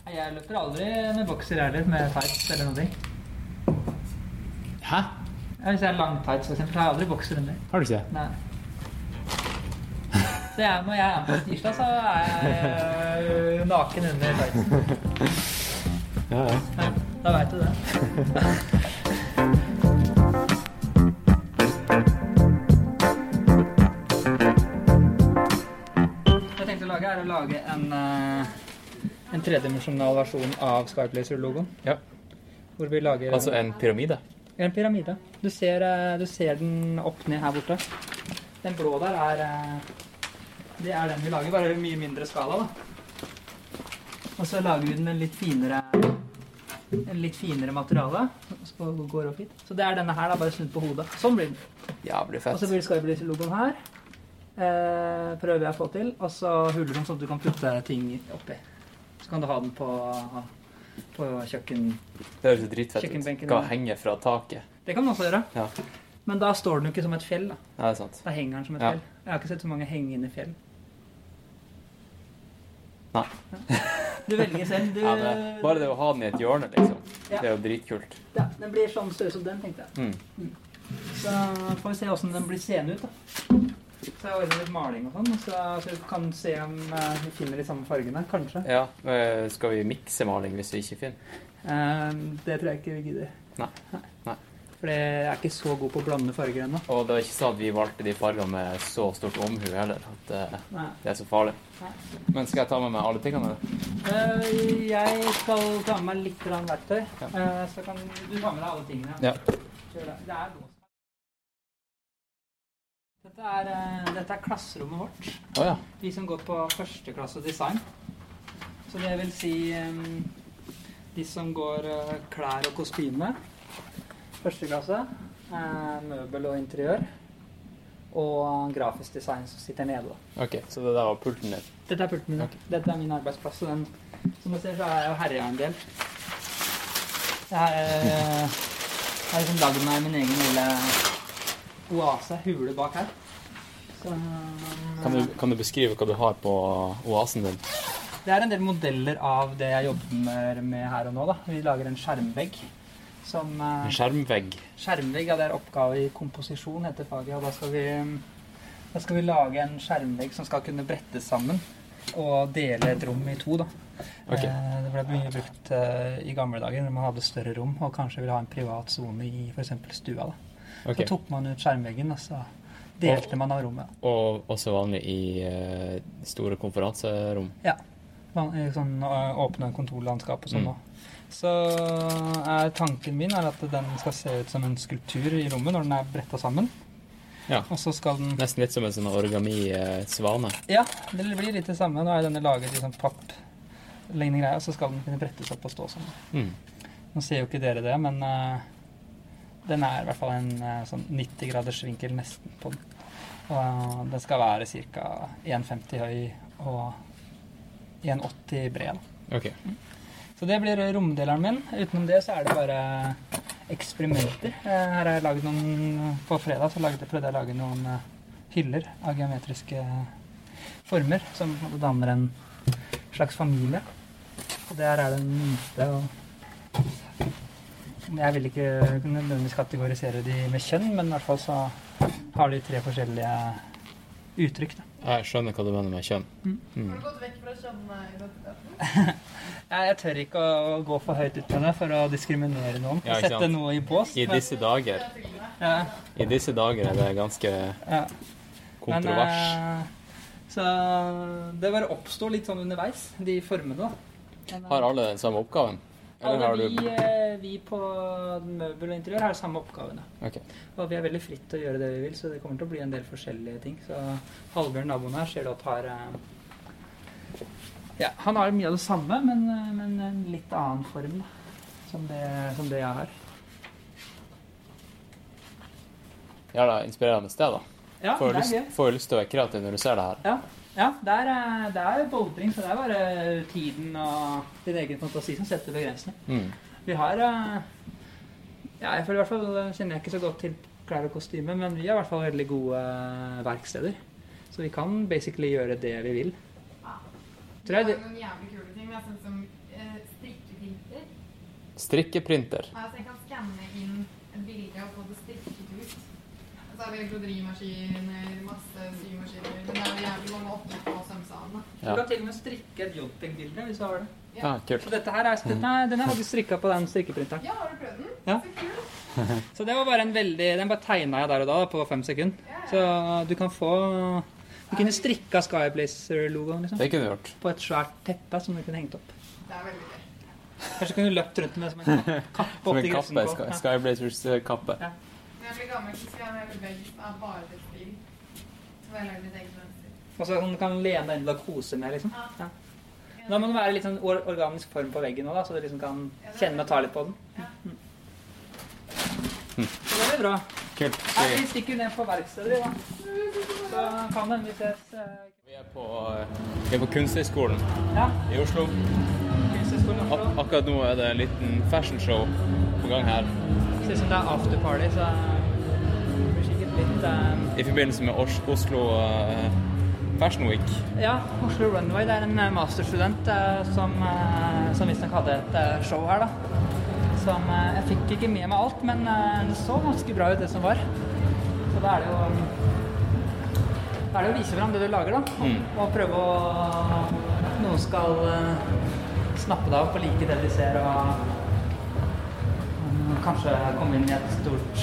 Jeg løper aldri med bokser eller med tights eller noe. Hæ? Hvis jeg har lang tights for eksempel, har jeg aldri bokser under. Har du ikke det? Nei. Så når jeg er på tirsdag, så er jeg naken under tightsen. Ja. Da vet du det. Jeg tenkte å lage en tredimensjonal versjon av Skyplacer-logoen. Ja. Hvor vi lager... Altså en pyramide? En pyramide. Du ser den opp ned her borte. Den blå der det er den vi lager, bare i mye mindre skala da. Og så lager vi den med en litt finere materiale, så går opp hit. Så det er denne her da, bare snudd på hodet. Sånn blir den. Ja, det blir fett. Og så blir det Skyplacer-logoen her. Prøver jeg å få til, og så huller den sånn at du kan putte ting oppi. Så kan du ha den på kjøkken. Det høres dritfett ut. Skal henge fra taket. Det kan man også gjøre. Ja. Men da står den jo ikke som et fjell da. Ja, det er sant. Da henger den som et fjell. Jeg har ikke sett så mange henge inn i fjell. Nei. Du velger selv. Bare det å ha den i et hjørne, liksom. Ja. Det er jo dritkult. Ja, den blir sånn større som den, tenkte jeg. Så får vi se hvordan den blir seende ut da. Så jeg ordner litt maling og sånn, så vi kan se om vi finner de samme fargene, kanskje. Ja, skal vi mikse maling hvis vi ikke finner? Det tror jeg ikke vi gidder. Nei. For jeg er ikke så god på å blande farger ennå. Og det var ikke sånn at vi valgte de fargene med så stort omhu heller, at det er så farlig. Nei. Men skal jeg ta med meg alle tingene? Jeg skal ta med meg litt verktøy, så kan du ta med deg alle tingene. Ja. Det er låst. Dette er klasserommet vårt. Ja. Vi som går på første klasse design. Så det vil si de som går klær og kostyme. Første klasse, møbel og interiør. Og grafisk design som sitter nede da. Ok, så det der var pulten din? Dette er pulten min. Okay. Dette er min arbeidsplass. Så som du ser så har jeg jo herret en del. Jeg har liksom laget meg min egen lille oase, hule bak her. Så, kan du beskrive hva du har på oasen din? Det er en del modeller av det jeg jobber med her og nå da. Vi lager en skjermvegg. En skjermvegg? Skjermvegg, ja, det er oppgave i komposisjon heter faget. Og da skal vi lage en skjermvegg som skal kunne brettes sammen og dele et rom i to da. Okay. Det ble mye brukt i gamle dager når man hadde større rom og kanskje ville ha en privat zone i for eksempel stua da. Okay. Så tok man ut skjermveggen og så delte man av rommet. Og også vanlig i store konferanserom? Ja, sånn åpne kontorlandskap og sånn da. Så tanken min at den skal se ut som en skulptur i rommet når den er brettet sammen. Ja, og så skal den... Nesten litt som en sånn origami-svane. Ja, det blir litt det samme. Nå er denne laget i sånn papp-lignende greier, og så skal den kunne brettes opp og stå sånn. Nå ser jo ikke dere det, men den er i hvert fall en sånn 90 graders vinkel nesten på den. Og den skal være ca. 1,50 høy og 1,80 bred. Ok. Så det blir romdeleren min. Utenom det så er det bare eksperimenter. Her har jeg laget på fredag så prøvde jeg å lage noen hyller av geometriske former som danner en slags familie. Og der er den minste. Og jeg vil ikke nødvendigvis kategorisere de med kjønn, men i hvert fall så har de 3 forskjellige uttrykk. Da. Jeg skjønner hva du mener med kjønn. Har du gått vekk fra kjønn i identiteten? Jeg tør ikke å gå for høyt ut med det for å diskriminere noen. Ja, sette noe i bås. I disse dager er det ganske kontrovers. Så det bare oppstår litt sånn underveis, de formene da. Har alle den samme oppgaven? Vi på møbel og interiør har samme oppgavene. Okay. Og vi er veldig fritt til å gjøre det vi vil, så det kommer til å bli en del forskjellige ting. Så Halvbjørn naboen her ser du at har... Ja, han har mye av det samme, men en litt annen form da, som det jeg har. Jævla inspirerende sted da. Ja, får jo lyst til å være kreativ når du ser det her. Ja, det er boldring, så det er bare tiden og din egen fantasi som setter begrensning. Vi har, jeg føler i hvert fall, kjenner jeg ikke så godt til klær og kostyme, men vi har i hvert fall veldig gode verksteder. Så vi kan basically gjøre det vi vil. Det er noen jævlig kule ting. Jeg synes som strikkeprinter. Strikkeprinter? Ja, så jeg kan skanne inn et bilde og få det strikket ut. Så har vi broderimaskiner, masse symaskiner, men det er jævlig mange oppdrag på sømsane. Du kan til og med strikke et JPEG-bilde hvis du har det. Ja, kult. Så dette her den er faktisk strikket på den strikkeprinteren. Ja, har du prøvd den? Ja. Så kul. Så det var bare den bare tegnet jeg der og da på 5 sekunder. Ja. Så du kan få, du kunne strikket Skyblazer-logoen liksom. Det kunne du gjort. På et svært teppe som du kunne hengt opp. Det er veldig gøy. Kanskje kunne du løpt rundt med som en kappe som opp en til kappe, gressen på. Skyblazers kappe. Ja. Når jeg blir gammel, så skal jeg ha en vegg av bare tekstil. Så jeg lager mitt eget mønster. Og så kan du lene deg inn og kose med liksom. Ja. Da må det være litt sånn organisk form på veggen også, da, så du liksom kan kjenne og ta litt på den. Ja. Så det blir bra. Kult. Nei, vi stikker ned på verkstedet da. Så kan den vi ses. Vi er på Kunsthøgskolen i Oslo. Kunsthøgskolen i Oslo. Akkurat nå er det en liten fashion show på gang her. Det ser ut som det er afterparty, så det blir sikkert litt... I forbindelse med Oslo Fashion Week. Ja, Oslo Runway, det er en masterstudent som visstnok hadde et show her da. Som, jeg fikk ikke med meg alt, men det så ganske bra ut det som var. Så da er det jo å vise frem det du lager da. Og prøve noen skal snappe deg opp og like det de ser, og kanskje komme inn i et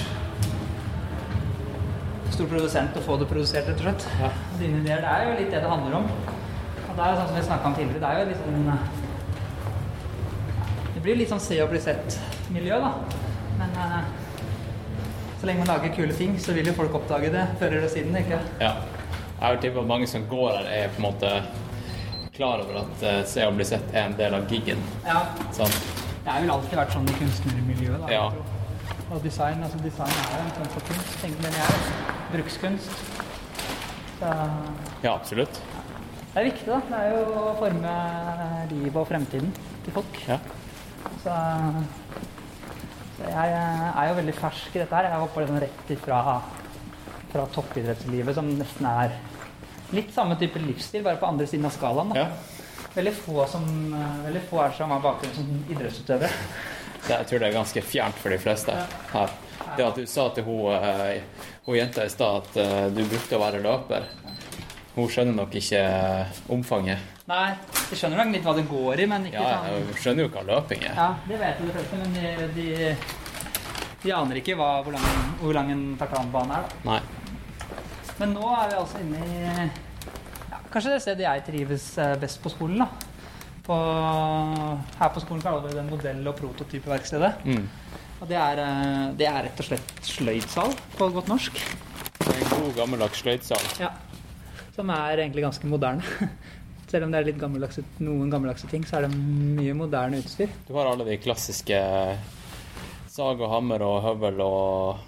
stor produsent og få det produsert rett og slett. Ja. Dine ideer, det er jo litt det det handler om. Og det er jo sånn som vi snakket om tidligere, det er jo litt sånn... Det blir litt sånn se og bli sett miljø da. Men så lenge man lager kule ting, så vil jo folk oppdage det før eller siden, ikke? Ja. Jeg har tippet at mange som går her er på en måte klar over at se og bli sett er en del av giggen. Ja. Sånn. Det har vel alltid vært sånn i kunstnermiljøet da. Ja. Og design er jo en sånn for kunst, tenker jeg. Brukskunst. Så... Ja, absolutt. Det er viktig da, det er jo å forme livet og fremtiden til folk. Ja. Så jeg er jo veldig fersk i dette her. Jeg hopper liksom rett fra toppidrettslivet, som nesten er litt samme type livsstil, bare på andre siden av skalaen da. Ja. Veldig få er som har bakgrunn som idrettsutøvere. Jeg tror det er ganske fjernt for de fleste her. Det at du sa til hun jenta i stad at du brukte å være løper, hun skjønner nok ikke omfanget. Nei, jeg skjønner nok litt hva det går i, men ikke sånn... Ja, jeg skjønner jo hva løping er. Ja, det vet jeg det fleste, men de aner ikke hvor lang en tartanbane er da. Nei. Men nå er vi altså inne i... Kanskje det stedet jeg trives best på skolen da. Her på skolen kaller vi det modell- og prototypeverkstedet. Og det er rett og slett sløydsal på godt norsk. Det er en god gammeldags sløydsal. Ja, som er egentlig ganske moderne. Selv om det er litt noen gammeldagse ting, så er det mye moderne utstyr. Du har alle de klassiske sag og hammer og høvel og...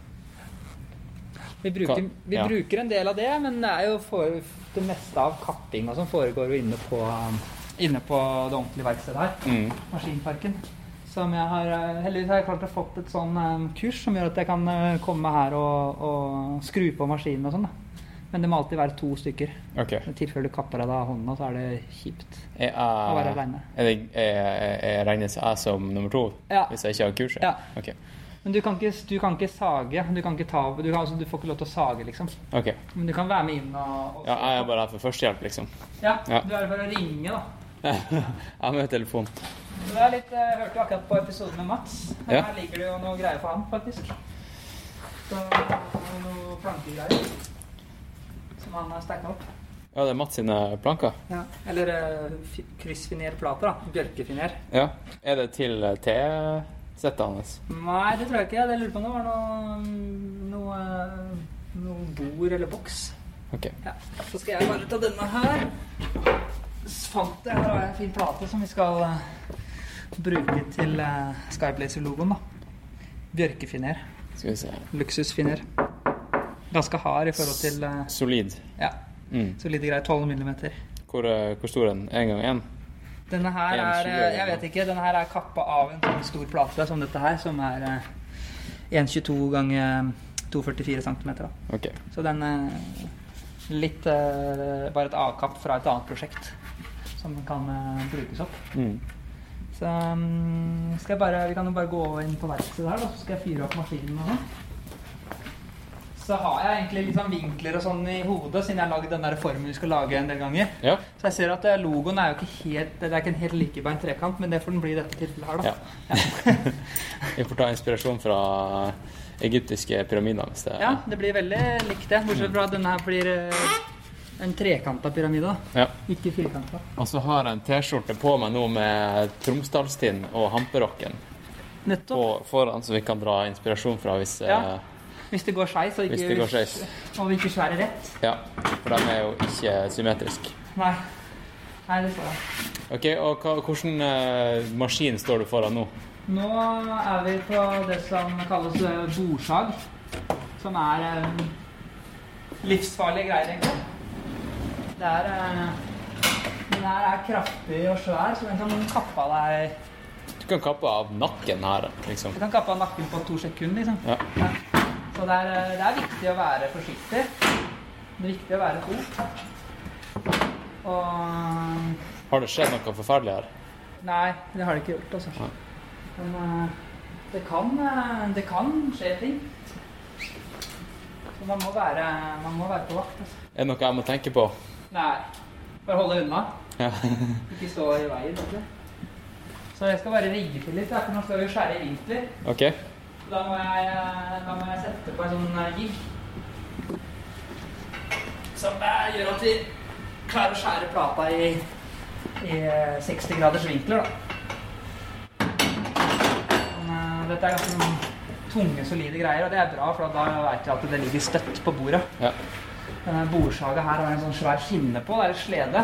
Vi bruker en del av det, men det er jo det meste av kapping som foregår jo inne på det ordentlige verkstedet her, Maskinparken. Som heldigvis har jeg klart å få et sånn kurs som gjør at jeg kan komme her og skru på maskinen og sånn da. Men det må alltid være 2 stykker. Okay. I tilfelle du kapper deg av hånda, så er det kjipt å være alene. Jeg regnes jeg som nummer 2 hvis jeg ikke har kurset? Ja. Okay. Men du kan ikke sage, du får ikke lov til å sage liksom. Okay. Men du kan være med inn og ja, jeg er bare her for førstehjelp liksom. Ja, du er for å ringe da. Jeg har med telefon. Det er litt, jeg hørte jo akkurat på episoden med Mats. Her ligger det jo noe greier for han faktisk. Så noe plankegreier som han har stekket opp. Ja, det er Mats sine planker. Ja, eller kryssfinerplater da, bjørkefiner. Ja, er det til settet hans? Nei, det tror jeg ikke. Jeg lurer på om det var noe bord eller boks. Ok. Ja, så skal jeg bare ta denne her. Her har jeg en fin plate som vi skal bruke til Skyblazer-logoen da. Bjørkefiner. Skal vi se. Luksusfiner. Ganske hard i forhold til... Solid. Ja, solide greier. 12 millimeter. Hvor stor er den? 1x1? Denne her jeg vet ikke, denne her er kappet av en sånn stor plate som dette her, som er 1,22 ganger 2,44 cm da. Ok. Så den litt, bare et avkapp fra et annet prosjekt som kan brukes opp. Så vi kan jo bare gå inn på verkstedet her da, så skal jeg fyre opp maskinen og sånn. Så har jeg egentlig litt sånn vinkler og sånn i hodet, siden jeg har laget den der formen vi skal lage en del ganger. Ja. Så jeg ser at logoen er jo ikke helt, det er ikke en helt likebeint trekant, men det får den bli i dette tilfellet her da. Ja. Vi får ta inspirasjon fra egyptiske pyramider. Ja, det blir veldig likt det, bortsett fra at denne her blir en trekantet pyramide da, ikke firkantet. Og så har jeg en t-skjorte på meg nå med Tromsdalstinn og Hamperokken foran, så vi kan dra inspirasjon fra hvis det går skeis, og vi ikke skjærer rett. Ja, for de er jo ikke symmetriske. Nei, det står jeg. Ok, og hvordan maskin står du foran nå? Nå er vi på det som kalles bordsag, som er livsfarlige greier egentlig. Den her er kraftig og svær, så den kan kappe av deg. Du kan kappe av nakken her, liksom. Du kan kappe av nakken på 2 sekunder, liksom. Ja. Så det er viktig å være forsiktig. Det er viktig å være god. Og... Har det skjedd noe forferdelig her? Nei, det har det ikke gjort, altså. Ja. Men det kan skje ting. Så man må være på vakt, altså. Er det noe jeg må tenke på? Nei, bare holde unna. Ja. Ikke stå i veien, altså. Så jeg skal bare rigge til litt, for nå skal vi skjære i vinkler. Ok. Da må jeg sette på en sånn jig som gjør at vi klarer å skjære plata i 60 graders vinkler da. Dette er ganske tunge, solide greier, og det er bra, for da vet jeg at det ligger støtt på bordet. Ja. Denne bordsaga her har en sånn svær skinne på, det er et slede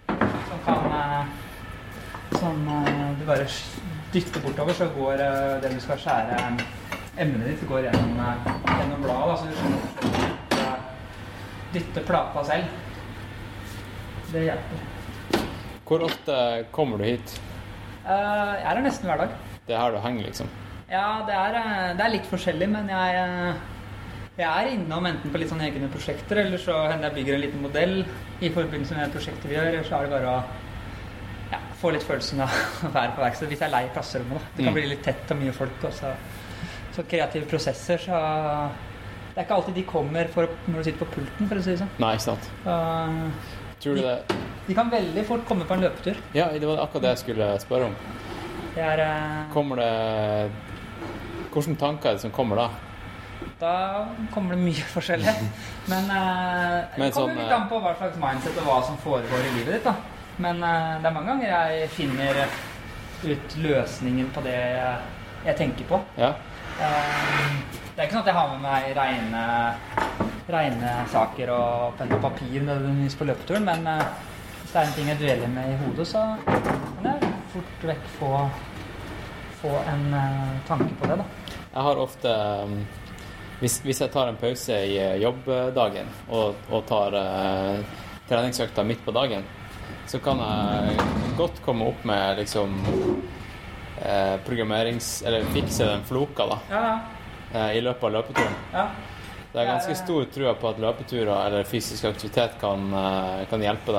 som du bare dytter bortover, så går det du skal skjære emnet ditt går gjennom bladet, så du skjønner dytte plata selv. Det hjelper. Hvor ofte kommer du hit? Jeg er her nesten hver dag. Det er her du henger, liksom? Ja, det er litt forskjellig, men jeg er innom enten på litt sånne egne prosjekter, eller så hender jeg bygger en liten modell i forbindelse med prosjektet vi gjør, så er det bare å få litt følelsen av å være på verksted, hvis jeg er lei klasserommet da. Det kan bli litt tett og mye folk også. Så kreative prosesser, så det er ikke alltid de kommer når du sitter på pulten, for å si det sånn. Nei, ikke sant. Tror du det? De kan veldig fort komme på en løpetur. Ja, det var akkurat det jeg skulle spørre om. Kommer det... Hvilke tanker er det som kommer da? Da kommer det mye forskjellig. Men det kommer litt an på hva slags mindset og hva som foregår i livet ditt da. Men det er mange ganger jeg finner ut løsningen på det jeg tenker på. Ja. Det er ikke sånn at jeg har med meg rene saker og penn og papir nødvendigvis på løpeturen, men hvis det er en ting jeg dveler med i hodet, så kan jeg fort vekk få en tanke på det da. Jeg har ofte, hvis jeg tar en pause i jobbdagen og tar treningsøkta midt på dagen, så kan jeg godt komme opp med liksom eller fikse den floka da, i løpet av løpeturen. Ja. Det er ganske stor tro på at løpeturer eller fysisk aktivitet kan hjelpe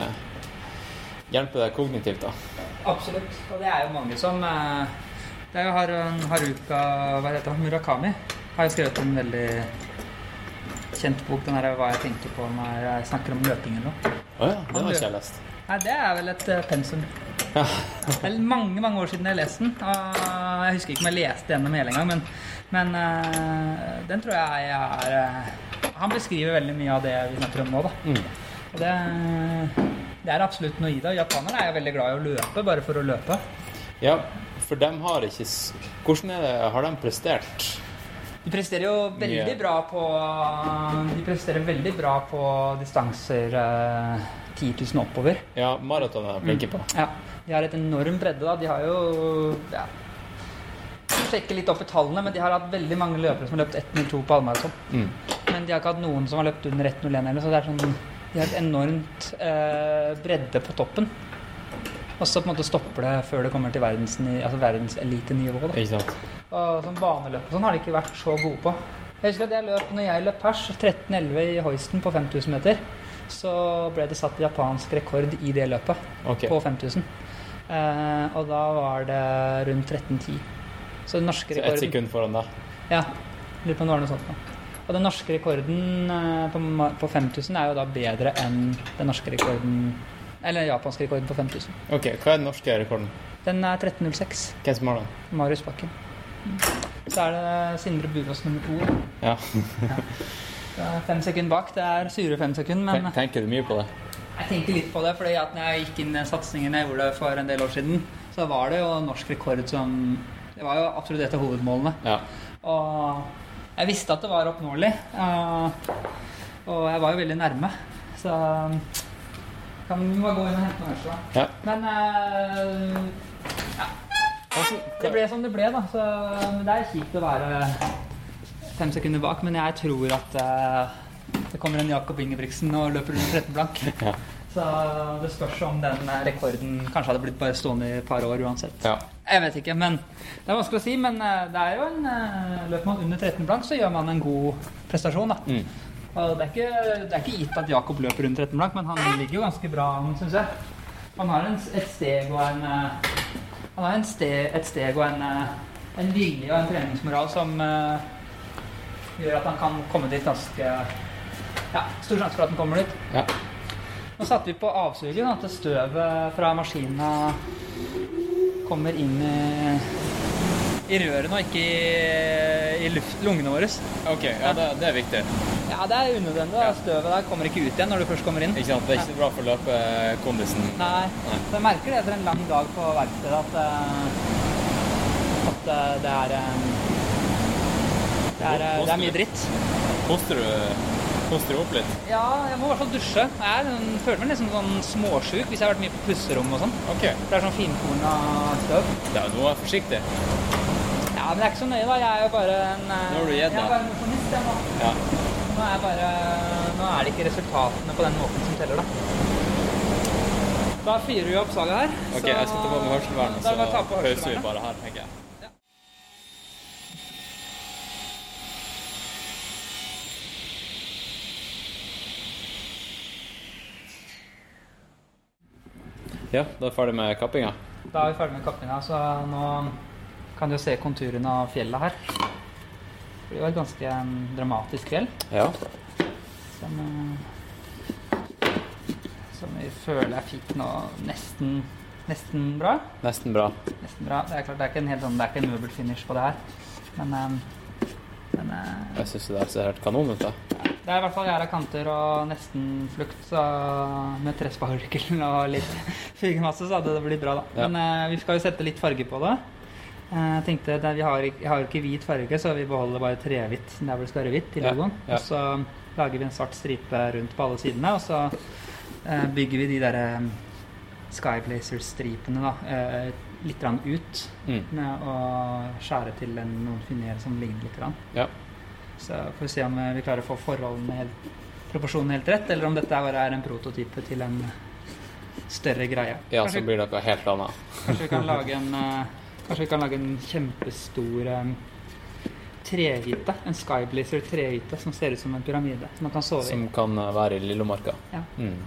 deg kognitivt da. Absolutt, og det er jo mange som det er jo Haruka Murakami har jo skrevet en veldig kjent bok, den her Hva jeg tenker på når jeg snakker om løping eller noe. Åja, det har ikke jeg lest. Nei, det er vel et pensum. Det er mange år siden jeg leste den, og jeg husker ikke om jeg leste gjennom hele en gang, men den tror jeg han beskriver veldig mye av det vi snakker om nå da. Og det er absolutt noe i det. Japanere er jo veldig glad i å løpe, bare for å løpe. Ja, for dem har ikke... Hvordan har de prestert? De presterer jo veldig bra på distanser 10 000 oppover. Ja, maraton er flinke på. Ja, de har et enorm bredde da. De har jo... sjekke litt opp i tallene, men de har hatt veldig mange løpere som har løpt 1.02 på halvmaraton. Men de har ikke hatt noen som har løpt under 1.01 eller så det er sånn... De har et enormt bredde på toppen. Og så på en måte stopper det før det kommer til verdens elitenivå da. Ikke sant. Og sånn baneløp og sånn har de ikke vært så gode på. Jeg husker at når jeg løp pers 13.11 i Hoisten på 5000 meter, så ble det satt japansk rekord i det løpet på 5000. Og da var det rundt 13.10. Så den norske rekorden... Så 1 sekund foran da? Ja, litt på noe sånt da. Og den norske rekorden på 5000 jo da bedre enn den norske rekorden, eller japanske rekorden på 5000. Ok, hva den norske rekorden? Den 13.06. Hvem som har den? Marius Bakken. Så det Sindre Burås nummer 2. Ja. Det 5 sekunder bak, det sure 5 sekunder, men... Tenker du mye på det? Jeg tenker litt på det, fordi at når jeg gikk inn i satsingen jeg gjorde for en del år siden, så var det jo norsk rekord som... Det var jo absolutt et av hovedmålene. Ja. Og jeg visste at det var oppnåelig, og jeg var jo veldig nærme, så kan vi bare gå inn og hente noe her, da. Ja. Men, ja. Det ble som det ble, da, så det kjipt å være 5 sekunder bak, men jeg tror at det kommer en Jakob Ingebrigtsen og løper under 13 blank. Ja. Så det spørs om den rekorden kanskje hadde blitt bare stående i et par år uansett. Ja. Jeg vet ikke, men det vanskelig å si, men det jo løper man under 13 blank, så gjør man en god prestasjon, da. Og det ikke gitt at Jakob løper under 13 blank, men han ligger jo ganske bra, synes jeg. Han har et steg og en vilje og en treningsmoral som gjør at han kan komme dit ganske... Ja, stor sjanse for at den kommer dit. Ja. Nå satte vi på avsuget, at støvet fra maskinen kommer inn i røret nå, ikke i lungene våre. Ok, ja, det viktig. Ja, det unødvendig. Ja. Støvet der kommer ikke ut igjen når du først kommer inn. Ikke sant, det ikke så bra for løpekondisen. Nei. Så jeg merker det etter en lang dag på verkstedet at det mye dritt. Koster du opp litt? Ja, jeg må i hvert fall dusje. Jeg føler meg nesten sånn småsjuk hvis jeg har vært mye på pusserom og sånn. Ok. For det sånn finkorna støv. Ja, du må være forsiktig. Ja, men det ikke så nøye da. Jeg jo bare Nå du gitt da. Jeg bare en motionist, jeg nå. Ja. Nå det ikke resultatene på den måten som teller da. Da fyrer vi opp saga her. Ok, jeg skal ta på med hørselvern, så pauser vi bare her, tenker jeg. Ja, da ferdig med kappinga. Da vi ferdig med kappinga, så nå kan du se konturen av fjellet her. Det var et ganske dramatisk fjell. Ja. Som vi føler jeg fikk nå nesten bra. Nesten bra. Det klart, det ikke en helt sånn, det ikke en møbelfinish på det her. Men jeg synes det ser helt kanon ut da. Det i hvert fall gjerne kanter og nesten flukt, så med tresparkel og litt fyrgemasse så hadde det blitt bra da. Ja. Men vi skal jo sette litt farge på det. Jeg tenkte, jeg har ikke hvit farge, så vi beholder bare trehvitt, der hvor det skal være hvitt i logoen. Ja. Og så lager vi en svart stripe rundt på alle sidene, og så bygger vi de der Skyblazer-stripene da, litt grann ut med å skjære til noen finer som ligner litt grann. Ja. Så får vi se om vi klarer å få proporsjonen helt rett, eller om dette bare en prototype til en større greie. Ja, så blir det noe helt annet. Kanskje vi kan lage en kjempestor trehvite, en Skyblazer trehvite som ser ut som en pyramide, som man kan sove i. Som kan være i Lillemarka. Ja.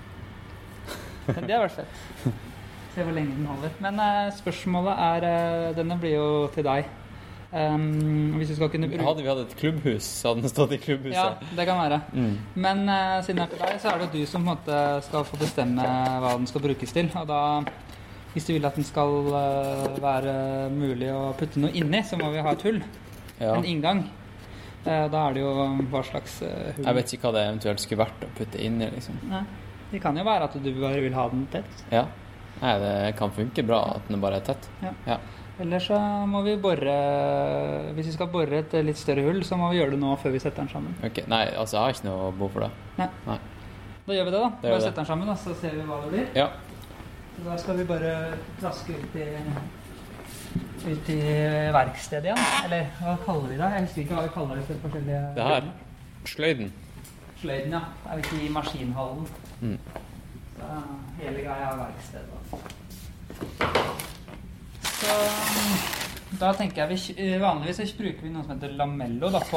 Det vært fett. Se hvor lenge den holder. Men spørsmålet denne blir jo til deg. Hvis vi skal kunne bruke... Hadde vi hatt et klubbhus, så hadde den stått i klubbhuset. Ja, det kan være. Men siden til deg, så det jo du som på en måte skal få bestemme hva den skal brukes til. Og da, hvis du vil at den skal være mulig å putte noe inni, så må vi ha et hull. Ja. En inngang. Da det jo hva slags hull. Jeg vet ikke hva det eventuelt skulle vært å putte inni, liksom. Nei, det kan jo være at du bare vil ha den tett. Ja. Nei, det kan funke bra at den bare tett. Ja. Ja. Eller så må vi hvis vi skal borre et litt større hull, så må vi gjøre det nå før vi setter den sammen. Ok, nei, altså jeg har ikke noe behov for det. Nei. Da gjør vi det da. Bare setter den sammen da, så ser vi hva det blir. Ja. Så da skal vi bare traske ut i verkstedet igjen. Eller hva kaller vi det? Jeg husker ikke hva vi kaller det for forskjellige... Det her, sløyden. Sløyden, ja. Det vi ikke i maskinhallen. Så hele greia verkstedet da. Så da tenker jeg vanligvis bruker vi noe som heter lamello da,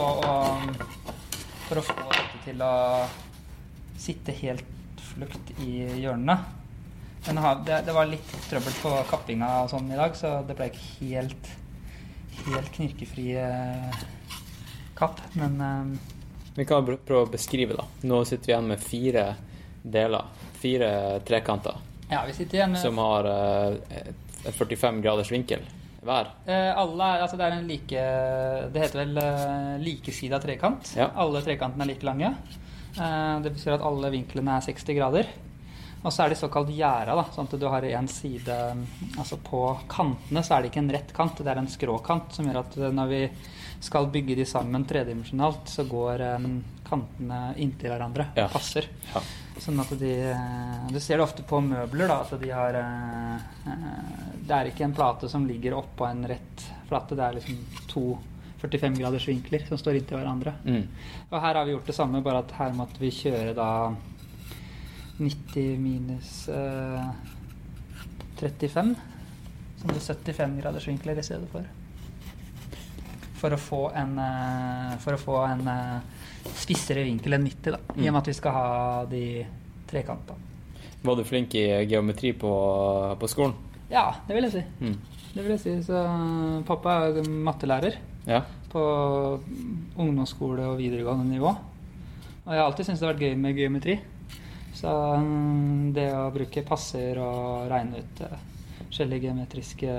for å få dette til å sitte helt flukt i hjørnene. Det var litt trøbbel på kappinga og sånn i dag, så det ble ikke helt knirkefri kapp, men vi kan prøve å beskrive da. Nå sitter vi igjen med 4 deler, 4 trekanter. Ja, vi sitter igjen med som har 45 graders vinkel hver. Altså det det heter vel likesida trekant. Ja. Alle trekantene like lange. Det betyr at alle vinklene 60 grader. Og så det såkalt gjæra, da, sånn at du har en side, altså på kantene så det ikke en rett kant, det en skråkant, som gjør at når vi skal bygge de sammen tredimensjonalt, så går kantene inntil hverandre, passer. Ja. Sånn at du ser det ofte på møbler, da, at de har, det ikke en plate som ligger oppå en rett plate, det liksom 2 45 graders vinkler som står inntil hverandre. Og her har vi gjort det samme, bare at her måtte vi kjøre da 90 minus 35, som 75 graders vinkler I stedet for å få en spissere vinkel enn 90 da, I og med at vi skal ha de trekantene. Var du flink I geometri på skolen? Ja, det vil jeg si. Det vil jeg si. Så pappa mattelærer på ungdomsskole og videregående nivå. Og jeg har alltid syntes det har vært gøy med geometri. Så det å bruke passer og regne ut forskjellige geometriske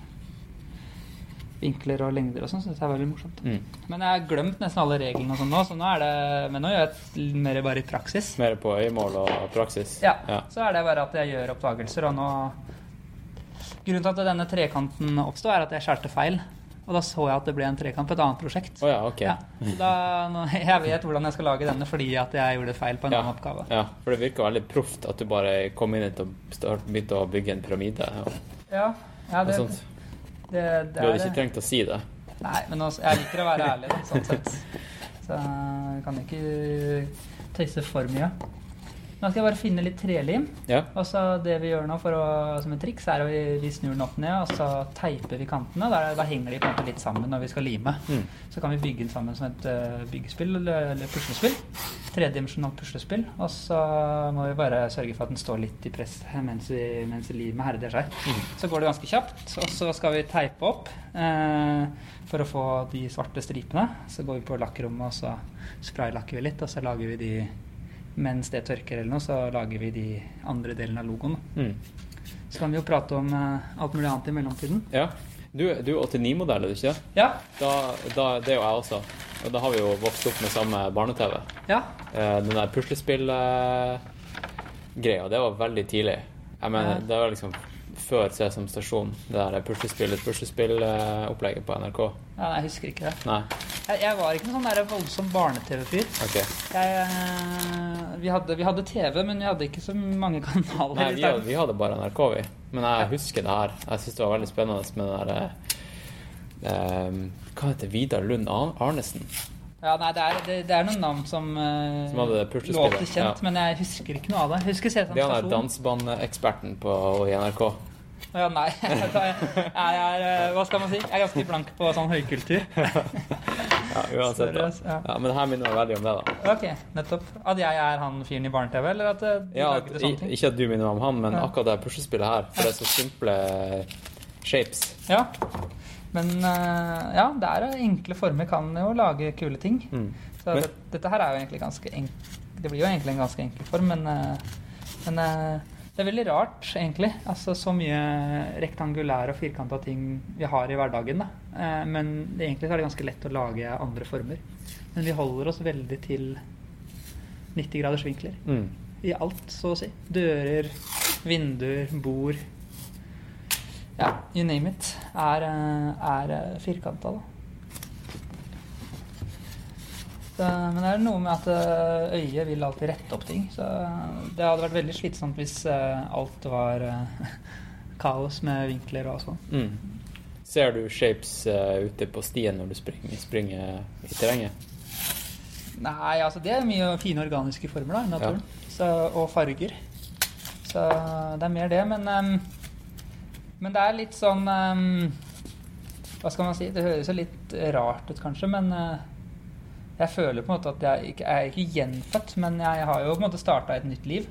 vinkler og lengder og sånn, synes jeg veldig morsomt. Men jeg har glemt nesten alle reglene og sånn nå, så men nå gjør jeg mer bare I praksis. Mer på øyemål og praksis? Ja, så det bare at jeg gjør oppdagelser, og nå grunnen til at denne trekanten oppstod at jeg skjærte feil. Og da så jeg at det ble en trekant på et annet prosjekt. Ok. Ja, jeg vet hvordan jeg skal lage denne fordi at jeg gjorde feil på en annen oppgave. Ja, for det virker veldig proft at du bare kom inn og begynte å bygge en pyramide. Ja, det du hadde ikke trengt å si det. Nei, men jeg liker å være ærlig da, sånn sett. Så jeg kan ikke tøyse for mye. Nå skal jeg bare finne litt trelim. Og så det vi gjør nå som en triks at vi snur den opp ned, og så teiper vi kantene. Da henger de på en måte litt sammen når vi skal lime. Så kan vi bygge den sammen som et byggespill eller puslespill. Tredimensjonalt puslespill. Og så må vi bare sørge for at den står litt I press mens limet herder seg. Så går det ganske kjapt, og så skal vi teipe opp for å få de svarte stripene. Så går vi på lakkrommet, og så spraylakker vi litt, og så lager vi de mens det tørker eller noe, så lager vi de andre delene av logoen. Så kan vi jo prate om alt mulig annet I mellomtiden. Ja, du 89-modell, du ikke? Ja. Det jo jeg også. Og da har vi jo vokst opp med samme barne-TV. Ja. Den der puslespill-greia, det var veldig tidlig. Jeg mener, det var liksom før Sesam Stasjon, det der puslespill-opplegget på NRK. Ja, jeg husker ikke det. Nei. Jeg var ikke noen sånn der voldsom barne-TV-fyr. Ok. Vi hadde TV, men vi hadde ikke så mange kanaler. Nei, vi hadde bare NRK, vi. Men jeg husker det her. Jeg synes det var veldig spennende med det der... hva heter Vidar Lund Arnesen? Ja, nei, det noen navn som låter kjent, men jeg husker ikke noe av det. Jeg husker Sesam Stasjon. Det er danseband-eksperten I NRK. Ja, nei. Hva skal man si? Jeg ganske blank på sånn høykultur. Ja, uansett da. Ja, men det her minner veldig om det da. Ok, nettopp. At jeg han fyren I barne-TV, eller at du lager det sånne ting? Ikke at du minner om han, men akkurat det puslespillet her, for det så simple shapes. Ja, men det enkle former kan jo lage kule ting. Så dette her jo egentlig ganske enkelt. Det blir jo egentlig en ganske enkel form, men det veldig rart, egentlig. Altså, så mye rektangulære og firkantet ting vi har I hverdagen, da. Men egentlig det ganske lett å lage andre former. Men vi holder oss veldig til 90 graders vinkler. I alt, så å si. Dører, vinduer, bord. Ja, you name it. Firkantet, da. Men det noe med at øyet vil alltid rette opp ting, så det hadde vært veldig slitsomt hvis alt var kaos med vinkler og sånn. Ser du shapes ute på stien når du springer I terrenget? Nei, altså det mye fine organiske former da, I naturen, og farger. Så det mer det, men det litt sånn, hva skal man si, det høres jo litt rart ut kanskje, men jeg føler på en måte at jeg er ikke gjenfødt, men jeg har jo på en måte startet et nytt liv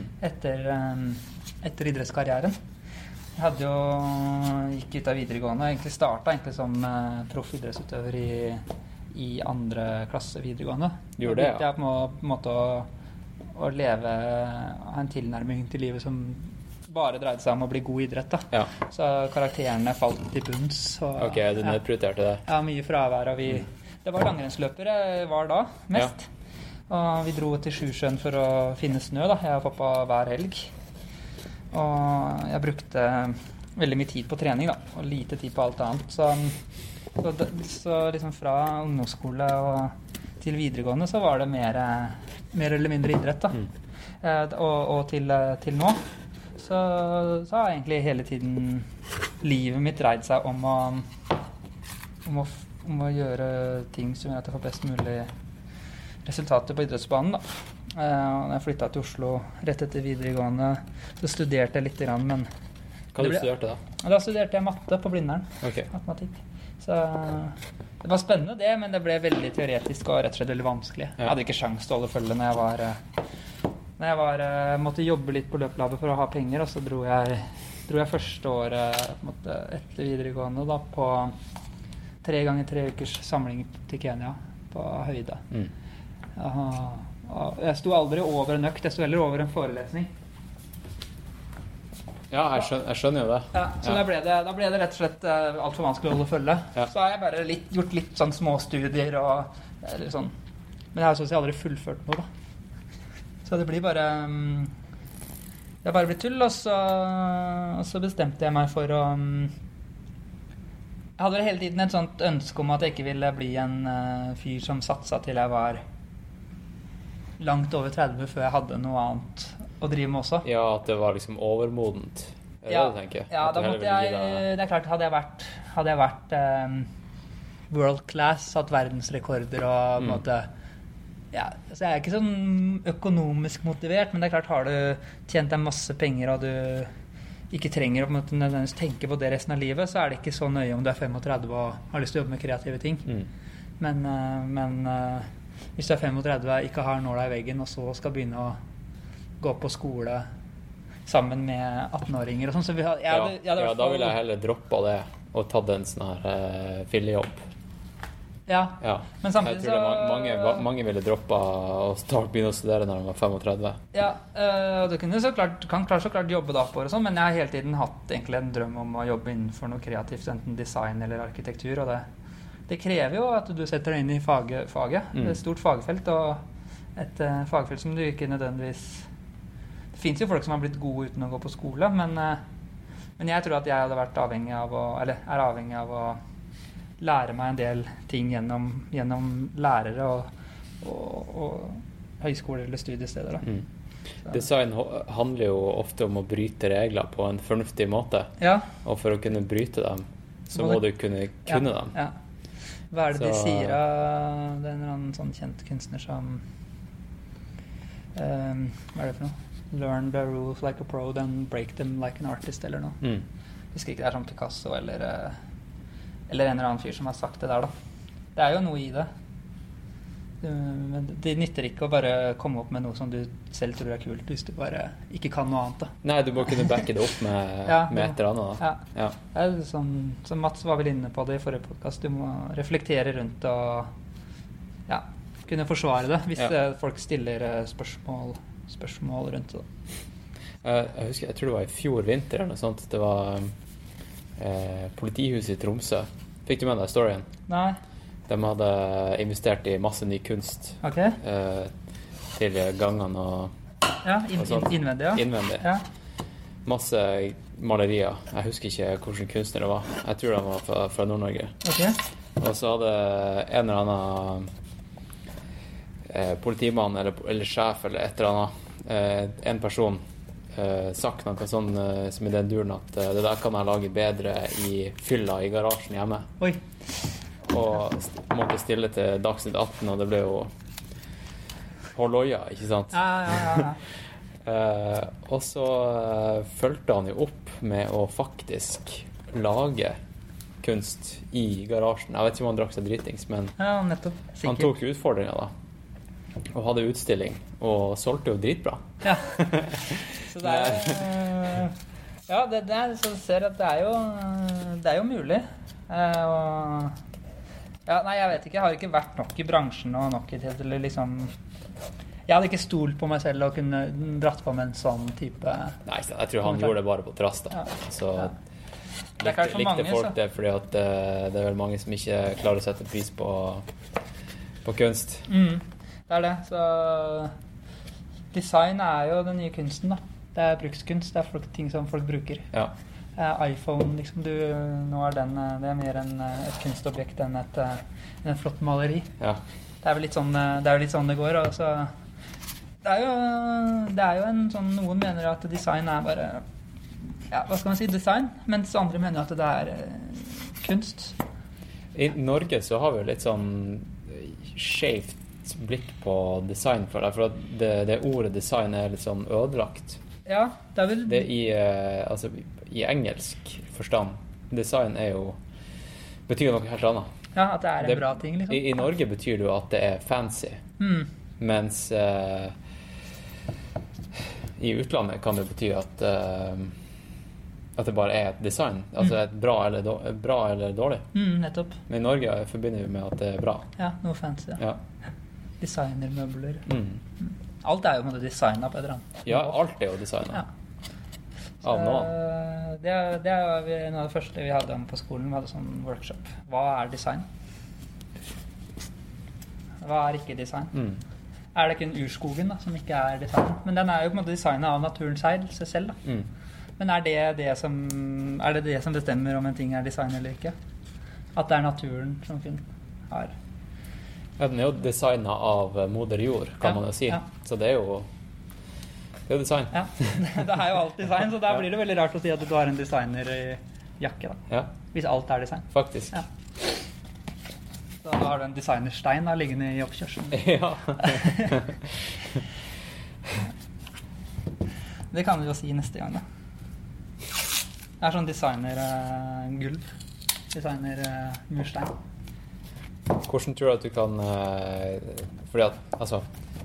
etter idrettskarrieren. Jeg hadde jo gikk ut av videregående, egentlig startet som proffidrettsutøver i andre klasse videregående. Gjorde det, ja. Jeg på en måte å leve, ha en tilnærming til livet som bare dreide seg om å bli god i idrett da. Ja. Så karakterene falt i bunns. Og, ok, du nedprioriterte det? Ja, mye fravær. Og det var langrennsløpere var da, mest. Ja. Og vi dro til Sjusjøen for å finne snø da, jeg og pappa hver helg. Og jeg brukte veldig mye tid på trening da, og lite tid på alt annet. Så liksom fra ungdomsskole og til videregående så var det mer eller mindre idrett da. Og til nå så har egentlig hele tiden livet mitt dreid seg om å gjøre ting som gjør at jeg får best mulig resultater på idrettsbanen da. Når jeg flyttet til Oslo rett etter videregående, så studerte jeg litt grann, men... Hva du studerte da? Da studerte jeg matte på Blindern. Okay. Matematikk. Så det var spennende det, men det ble veldig teoretisk og rett og slett veldig vanskelig. Jeg hadde ikke sjans til å holde følge når jeg måtte jobbe litt på løplabbet for å ha penger, og så dro jeg første året etter videregående da, på 3 ganger 3 ukers samling til Kenya på høyde. Jeg sto aldri over en økt, jeg sto heller over en forelesning. Ja, jeg skjønner jo det. Ja, så da ble det rett og slett alt for vanskelig å holde følge. Ja. Så har jeg bare gjort litt sånn små studier og sånn. Men jeg har så å si aldri fullført noe da. Så det blir bare det har bare blitt tull, og så bestemte jeg meg for å jeg hadde hele tiden et sånt ønske om at jeg ikke ville bli en fyr som satset til jeg var langt over 30 før jeg hadde noe annet å drive med også. Ja, at det var liksom overmodent. Er det det du tenker? Ja, da måtte det er klart, hadde jeg vært world class, hatt verdensrekorder og på en måte, ja, så jeg er ikke sånn økonomisk motivert, men det er klart, har du tjent deg masse penger og du ikke trenger å på en måte nødvendigvis tenke på det resten av livet, så er det ikke så nøye om du er 35 og har lyst til å jobbe med kreative ting. Men hvis du er 35 og ikke har nåla i veggen, og så skal begynne å gå på skole sammen med 18-åringer og sånn, så da vil jeg heller droppe det og tatt en sånn her fillejobb. Ja, men samtidig jeg tror mange ville droppe og begynne å studere når de var 35. Ja, og du kan så klart jobbe da på det og sånn, men jeg har hele tiden hatt egentlig en drøm om å jobbe innenfor noe kreativt, enten design eller arkitektur, og det krever jo at du setter deg inn i faget. Det er et stort fagfelt, og et fagfelt som du ikke nødvendigvis... Det finnes jo folk som har blitt gode uten å gå på skole, men jeg tror at jeg hadde vært avhengig av er avhengig av å lære meg en del ting gjennom lærere og høyskoler eller studiesteder. Design handler jo ofte om å bryte regler på en fornuftig måte, og for å kunne bryte dem, så må du kunne dem. Ja. Hva er det de sier av det er en eller annen sånn kjent kunstner som hva er det for noe? Learn the rules like a pro, then break them like an artist eller noe. Jeg husker ikke, det er sånn Picasso eller en eller annen fyr som har sagt det der da. Det er jo noe i det. Men det nytter ikke å bare komme opp med noe som du selv tror er kult hvis du bare ikke kan noe annet da. Nei, du må kunne backe det opp med et eller annet da. Ja. Det er sånn, som Mats var vel inne på det i forrige podcast, du må reflektere rundt og kunne forsvare det hvis folk stiller spørsmål rundt det. Jeg tror det var i fjor vinter eller noe sånt. Det var politihuset i Tromsø. Fikk du med deg storyen? Nei. De hadde investert i masse ny kunst til gangene og innvendig. Ja. Masse malerier. Jeg husker ikke hvilken kunstner det var. Jeg tror de var fra Nord-Norge. Og så hadde en eller annen politimann eller sjef eller et eller annet, en person sagt noe sånn som i den duren at det der kan jeg lage bedre i fylla i garasjen hjemme. Oi. Og måtte stille til Dagsnytt 18, og det ble jo Holloja, ikke sant? Ja. Og så fulgte han jo opp med å faktisk lage kunst i garasjen. Jeg vet ikke om han drakk seg dritings, men ja, nettopp. Han tok utfordringen da. Og hadde utstilling, og solgte jo dritbra. Ja. Så det ja, det så du ser at det er jo mulig. Og, ja, nei, jeg vet ikke. Jeg har ikke vært nok i bransjen og nok til liksom... Jeg hadde ikke stolt på meg selv og kunne dratt på med en sånn type... Nei, jeg tror han gjorde det bare på trass da. Ja. Så likte mange, folk det, fordi at det er vel mange som ikke klarer å sette pris på kunst. Det er det, så design er jo den nye kunsten da. Det er brukskunst, det er ting som folk bruker. Ja. iPhone, liksom, nå er det er mer et kunstobjekt enn en flott maleri. Ja. Det er vel litt sånn det går, og så det er jo en sånn, noen mener at design er bare, ja, hva skal man si, design, mens andre mener at det er kunst. I Norge så har vi jo litt sånn skjevt blikk på design for deg, for at det ordet design er litt sånn ødelagt. Ja, det er vel... Det altså, i engelsk forstand. Design er jo... betyr noe helt annet. Ja, at det er en bra ting, liksom. I Norge betyr det jo at det er fancy. Mens i utlandet kan det bety at det bare er et design. Altså et bra eller dårlig. Nettopp. Men i Norge forbinder vi med at det er bra. Ja, noe fancy, ja. Designermøbler. Alt er jo på en måte designet på et eller annet. Ja, alt er jo designet. Ja. Av noen. Det er noe av det første vi hadde på skolen. Vi hadde sånn workshop. Hva er design? Hva er ikke design? Er det kun urskogen da, som ikke er design? Men den er jo på en måte designet av naturen seg selv da. Men er det som bestemmer om en ting er design eller ikke? At det er naturen som kun har... Ja, den er jo designet av moder jord, kan man jo si. Ja. Så det er jo design. Ja, det er jo alt design, så der blir det veldig rart å si at du har en designer i jakke da. Ja. Hvis alt er design. Faktisk. Ja. Så da har du en designerstein da, liggende i oppkjørselen. Ja. Det kan vi jo si neste gang da. Det er sånn designer-gulv. Designer-murstein. Hvordan tror du at du kan fordi at, altså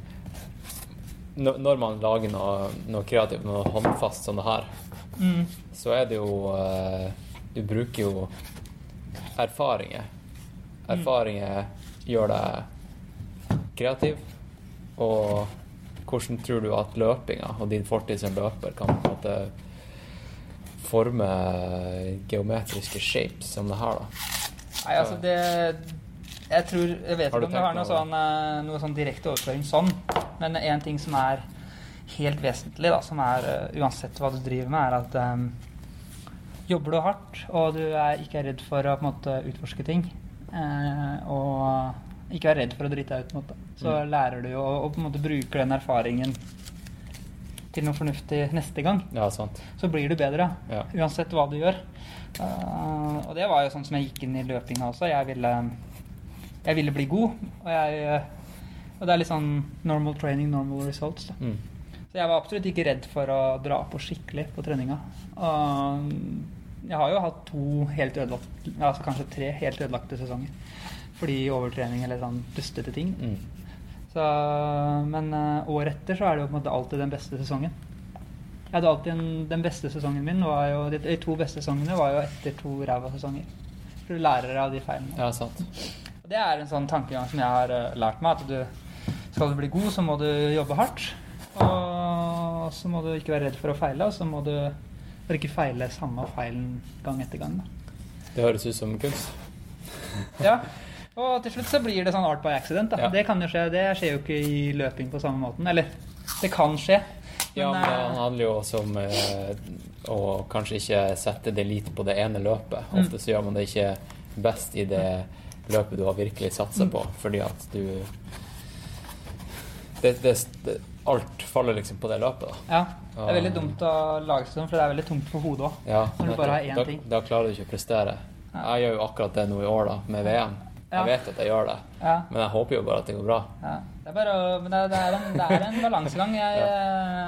når man lager noe kreativt, noe håndfast som det her så er det jo du bruker jo erfaringer gjør deg kreativ, og hvordan tror du at løpinga og din fortid som løper kan på en måte forme geometriske shapes som det her da? Nei, altså jeg vet ikke om det har noe sånn direkte overføring sånn, men en ting som er helt vesentlig da, som er uansett hva du driver med, er at jobber du hardt, og du ikke er redd for å på en måte utforske ting, og ikke er redd for å drite deg ut på en måte, så lærer du jo å på en måte bruke den erfaringen til noe fornuftig neste gang. Ja, sant. Så blir du bedre, uansett hva du gjør. Og det var jo sånn som jeg gikk inn i løpinga også. Jeg ville bli god, og det er litt sånn normal training, normal results da. Så jeg var absolutt ikke redd for å dra på skikkelig på treninga. Og jeg har jo hatt 2 helt ødelagte, altså kanskje 3 helt ødelagte sesonger, fordi overtrening eller sånn dustete ting. Så, men året etter så er det jo på en måte alltid den beste sesongen. Jeg hadde alltid den beste sesongen min, de 2 beste sesongene var jo etter 2 ræva sesonger. For du lærer av de feilene. Ja, sant. Det er en sånn tankegang som jeg har lært meg, at skal du bli god, så må du jobbe hardt, og så må du ikke være redd for å feile, og så må du ikke feile samme feilen gang etter gang da. Det høres ut som kunst. Ja, og til slutt så blir det sånn art by accident da. Ja. Det kan jo skje, det skjer jo ikke i løping på samme måten, eller det kan skje. Ja, men det handler jo også om å kanskje ikke sette det lit på det ene løpet. Ofte så gjør man det ikke best i det løpet du har virkelig satset på, fordi at alt faller liksom på det løpet da. Ja, det er veldig dumt å lage sånn, for det er veldig tungt for hodet også, ja, når du bare har én ting. Da klarer du ikke å prestere. Ja. Jeg gjør jo akkurat det nå i år da, med VM. Jeg vet at jeg gjør det, men jeg håper jo bare at det går bra. Ja, men det er en balansegang.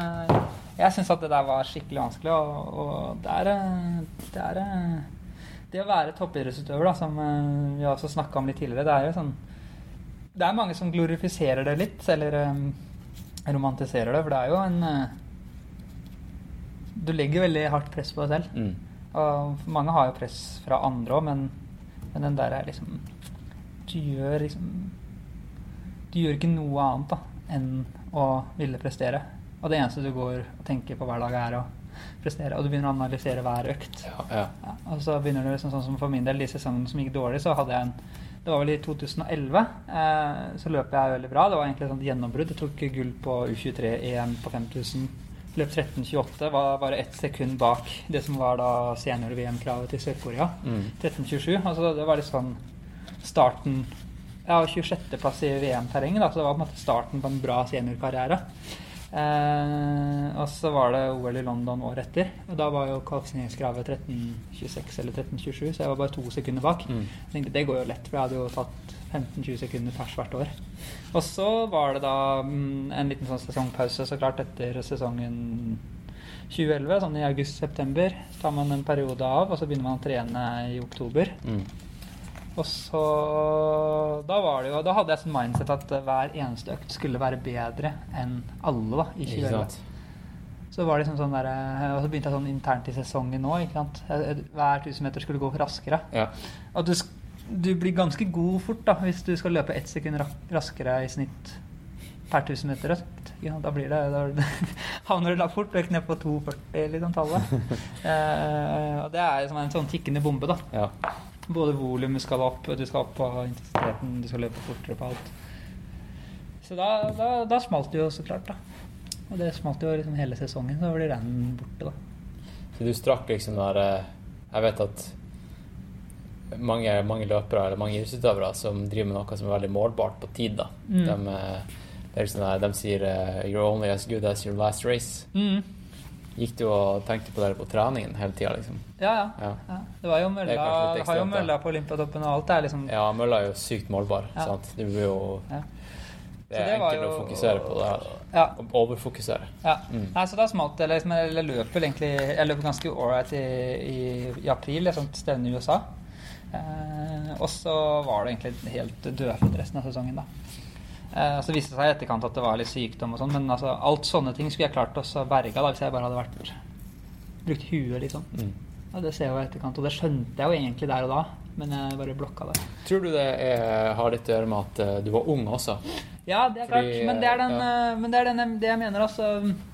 Jeg synes at det der var skikkelig vanskelig, og det Det å være toppidrettsutøver, da, som vi også snakket om litt tidligere, det jo sånn, det mange som glorifiserer det litt, eller romantiserer det, for det jo du legger veldig hardt press på deg selv. Og mange har jo press fra andre også, men den der liksom, du gjør ikke noe annet da, enn å ville prestere. Og det eneste du går og tenker på hver dag å prestere, og du begynner å analysere hver økt. Ja, og så begynner du liksom, sånn som for min del, de sesongene som gikk dårlig, så hadde jeg det var vel i 2011, så løp jeg veldig bra. Det var egentlig et sånt gjennombrudd. Jeg tok gull på U23-EM på 5000. Løp 13.28, var bare 1 sekund bak det som var da senior-VM-kravet til Sør-Korea. 13.27, altså det var litt sånn starten, 26. plass i VM-terreng, da, så det var på en måte starten på en bra seniorkarriere. Og så var det OL i London året etter, og da var jo kvalifiseringskravet 13.26 eller 13.27, så jeg var bare 2 sekunder bak. Jeg tenkte, det går jo lett, for jeg hadde jo tatt 15-20 sekunder pers hvert år. Og så var det da en liten sånn sesongpause, så klart etter sesongen 2011, sånn i august-september, tar man en periode av, og så begynner man å trene i oktober. Og så da hadde jeg sånn mindset at hver eneste økt skulle være bedre enn alle da, i 2011. Så var det sånn der, og så begynte jeg sånn internt i sesongen nå, ikke sant? Hver 1000 meter skulle gå raskere. Og du blir ganske god fort da, hvis du skal løpe 1 sekund raskere i snitt per 1000 meter. Ja, da blir det, da havner du da fort vekk ned på 2,40 liksom tallet. Og det som en sånn tikkende bombe da. Både volumet skal opp, du skal opp på intensiteten, du skal løpe fortere på alt. Så da smalt det jo så klart da. Og det smalt jo liksom hele sesongen, så blir den borte da. Så du strakk liksom der, jeg vet at mange løpere eller mange idrettsutøvere som driver med noe som veldig målbart på tid da. Det liksom der, de sier you're only as good as your last race. Gikk du og tenkte på det på treningen hele tiden liksom? Ja. Det var jo Mølla, har jo Mølla på Olympiatoppen og alt det liksom. Ja, Mølla jo sykt målbar, sant? Det blir jo det enkelt å fokusere på det her. Og overfokusere. Nei, så da smalt det liksom, jeg løp vel egentlig, jeg løp ganske alright i april, et sånt stevne i USA. Og så var det egentlig helt dødfødt resten av sesongen da. Så viste det seg i etterkant at det var litt sykdom og sånn, men altså, alt sånne ting skulle jeg klart også berga da, hvis jeg bare hadde brukt huet liksom. Og det ser jeg jo i etterkant, og det skjønte jeg jo egentlig der og da, men jeg bare blokka det. Tror du det har litt å gjøre med at du var ung også? Ja, det klart, men det det jeg mener altså.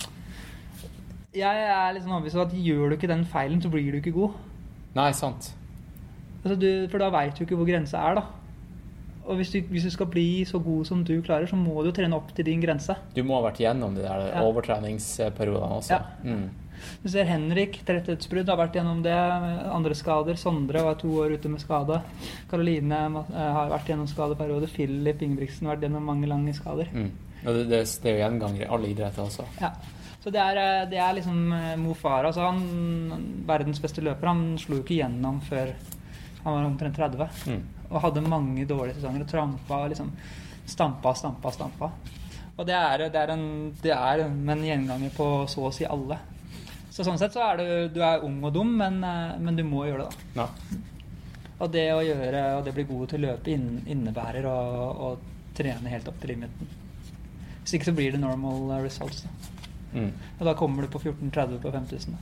Jeg litt sånn overbevist at gjør du ikke den feilen, så blir du ikke god. Nei, sant. Altså, for da vet du ikke hvor grensa da. Og hvis du skal bli så god som du klarer, så må du trene opp til din grense. Du må ha vært gjennom de der overtreningsperiodene også. Du ser Henrik, tretthetsbrudd, har vært gjennom det. Andre skader. Sondre var 2 år ute med skade. Caroline har vært gjennom skadeperiode. Philip Ingebrigtsen har vært gjennom mange lange skader. Og det jo gjenganger i alle idretter også. Ja. Så det liksom Mo Farah, altså verdens beste løper, han slo jo ikke gjennom før han var omtrent 30. Og hadde mange dårlige sesonger og trampa liksom stampa. Og det er en gjenganger på så å si alle. Så sånn sett så du ung og dum, men du må gjøre det da. Og det å gjøre, og det bli god til å løpe innebærer å trene helt opp til limiten. Hvis ikke så blir det normal results da. Og da kommer du på 14.30 på 5000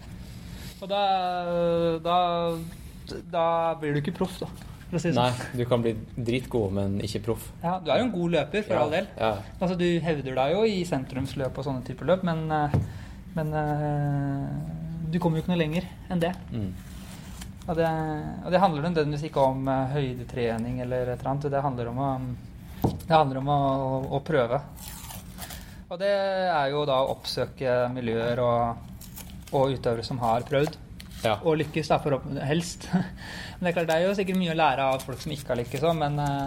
da. Og da blir du ikke proff da. Nei, du kan bli dritgod, men ikke proff. Ja, du jo en god løper for all del. Altså, du hevder deg jo i sentrumsløp og sånne typer løp, men du kommer jo ikke noe lenger enn det. Og det handler nødvendigvis ikke om høydetrening eller et eller annet. Det handler om å prøve. Og det jo da å oppsøke miljøer og utøvere som har prøvd. Og lykkes da, for helst. Men det klart, det jo sikkert mye å lære av folk som ikke har lykkes også,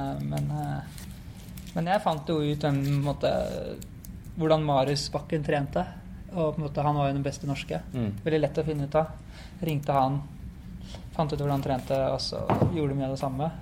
men jeg fant jo ut hvordan Marius Bakken trente, og på en måte, han var jo den beste norske. Veldig lett å finne ut av. Ringte han, fant ut hvordan han trente, og så gjorde mye av det samme.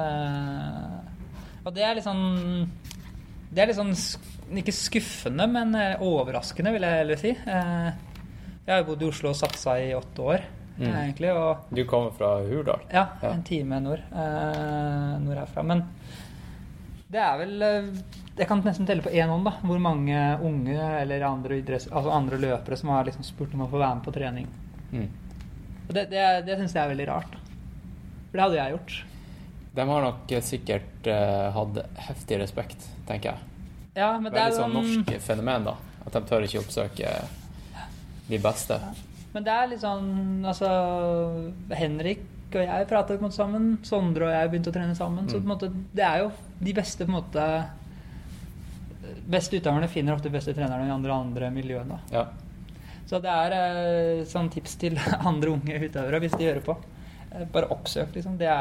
Og det litt sånn, ikke skuffende, men overraskende, vil jeg heller si. Jeg har jo bodd i Oslo og satsa i 8 år. egentlig. Og du kommer fra Hurdal? Ja, en time nord herfra. Men det vel jeg kan nesten telle på en hånd da, hvor mange unge eller andre løpere som har liksom spurt om å få være med på trening. Og det synes jeg veldig rart. For det hadde jeg gjort. De har nok sikkert hatt heftig respekt, tenker jeg. Ja, men det litt sånn norsk fenomen da, at de tør ikke oppsøke de beste. Men det litt sånn, altså Henrik og jeg pratet på en måte sammen, Sondre og jeg begynte å trene sammen, så på en måte, det jo de beste på en måte beste utøverne finner ofte beste trenerne i andre miljøene. Ja. Så det sånn tips til andre unge utøvere hvis de hører på. Bare oppsøk, liksom. Det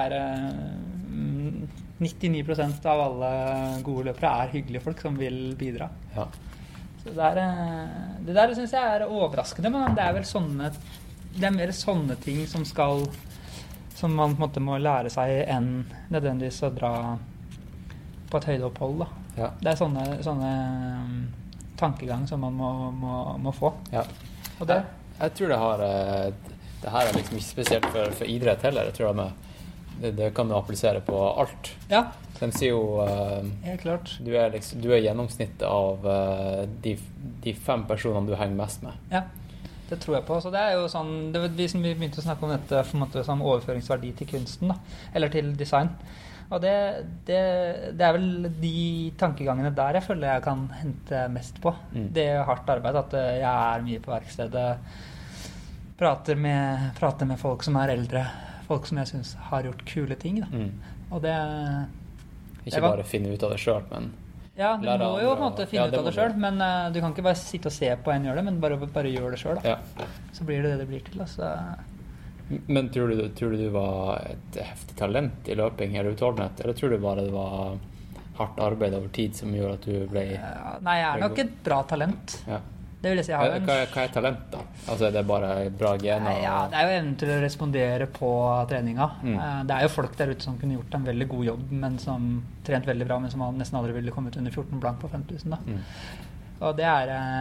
99% av alle gode løpere hyggelige folk som vil bidra. Ja. Så det der synes jeg overraskende, men det vel sånne det mer sånne ting som man på en måte må lære seg enn nødvendigvis å dra på et høydeopphold da. Ja. Det sånne tankegang som man må få. Ja. Og det jeg tror det her liksom ikke spesielt for idrett heller. Jeg tror det kan du applisere på alt. Ja. De sier jo helt klart. Du gjennomsnittet av de 5 personene du henger mest med. Ja, det tror jeg på. Så det jo sånn, det vi som vi begynte å snakke om dette for en måte sånn overføringsverdi til kunsten da, eller til design. Og det vel de tankegangene der jeg føler jeg kan hente mest på. Det hardt arbeid, at jeg mye på verkstedet, prater med folk som eldre, folk som jeg synes har gjort kule ting da. Og det ikke bare finne ut av det selv, men ja, du må jo på en måte finne ut av det selv, men du kan ikke bare sitte og se på en gjøre det, men bare gjøre det selv da. Ja. Så blir det blir til altså. Men tror du var et heftig talent i løping eller utholdenhet, eller tror du bare det var hardt arbeid over tid som gjorde at du ble Nei, jeg nok et bra talent. Ja. Det vil jeg si. Hva talent da? Altså det bare bra gener? Ja, det jo evnen til å respondere på treninga. Det jo folk der ute som kunne gjort en veldig god jobb, men som trent veldig bra, men som nesten aldri ville kommet under 14 blank på 5000 da. Og det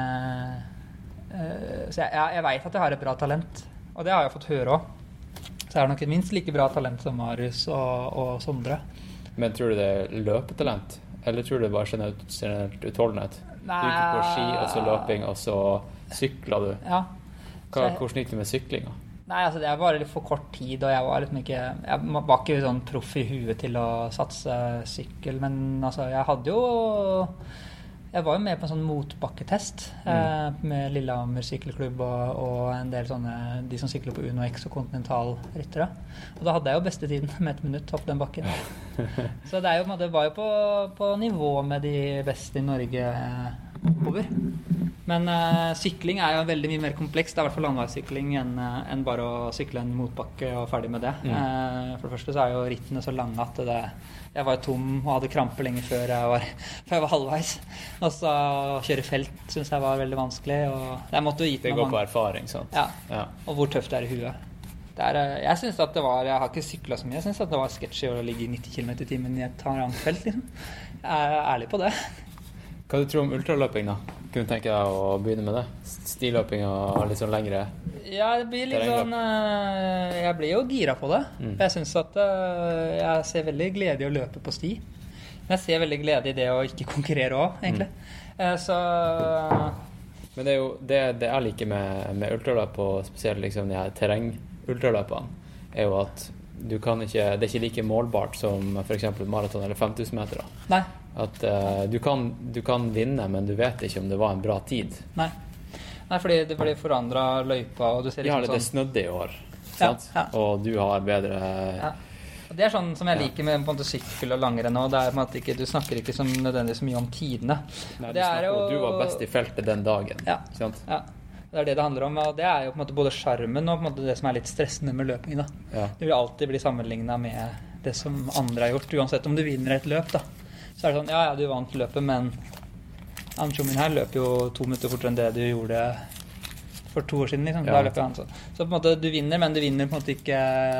så jeg vet at jeg har et bra talent, og det har jeg fått høre også. Så jeg nok et minst like bra talent som Marius og Sondre. Men tror du det løpetalent? Eller tror du det bare generelt utholdenhet? Nei. Du gikk på ski, og så løping, og så sykler du. Ja. Hvordan gikk det med syklinga? Nei, altså det var litt for kort tid, og jeg var liksom jeg var ikke sånn proff i huet til å satse sykkel, men altså jeg var jo med på en sånn motbakketest med Lillehammer sykkelklubb og en del sånne, de som sykler på Uno X og Continental ryttere. Og da hadde jeg jo beste tiden med 1 minutt opp den bakken. Så det var jo på nivå med de beste i Norge oppover. Men sykling jo veldig mye mer komplekst. Det i hvert fall landeveissykling enn bare å sykle en motbakke og ferdig med det. For det første så jo rittene så lange at jeg var tom og hadde krampe lenge før jeg var halvveis. Og så kjøre felt synes jeg var veldig vanskelig. Og jeg måtte jo det går på erfaring, sant? Ja, og hvor tøft det i huet. Jeg synes at jeg har ikke syklet så mye. Jeg synes at det var sketchy å ligge i 90 km i timen i et harangfelt. Liksom. Jeg ærlig på det. Hva du tror om ultraløping da? Kunne du tenke deg å begynne med det? Stiløping og litt sånn lengre? Ja, det blir litt sånn jeg blir jo gira på det. Jeg synes at jeg ser veldig glede i å løpe på sti. Men jeg ser veldig glede i det å ikke konkurrere også, egentlig. Men det jo det jeg liker med ultraløp, og spesielt liksom de her terreng-ultraløpene, jo at det ikke like målbart som for eksempel maraton eller 5000 meter. Nei. At du kan vinne, men du vet ikke om det var en bra tid. Nei, fordi det ble forandret løypa, og du ser liksom det snødde i år, sant? Ja. Og du har bedre Og det sånn som jeg liker med på en måte sykkel og langrenn nå. Det på en måte ikke, du snakker ikke som nødvendigvis mye om tidene. Nei, du var best i feltet den dagen. Ja, sant? Ja. Det handler om, og det jo på en måte både skjermen og på en måte det som litt stressende med løping da. Ja. Det vil alltid bli sammenlignet med det som andre har gjort, uansett om du vinner et løp da. Så det sånn, ja, du vant løpet, men Ancho min her løper jo 2 minutter fortere enn det du gjorde for 2 år siden, liksom. Da løper han så på en måte du vinner, men du vinner på en måte ikke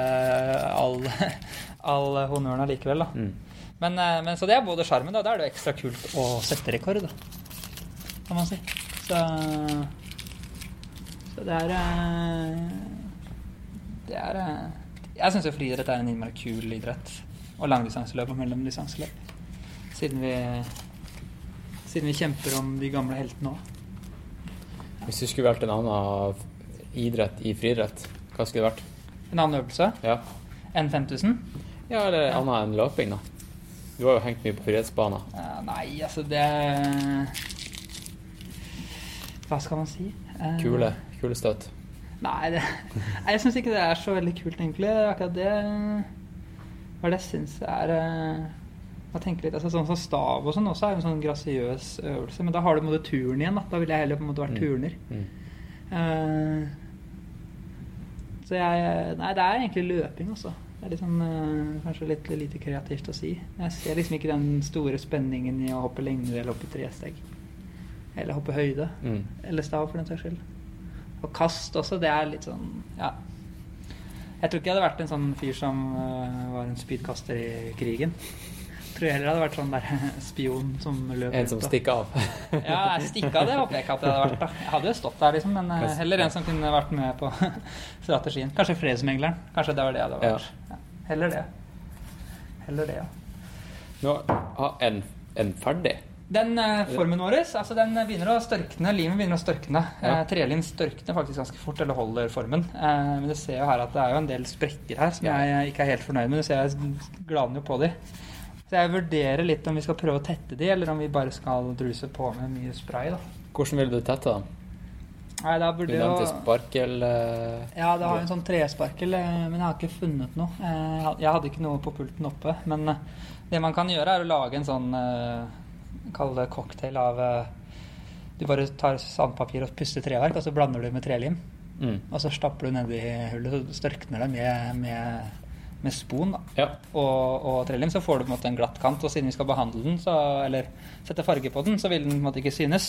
all honnøren likevel da. Men så det både skjermen da, det det ekstra kult å sette rekord da, kan man si. Så det Jeg synes jo friidrett en innmari kul idrett. Og langdistanseløp og mellomdistanseløp. Siden vi kjemper om de gamle heltene også. Hvis du skulle vært en annen idrett i friidrett, hva skulle det vært? En annen øvelse? Ja. Enn 5000? Ja, eller annet enn løping da. Du har jo hengt mye på friidrettsbaner. Nei, altså det... Hva skal man si? Kule støt. Nei, jeg synes ikke det så veldig kult egentlig. Akkurat det... Hva det jeg synes jeg tenker litt, altså sånn som stav og sånn også en sånn grasiøs øvelse, men da har du på en måte turen igjen da. Da vil jeg heller på en måte vært turner. Så nei, det egentlig løping også. Det litt sånn, kanskje litt lite kreativt å si. Jeg ser liksom ikke den store spenningen i å hoppe lengre eller hoppe 3 steg. Eller hoppe høyde. Eller stav for den saks skyld. Og kast også, det litt sånn, ja. Jeg tror ikke jeg hadde vært en sånn fyr som var en spydkaster i krigen. Jeg tror jeg heller hadde vært sånn der spion som løp. En som stikker av. Ja, stikker av det håper jeg ikke at jeg hadde vært da. Jeg hadde jo stått der liksom, men heller en som kunne vært med på strategien. Kanskje fredsmegleren. Kanskje det var det jeg hadde vært. Ja. Heller det, ja. Nå er en ferdig. Den formen vår, altså den begynner å størkne, limen begynner å størkne. Trelin størkner faktisk ganske fort, eller holder formen. Men du ser jo her at det jo en del sprekker her, som jeg ikke helt fornøyd med. Du ser jeg glaner jo på de. Så jeg vurderer litt om vi skal prøve å tette de, eller om vi bare skal druse på med mye spray da. Hvordan vil du tette da? Nei, da burde jo... Du sparkel? Ja, det har en sånn tresparkel, men jeg har ikke funnet noe. Jeg hadde ikke noe på pulten oppe, men det man kan gjøre å lage en sånn... Kall det cocktail av du bare tar sandpapir og puster treverk, og så blander du med trelim. Og så stapper du ned i hullet, så størkner det med spon da. Ja. Og trelim, så får du på en måte en glatt kant, og siden vi skal behandle den, eller sette farge på den, så vil den på en måte ikke synes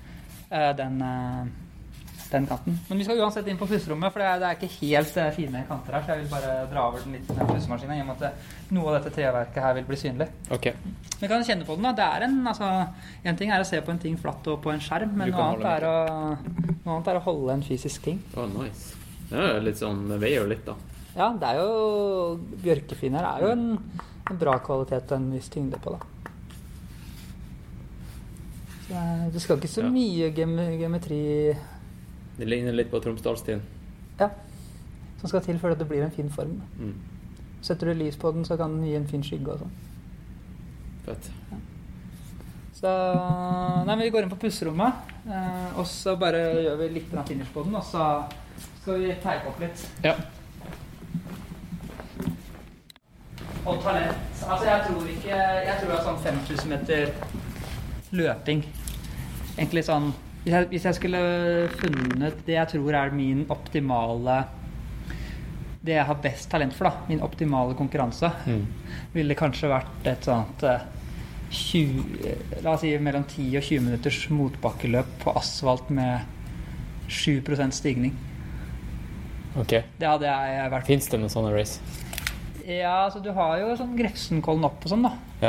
den kanten. Men vi skal uansett inn på pusterommet, for det ikke helt fine kanter her, så jeg vil bare dra over den litt med pussemaskinen, i og med at noe av dette treverket her vil bli synlig. Ok. Vi kan kjenne på den da, det en ting å se på en ting flatt og på en skjerm, men noe annet å holde en fysisk ting. Nice. Det litt sånn, det veier jo litt da. Ja, det jo, bjørkefin her jo en bra kvalitet og en viss tyngde på da. Så det skal ikke så mye geometri... Det ligner litt på Tromsdalstiden. Ja, som skal til for at det blir en fin form. Setter du lys på den, så kan den gi en fin skygge og sånn. Fett. Ja. Så, men vi går inn på pusterommet, og så bare gjør vi litt finish på den, og så skal vi teipe opp litt. Ja. Og talent. Altså, jeg tror sånn 5000 meter løping. Egentlig sånn, hvis jeg skulle funnet det jeg tror min optimale, det jeg har best talent for da, min optimale konkurranse, ville kanskje vært et sånt 20, la oss si mellom 10 og 20 minutters motbakkeløp på asfalt med 7% stigning. Ok. Det hadde jeg vært. Finns det noen sånne race? Ja, altså du har jo sånn Grefsenkollen opp og sånn da. Ja.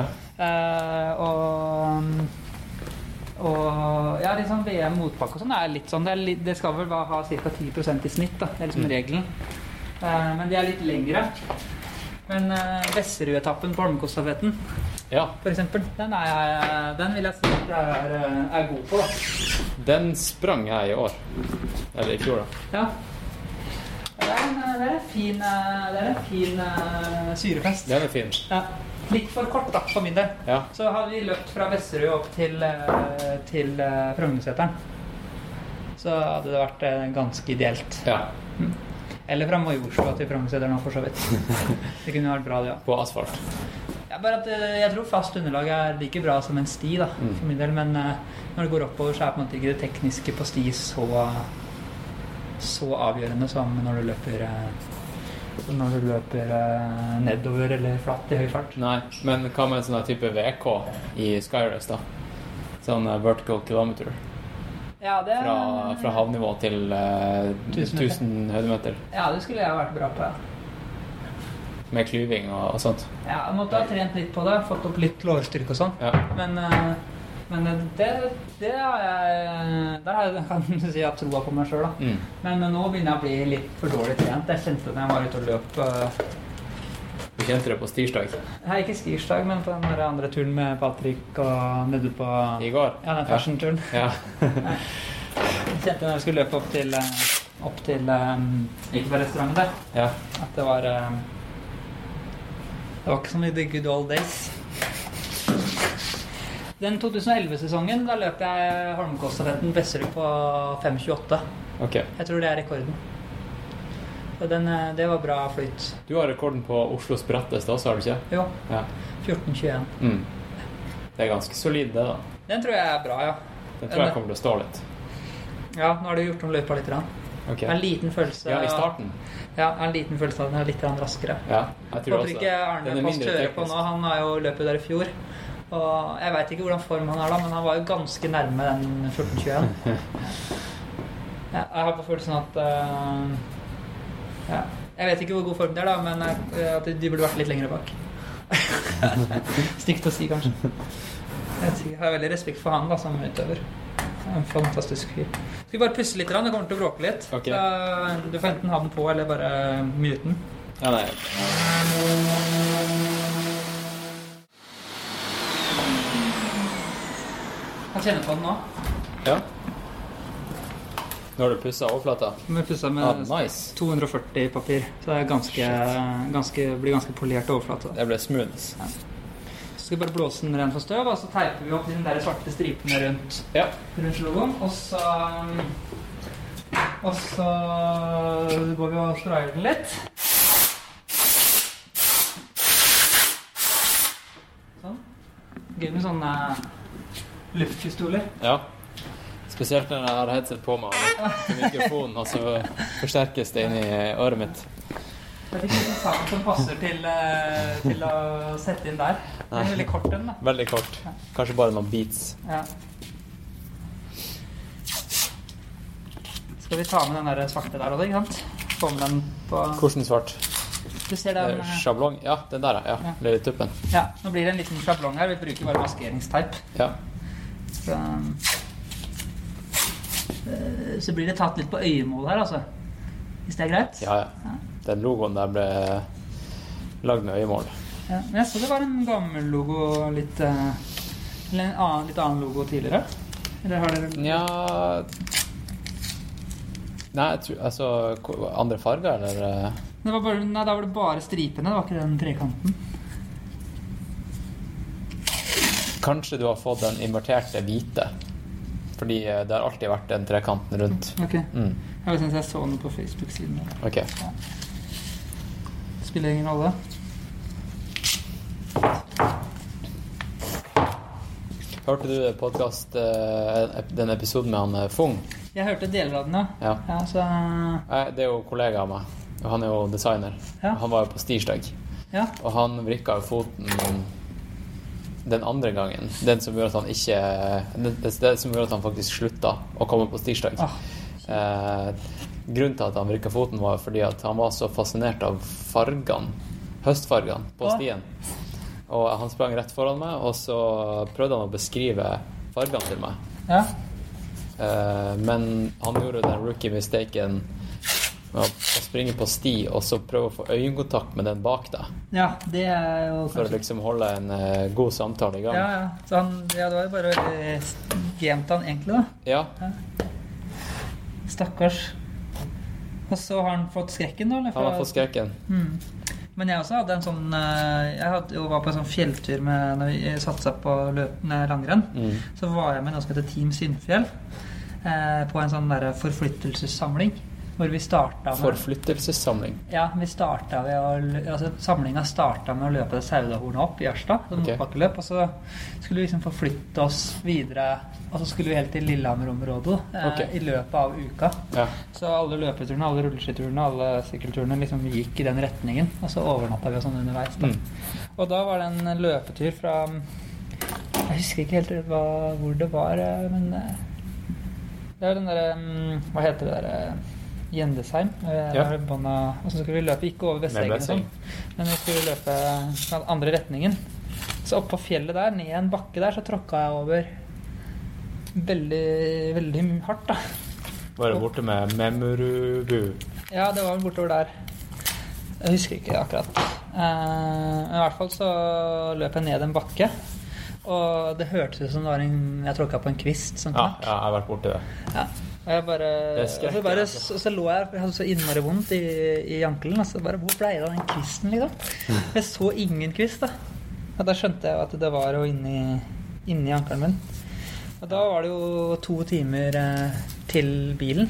Og ja, liksom VM motbakke og sånn litt sånn, det skal vel ha cirka 10% i snitt da, det liksom regelen. Men det litt lengre. Men Vesserud-etappen på Holmenkollstafetten, for eksempel, den vil jeg si at jeg god på da. Den sprang jeg i år, eller i fjor da. Ja. Det en fin syrefest. Den fin. Ja. Litt for kort da, for min del. Ja. Så har vi løpt fra Vesserud opp til Frognerseteren. Så hadde det vært ganske ideelt. Ja. Eller fra Majorstua til Frognerseteren for så vidt. Det kunne vært bra det, ja. På asfalt? Ja, bare at jeg tror fast underlag like bra som en sti da, for min del. Men når det går oppover, så på en måte ikke det tekniske på sti så avgjørende som når du løper nedover eller flatt i høy fart. Nei, men hva med en sånn type VK i Skyrace da? Sånn vertical kilometer. Ja, det fra havnivå til 1000 høydemeter. Ja, det skulle jeg vært bra på, ja. Med klyving og sånt. Ja, jeg måtte ha trent litt på det, fått opp litt lårstyrke og sånn. Ja. Men Men det har jeg... Der har jeg, kan du si, jeg har troa på meg selv da. Men nå begynner jeg å bli litt for dårlig trent. Jeg kjente det når jeg var ute og løp. Du kjente det på stirsdag? Nei, ikke stirsdag, men på den der andre turen med Patrick og nede på... I går? Ja, den fashion-turen. Ja. Jeg kjente når jeg skulle løpe opp til ikke på restauranten der. Ja. At det var ikke som i the good old days. Den 2011-sesongen, da løp jeg Holmenkollstafetten Besserud på 5.28. Ok. Jeg tror det er rekorden. Så det var bra flyt. Du har rekorden på Oslos bratteste også, har du ikke? Jo, ja. 14.21. Det er ganske solid det da. Den tror jeg er bra, ja. Den tror jeg kommer til å stå litt. Ja, nå har du gjort om løypa litt. Okay. En liten følelse... Ja, i starten? Ja, en liten følelse av den er litt raskere. Ja, jeg tror også. Ikke Arne Post hører på nå, han har jo løpet der i fjor. Og jeg vet ikke hvordan form han er da, men han var jo ganske nærme den 14.21. Ja, jeg har på følelsen at... Ja. Jeg vet ikke hvor god form det er da, men at de burde vært litt lengre bak. Stygt å si, kanskje. Jeg har veldig respekt for han da, som utøver. En fantastisk fyr. Skal vi bare pusse litt, det kommer til å bråke litt. Okay. Du får enten ha den på, eller bare mute den. Ja, nei. Jeg kjenner på den nå. Ja. Nå har du pusset overflata? Vi pusset med nice. 240 papir, så det er blir ganske polert overflate. Det ble smooth. Ja. Så skal vi bare blåse den ren for støv, og så teiper vi opp de der svarte stripene rundt logoen, og så går vi og sprayer den litt. Sånn. Gøy med sånne luftpistoler. Ja. Spesielt når jeg har headset på meg og mikrofonen, og så forsterkes det inn i øret mitt. Det er ikke en sak som passer til å sette inn der. Det er veldig kort den da. Veldig kort. Kanskje bare noen beats. Ja. Skal vi ta med den der svarte der også, ikke sant? Få med den på... Hvordan svart? Du ser den... Sjablong? Ja, den der, ja. Blir litt tuppen. Ja, nå blir det en liten sjablong her. Vi bruker bare maskeringsteip. Ja. Så blir det tatt litt på øyemål her, altså. Hvis det er greit? Ja. Den logoen der ble lagd med øyemål. Ja, men jeg så det var en gammel logo, eller en litt annen logo tidligere. Eller har dere... Ja... Nei, jeg tror... Altså, andre farger, eller... Da var det bare stripene, det var ikke den trekanten. Kanskje du har fått den inverterte hvite. Fordi det har alltid vært den trekanten rundt. Ok. Jeg synes jeg så noe på Facebook-siden. Ok. Ja. Spiller ingen rolle. Hørte du podcast, den episoden med han Fung? Jeg hørte deler av den, ja. Ja så... Det er jo kollega av meg. Og han er jo designer. Ja. Han var jo på stirsdag. Ja. Og han vrikket jo foten den andre gangen. Den som gjør at han ikke... Det som gjør at han faktisk sluttet å komme på stirsdag. Grunnen til at han vrikket foten var fordi at han var så fascinert av fargene, høstfargene på stien. Og han sprang rett foran meg, og så prøvde han å beskrive fargene til meg. Ja. Men han gjorde den rookie-mistaken å springe på sti, og så prøve å få øyekontakt med den bak deg. Ja, det er jo kanskje... For å liksom holde en god samtale i gang. Ja. Så det var jo bare gemt han egentlig da. Ja. Stakkars. Og så har han fått skrekken da? Han har fått skrekken. Men jeg også hadde en sånn... Jeg var på en sånn fjelltur når vi satset på langrenn. Så var jeg med noe som heter Team Syndfjell på en sånn der forflyttelsessamling. Hvor vi startet med... Forflyttelsessamling? Ja, vi startet samlingen startet med å løpe det Saudahornet opp i Ørstad, motbakkeløp, og så skulle vi liksom forflytte oss videre, og så skulle vi helt til Lillehammer-området i løpet av uka. Ja. Så alle løpeturene, alle rulleskiturene, alle sykkelturene liksom gikk i den retningen, og så overnattet vi sånn underveis. Og da var det en løpetur fra... Jeg husker ikke helt hvor det var, men... Det er den der... Hva heter det der... Gjendesheim og så skulle vi løpe ikke over Vesteggen sånn, men vi skulle løpe den andre retningen, så opp på fjellet der, ned en bakke der, så tråkket jeg over veldig, veldig hardt da. Var det borte med Memurubu? Ja, det var bortover der. Jeg husker ikke akkurat. I hvert fall så løp jeg ned en bakke, og det hørtes ut som det var jeg tråkket på en kvist som knakk. Ja, jeg har vært borte det. Ja. Og så lå jeg hadde så innmari vondt i ankelen, og så bare, hvor ble det av den kvisten liksom? Jeg så ingen kvist da. Og da skjønte jeg at det var jo inni ankelen min. Og da var det jo 2 timer til bilen.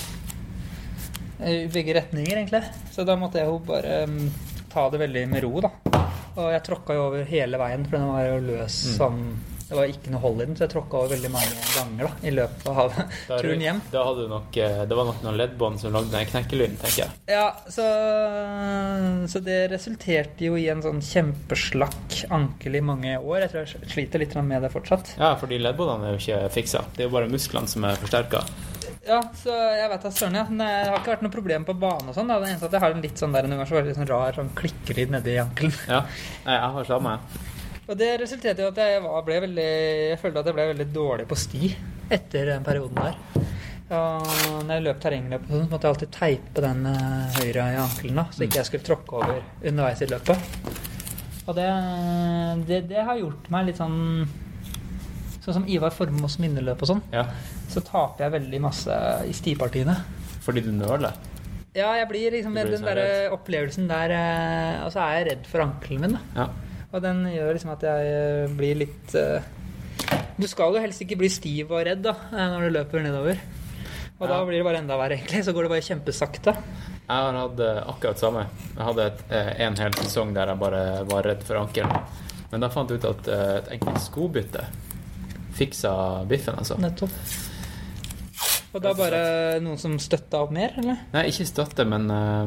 I begge retninger egentlig. Så da måtte jeg jo bare ta det veldig med ro da. Og jeg tråkket jo over hele veien, for den var jo løs som... Det var ikke noe hold i den, så jeg tråkket over veldig mange ganger da, i løpet av turen hjem. Da hadde du nok, det var nok noen leddbånd som lagde den knekkelyden, tenker jeg. Ja, så det resulterte jo i en sånn kjempeslakk ankel i mange år. Jeg tror jeg sliter litt med det fortsatt. Ja, fordi leddbåndene er jo ikke fiksa. Det er jo bare musklene som er forsterket. Ja, så jeg vet at søren, ja. Det har ikke vært noe problem på bane og sånn. Det eneste at jeg har en litt sånn der, noen ganger så var det litt sånn rar sånn klikkelyd nede i ankelen. Ja, jeg har samme. Og det resulterte jo at jeg følte at jeg ble veldig dårlig på sti etter den perioden der. Og når jeg løp terrengløp, så måtte jeg alltid teipe den høyre i ankelen da, så ikke jeg skulle tråkke over underveis i løpet. Og det har gjort meg litt sånn som Ivar Formos minneløp og sånn. Ja. Så taper jeg veldig masse i stipartiene. Fordi du nøler? Ja, jeg blir liksom med den der opplevelsen der, og så er jeg redd for ankelen min da. Ja. Og den gjør liksom at jeg blir litt... Du skal jo helst ikke bli stiv og redd da, når du løper nedover. Og da blir det bare enda verre egentlig, så går det bare kjempesakte. Jeg har hatt akkurat samme. Jeg hadde en hel sesong der jeg bare var redd for ankelen. Men da fant jeg ut at et enkelt skobytte fiksa biffen, altså. Nettopp. Og da bare noen som støttet opp mer, eller? Nei, ikke støtte, men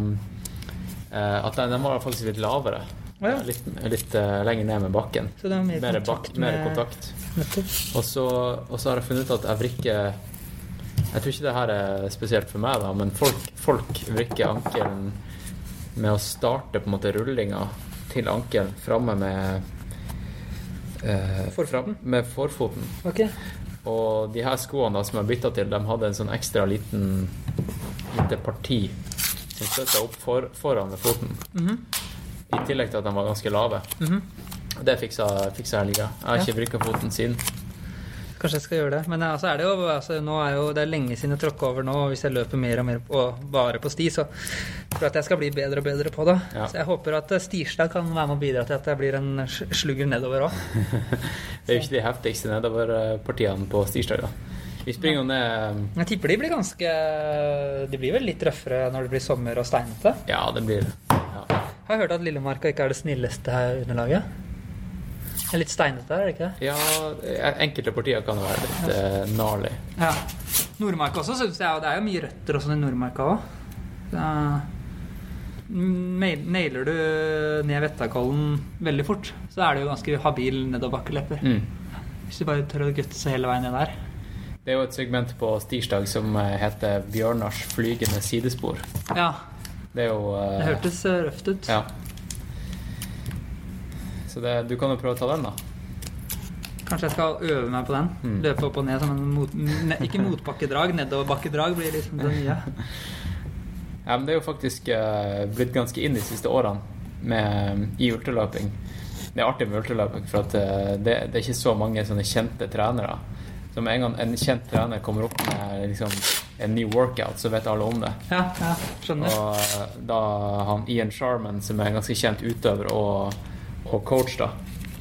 at den var faktisk litt lavere. Ja. Litt lenger ned med bakken. Så det var mer kontakt. Og så har jeg funnet ut at jeg vrikker... Jeg tror ikke det her er spesielt for meg da, men folk vrikker ankelen med å starte på en måte rullinga til ankelen fremme med forfoten. Okay. Og de her skoene da, som jeg byttet til, de hadde en sånn ekstra lite parti som støttet opp foran med foten. I tillegg til at de var ganske lave. Det fiksa jeg like. Jeg har ikke vrykket foten siden. Kanskje jeg skal gjøre det. Men altså er det jo, nå er jo det er lenge siden jeg tråkker over nå, og hvis jeg løper mer og mer bare på sti, så tror jeg at jeg skal bli bedre og bedre på det. Ja. Så jeg håper at stirsdag kan være med å bidra til at jeg blir en slugger nedover også. Det er jo ikke de heftigste nedoverpartiene på stirsdag da. Vi springer jo ned... Jeg tipper de blir vel litt røffere når det blir sommer og steinete? Ja, det blir det. Jeg har hørt at Lillemarka ikke er det snilleste her underlaget. Det er litt steinete der, er det ikke det? Ja, enkelte partier kan være litt narlig. Ja. Nordmarka også, synes jeg, og det er jo mye røtter også i Nordmarka også. Nailer du ned Vettakollen veldig fort, så er det jo ganske habil nedoverbakkelepper. Hvis du bare tør å gutte seg hele veien ned der. Det er jo et segment på stirsdag som heter Bjørnars flygende sidespor. Ja. Det hørtes røft ut. Ja. Så du kan jo prøve å ta den da. Kanskje jeg skal øve meg på den. Løpe opp og ned som en ikke motbakkedrag, nedoverbakkedrag blir liksom det nye. Ja, men det er jo faktisk blitt ganske inn de siste årene i ultraløping. Det er artig med ultraløping, for at det er ikke så mange sånne kjente trenere. Så med en gang en kjent trener kommer opp med liksom en ny workout, så vet alle om det. Ja, skjønner. Og da han Ian Sharman, som er en ganske kjent utøver og coach da,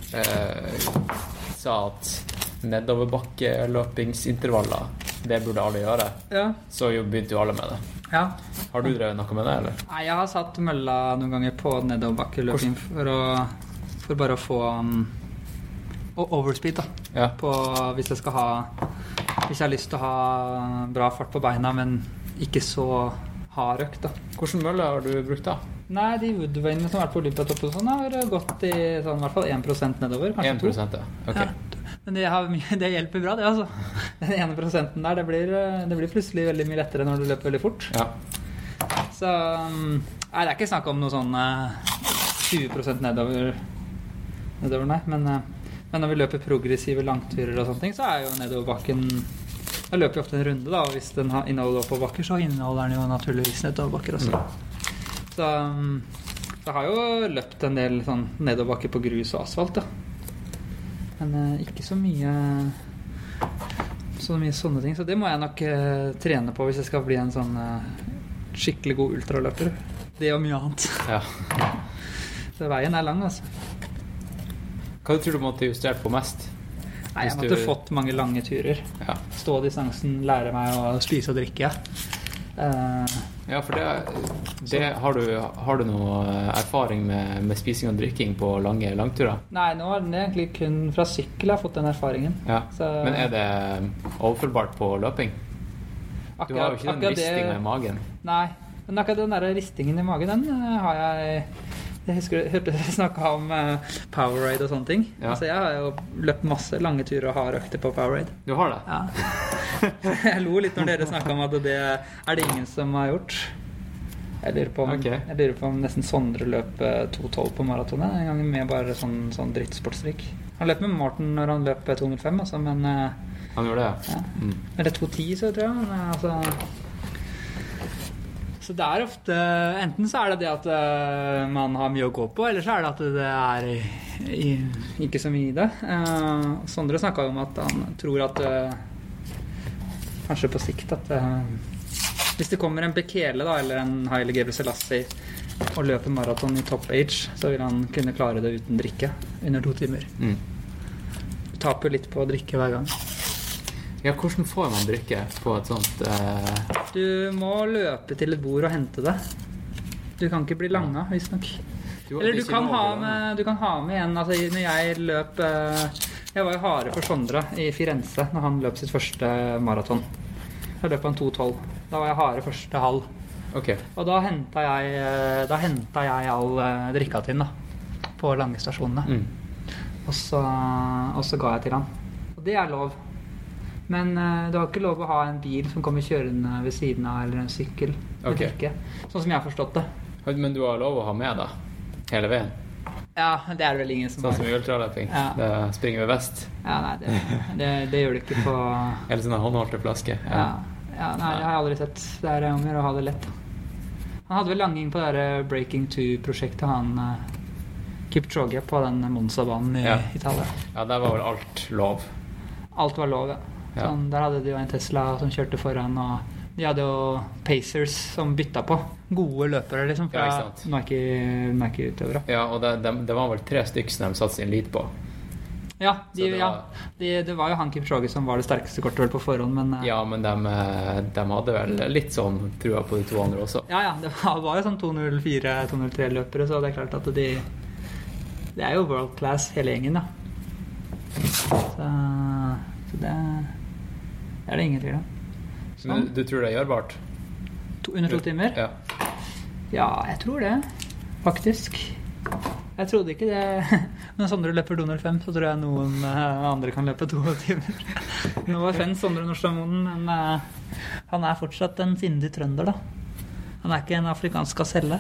sa at nedoverbakkeløpingsintervaller, det burde alle gjøre. Ja. Så begynte jo alle med det. Ja. Har du drevet noe med det, eller? Nei, jeg har satt mølla noen ganger på nedoverbakkeløping for bare å få og overspeed da, ja. Hvis jeg har lyst til å ha bra fart på beina, men ikke så hard økt da. Hvordan mølle har du brukt da? Nei, de woodveinene som har vært på Olympiatoppen og sånn har gått i sånn, i hvert fall 1% nedover, kanskje 1%, ja. Ok. Ja. Men det hjelper bra det, altså. Den 1% der, det blir plutselig veldig mye lettere når du løper veldig fort. Ja. Så, nei, det er ikke snakk om noe sånn 20% nedover, nei, men Men når vi løper progressive langturer og sånne ting, så jo nedoverbakken... Jeg løper jo ofte en runde da, og hvis den inneholder oppoverbakker, så inneholder den jo naturligvis nedoverbakker også. Så jeg har jo løpt en del sånn nedoverbakker på grus og asfalt, da. Men ikke så mye sånne ting, så det må jeg nok trene på hvis jeg skal bli en sånn skikkelig god ultraløper. Det og mye annet. Ja. Så veien lang, altså. Hva tror du måtte justere på mest? Nei, jeg måtte fått mange lange turer. Ja. Stå distansen, lære meg å spise og drikke. Ja, for har du noe erfaring med spising og drikking på langturer? Nei, nå det egentlig kun fra sykkel jeg har fått den erfaringen. Ja. Men det overførbart på løping? Du har jo ikke den risting med magen. Nei, men akkurat den der ristingen i magen, den har jeg husker jeg hørte dere snakket om Powerade og sånne ting. Ja. Altså jeg har jo løpt masse lange turer og har økter på Powerade. Du har det? Ja. Jeg lo litt når dere snakket om at det det ingen som har gjort. Jeg lurer på om nesten Sondre løp 2:12 på maratonet en gang med bare sånn drittsportsdrikk. Han løp med Morten når han løp 2:05, altså, men han gjorde det, ja. Eller 2:10 så tror jeg, men altså... Så det ofte, enten så det at man har mye å gå på, eller så det at det ikke så mye i det. Sondre snakket om at han tror at kanskje på sikt at hvis det kommer en Bekele da, eller en Haile Gebrselassie og løper maraton i top age, så vil han kunne klare det uten drikke under 2 timer. Du taper litt på å drikke hver gang. Ja, hvordan får man drikke på et sånt... Du må løpe til et bord og hente det. Du kan ikke bli langa, hvis nok. Eller du kan ha med en... Altså, når jeg løp... Jeg var jo hare for Sondre i Firenze når han løp sitt første maraton. Jeg løp han 2:12. Da var jeg hare første halv. Okay. Og da hentet jeg all drikka til da, på langestasjonene. Og så ga jeg til han. Og det lov. Men du har ikke lov å ha en bil som kommer kjørende ved siden av, eller en sykkel. Okay. Sånn som jeg har forstått det. Men du har lov å ha med da, hele veien? Ja, det vel ingen som har. Sånn som i ultraløping? Ja. Det springer ved vest? Ja, nei, det gjør du ikke på... Eller sånn håndholdte flaske? Ja, nei, det har jeg aldri sett. Det om å ha det lett. Han hadde vel langing på det der Breaking 2-prosjektet, han Kipchoge på den Monza-banen i Italia. Ja, der var vel alt lov? Alt var lov, ja. Sånn, der hadde de jo en Tesla som kjørte foran, og de hadde jo Pacers som bytta på. Gode løpere, liksom, fra Nike-utøvere. Ja, og det var vel 3 stykker som de satt sin lit på. Ja, det var jo han Kipchoge som var det sterkeste kortet vel på forhånd, men... Ja, men de hadde vel litt sånn trua på de 2 andre også. Ja, det var jo sånn 204-203 løpere, så det klart at det jo world class hele gjengen, da. Så det det ingen tvil om. Men du tror det gjørbart? Under 2 timer? Ja. Ja, jeg tror det, faktisk. Jeg trodde ikke det. Når Sondre løper 2:05, så tror jeg noen andre kan løpe 2 timer. Nå var Fenn Sondre Nordstadmoen, men han fortsatt en sindig trønder, da. Han ikke en afrikansk gaselle.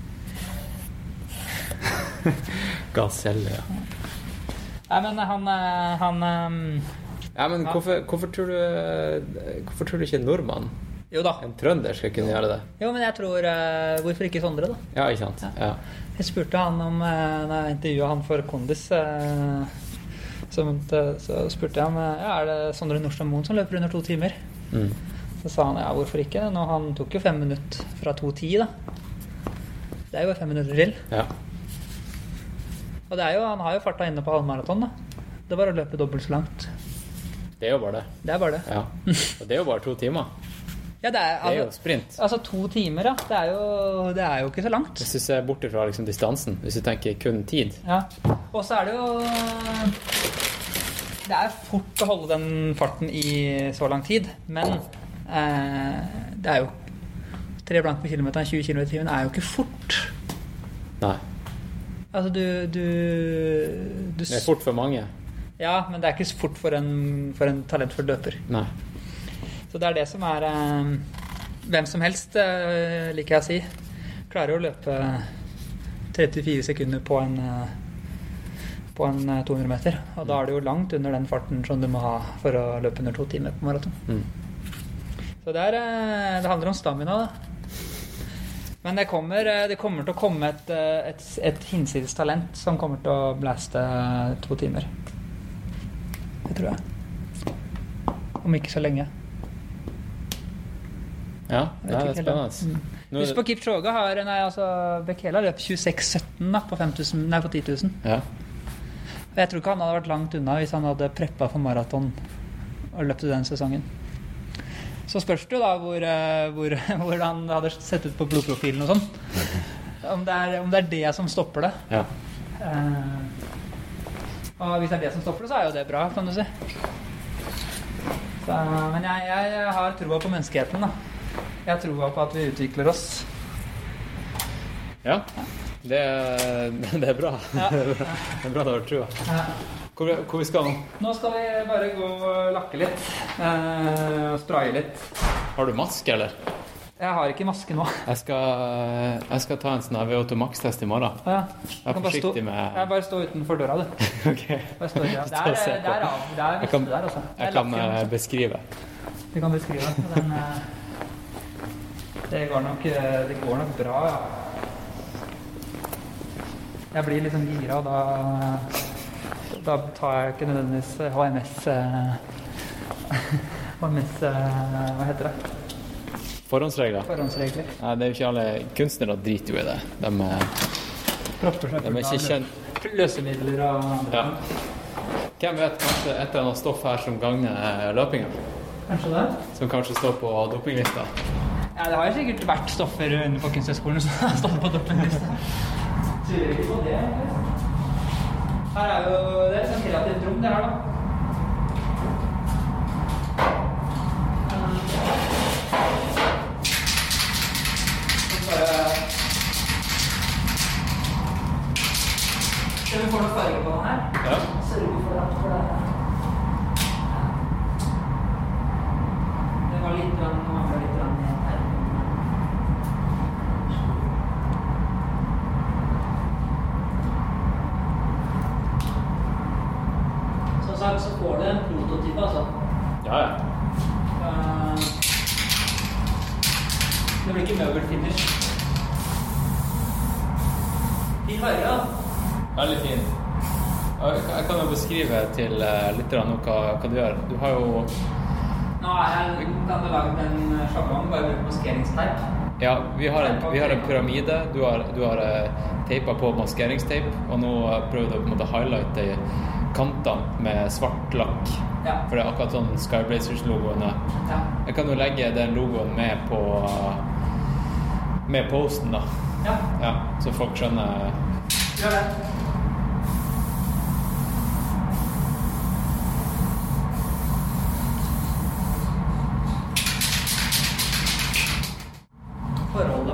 Gaselle, ja. Nei, men han ja, men hvorfor tror du ikke en nordmann? Jo da. En trønder skal kunne gjøre det? Jo, men jeg tror hvorfor ikke Sondre, da? Ja, ikke sant? Ja. Jeg spurte han om når jeg intervjuet han for Kondis, så spurte jeg om det Sondre Nordstadmoen som løper under 2 timer? Så sa han hvorfor ikke? Nå, han tok jo 5 minutter fra 2:10, da. Det jo 5 minutter til. Ja. Og han har jo farta inne på halvmaraton, da. Det var å løpe dobbelt så langt. Det jo bare det. Det bare det. Ja. Og det jo bare 2 timer. Ja, det jo sprint. Altså 2 timer, ja. Det jo ikke så langt. Hvis du ser bort fra liksom distansen, hvis du tenker kun tid. Ja. Og så det jo... Det fort å holde den farten i så lang tid, men det jo 3 blank på kilometeren, 20 km i timen jo ikke fort. Nei. Altså det fort for mange. Ja, men det ikke så fort for en talentfull løper. Nei. Så det det som hvem som helst, liker jeg å si, klarer å løpe 34 sekunder på på en 200 meter, og da er det jo langt under den farten som du må ha for å løpe under 2 timer på maraton. Så det handler om stamina da. Men det kommer til å komme et hinsides talent som kommer til å blaste 2 timer. Det tror jeg. Om ikke så lenge. Ja, det er spennende. Husk på Kipchoge Bekele løp 26,17 da, på 10 000. Ja. Og jeg tror ikke han hadde vært langt unna hvis han hadde preppet for maraton og løpt den sesongen. Så spørs det jo da hvor han hadde sett ut på blodprofilen og sånn. Om det er det som stopper det. Ja. Og hvis det er det som stopper det, så er jo det bra, kan du si. Så, men jeg har troa på menneskeheten da. Jeg tror på at vi utvikler oss. Ja, det er bra. Ja. Det er bra du har trua. Ja. Hvor vi skal nå? Nå skal vi bare gå og lakke litt. Og spraye litt. Har du maske, eller? Jeg har ikke maske nå. Jeg skal ta en sånn VO2 Max-test i morgen. Ja. Jeg bare stå utenfor døra, du. Ok. Bare stå, ja. Det er viktig der, altså. Jeg kan beskrive. Du kan beskrive. Det går nok bra, ja. Jeg blir litt sånn gira, og da tar jeg ikke nødvendigvis HMS, hva heter det? Forhåndsregler. Nei, det er jo ikke alle kunstnere driter jo i det. De er ikke kjent. Løsemidler og andre. Ja. Hvem vet, kanskje et eller annet stoff her som gagner løpingen? Kanskje det? Som kanskje står på dopinglista? Ja, det har jo sikkert vært stoffer under på Kunsthøgskolen som har stått på dopinglista. Tviler ikke på det. Her er jo det sånn kreativt rom, det her da. Skal vi få noe farge på den her? Ja. Sørger for det. Det var litt her. Så får du en prototype, altså. Ja. Det blir ikke møbelfinish. Fin farge, da. Veldig fin. Jeg kan jo beskrive til lytterne hva du gjør. Du har jo... Nå har jeg laget en sjablong, bare brukt maskeringsteip. Ja, vi har en pyramide. Du har teipet på maskeringsteip, og nå prøver du å på en måte highlighte kantene med svart lakk. Ja. For det er akkurat sånn Skyblazers-logoen er. Ja. Jeg kan jo legge den logoen med posten da. Ja. Ja, så folk skjønner... Gjør det. Forholdet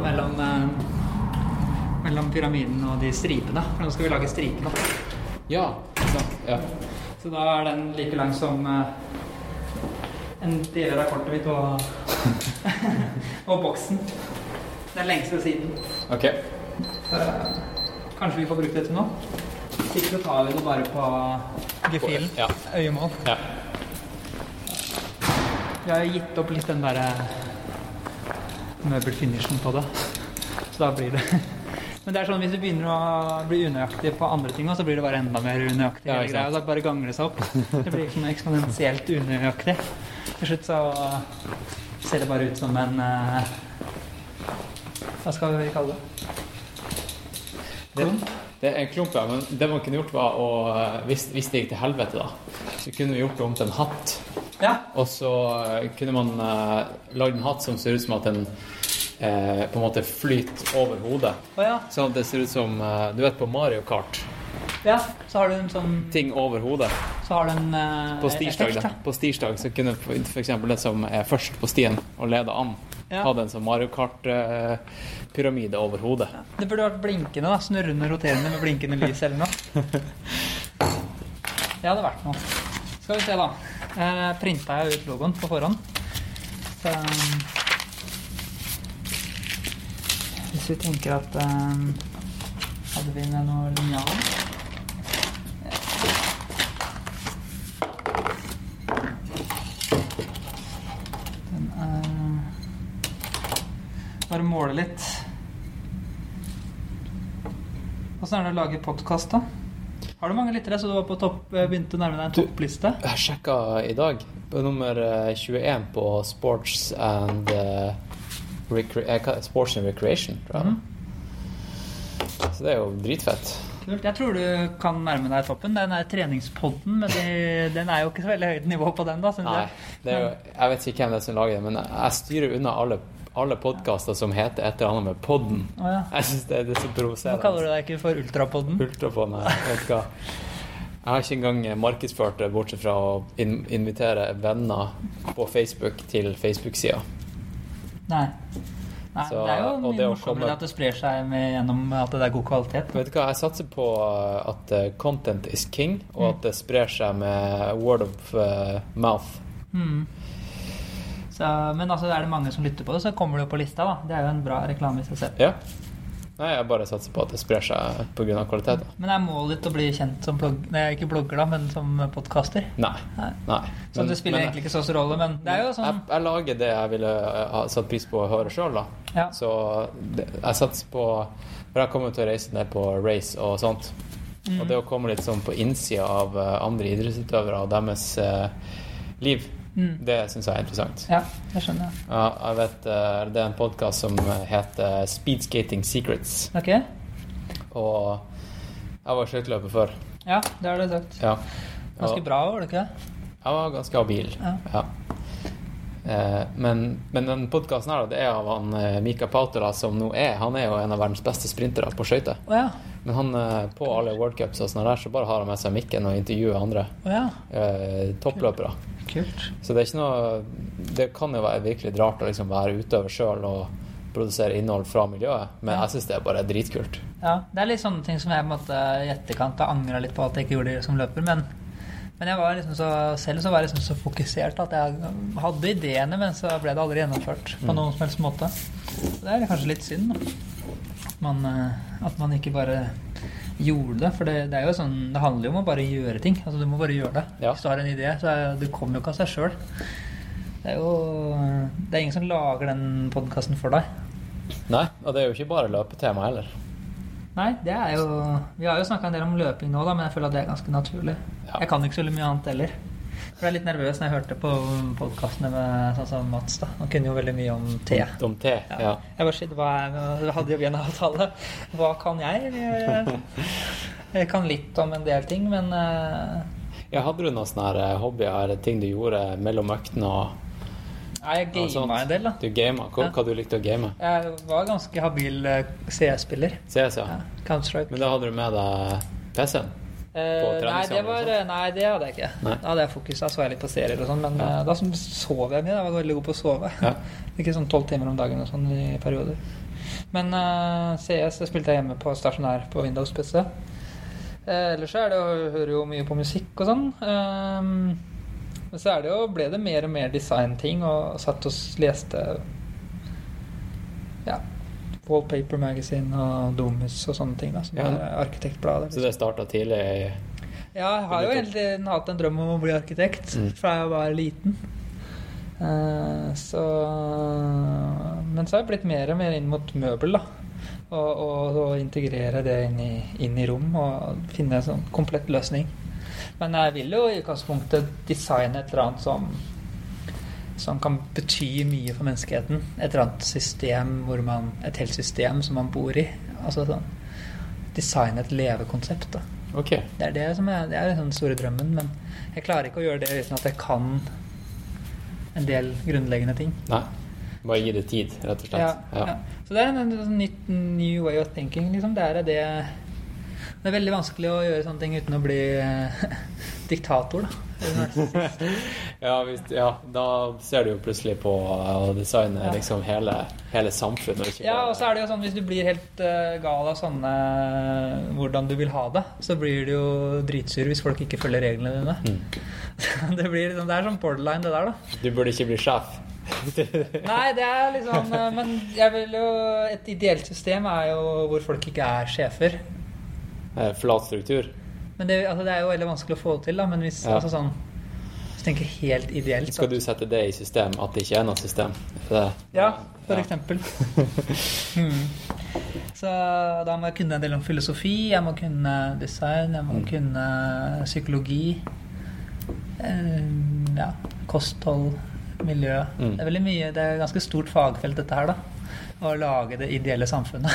mellom pyramiden og de stripene. For nå skal vi lage stripene. Ja, sant. Ja. Så da er den like lang som en del av kortet mitt og boksen. Den lengste siden. Ok. Kanskje vi får brukt det til nå? Sikkert tar vi det bare på gefühlen. Ja. Øyemål. Ja. Jeg har gitt opp litt den der møbelfinishen på det. Så da blir det... Men det er sånn, hvis du begynner å bli unøyaktig på andre ting, så blir det bare enda mer unøyaktig. Ja, og da bare ganger det seg opp. Det blir sånn eksponentielt unøyaktig. Til slutt så ser det bare ut som en... Hva skal vi kalle det? Klump? Det er en klump, ja. Men det man kunne gjort var å... Hvis det gikk til helvete da, så kunne vi gjort det om til en hatt. Ja. Og så kunne man lage en hatt som ser ut som at den... på en måte flyt over hodet. Ja. Sånn at det ser ut som du vet på Mario Kart. Ja, så har du en sånn ting over hodet. Så har du en på stirsdag, effekt, på stirsdag så kunne for eksempel det som er først på stien og leder an ha en sånn Mario Kart pyramide over hodet. Ja. Det burde vært blinkende da, snurrende, roterende med blinkende lys eller noe. Det hadde vært noe. Skal vi se da. Printet jeg ut logoen på forhånd. Så... Hvis vi tenker at hadde vi med noe linjal måle litt. Hvordan det å lage podcast da? Har du mange lyttere, så du var på begynte å nærme deg en toppliste? Jeg sjekket I dag på nummer 21 på Sports and Sports and Recreation, tror jeg. Så det jo dritfett. Kult. Jeg tror du kan nærme deg toppen. Den treningspodden, men den jo ikke så veldig høyt nivå på den da, synes jeg. Nei, det jo, jeg vet ikke hvem det som lager det, men jeg styrer unna alle podcaster som heter et eller annet med podden. Ja. Jeg synes det så provoserende. Hva kaller du deg ikke for ultrapodden? Ultrapodden, jeg vet hva. Jeg har ikke engang markedsført det, bortsett fra å invitere venner på Facebook til Facebook-siden. Nei, så, det jo mye morsommere at det sprer seg gjennom at det god kvalitet. Vet du hva, jeg satser på at content is king, og at det sprer seg med word of mouth. Så, men altså, det mange som lytter på det, så kommer det jo på lista da. Det jo en bra reklame I seg selv. Ja. Nei, jeg bare satser på at det sprer seg på grunn av kvaliteten. Men målet ditt å bli kjent som ikke blogger da, men som podcaster? Nei. Så det spiller egentlig ikke så stor rolle, men det jo sånn... Jeg lager det jeg ville ha satt pris på å høre selv da. Ja. Så jeg satser på... For jeg kommer til å reise ned på race og sånt. Og det å komme litt sånn på innsida av andre idrettsutøvere og deres liv, det synes jeg interessant. Ja, det skjønner jeg. Ja, jeg vet, det en podcast som heter Speed Skating Secrets. Ok. Og jeg var skøyteløper før. Ja, det har du sagt. Ja. Ganske bra, var det ikke? Jeg var ganske habil. Ja. Men den podcasten her, det av han Mika Pautala, som nå han jo en av verdens beste sprintere på skøyter. Ja. Men han på alle World Cups og sånne der, så bare har han med seg mikken og intervjuer andre toppløpere. Kult. Så det ikke noe det kan jo være virkelig rart å liksom være utøver selv og produsere innhold fra miljøet, men jeg synes det bare dritkult. Ja, det litt sånne ting som jeg måtte I etterkant ha angret litt på at jeg ikke gjorde det som løper, men jeg var liksom selv så var jeg liksom så fokusert at jeg hadde ideene, men så ble det aldri gjennomført på noen som helst måte. Det kanskje litt synd da. At man ikke bare gjorde det, for det jo sånn, det handler jo om å bare gjøre ting, altså du må bare gjøre det. Ja. Hvis du har en idé, så du kommer jo ikke av seg selv. Det det ingen som lager den podcasten for deg. Nei, og det jo ikke bare løpetema heller. Nei, det jo, vi har jo snakket en del om løping nå da, men jeg føler at det ganske naturlig. Ja. Jeg kan ikke så mye annet heller. For jeg litt nervøs når jeg hørte på podcastene med sånn som Mats da. Han kunne jo veldig mye om te. Om te, ja. Jeg bare shit, hadde jo vi en avtale. Hva kan jeg? Jeg kan litt om en del ting, men... Hadde du noen sånne her hobbyer eller ting du gjorde mellom øktene og... Nei, jeg gamet en del da. Du gamet? Hva du likte å game? Jeg var ganske habil CS-spiller. CS, ja. Counter-Strike. Men da hadde du med deg PC-en? Nei, det hadde jeg ikke. Da hadde jeg fokus, da så jeg litt på serier og sånn, men da sov jeg mye, jeg var veldig god på å sove. Ikke sånn 12 timer om dagen og sånn I perioder. Men CS spilte jeg hjemme på stasjonær på Windows PC. Ellers så det å høre jo mye på musikk og sånn. Men så det jo, ble det mer og mer design-ting, og satt og leste Wallpaper Magazine og Domus og sånne ting da, som arkitektbladet. Så det startet tidlig? Ja, jeg har jo egentlig hatt en drøm om å bli arkitekt fra jeg var liten. Men så har jeg blitt mer og mer inn mot møbel da. Og integrere det inn I rom og finne en sånn komplett løsning. Men jeg vil jo I utgangspunktet designe et eller annet som kan bety mye for menneskeheten. Et eller annet system et helt system som man bor I. Altså sånn, designe et levekonsept da. Okay. Det det som det den store drømmen, men jeg klarer ikke å gjøre det uten at jeg kan en del grunnleggende ting. Nei, bare gi det tid, rett og slett. Ja. Så det en new way of thinking, liksom. Det veldig vanskelig å gjøre sånne ting uten å bli diktator da. Da ser du jo plutselig på å designe liksom hele samfunnet. Ja, og så det jo sånn, hvis du blir helt gal av sånne hvordan du vil ha det, så blir du jo dritsur hvis folk ikke følger reglene dine. Det sånn borderline det der da. Du burde ikke bli sjef. Nei, det liksom, men jeg vil jo, et ideelt system jo hvor folk ikke sjefer. Flat struktur. Men det jo veldig vanskelig å få det til da, men hvis, altså sånn, hvis tenker helt ideelt. Skal du sette det i system, at det ikke er noe system? Ja, for eksempel. Så da må jeg kunne en del om filosofi, jeg må kunne design, jeg må kunne psykologi, kosthold, miljø. Det er veldig mye, det er ganske stort fagfelt dette her da, å lage det ideelle samfunnet.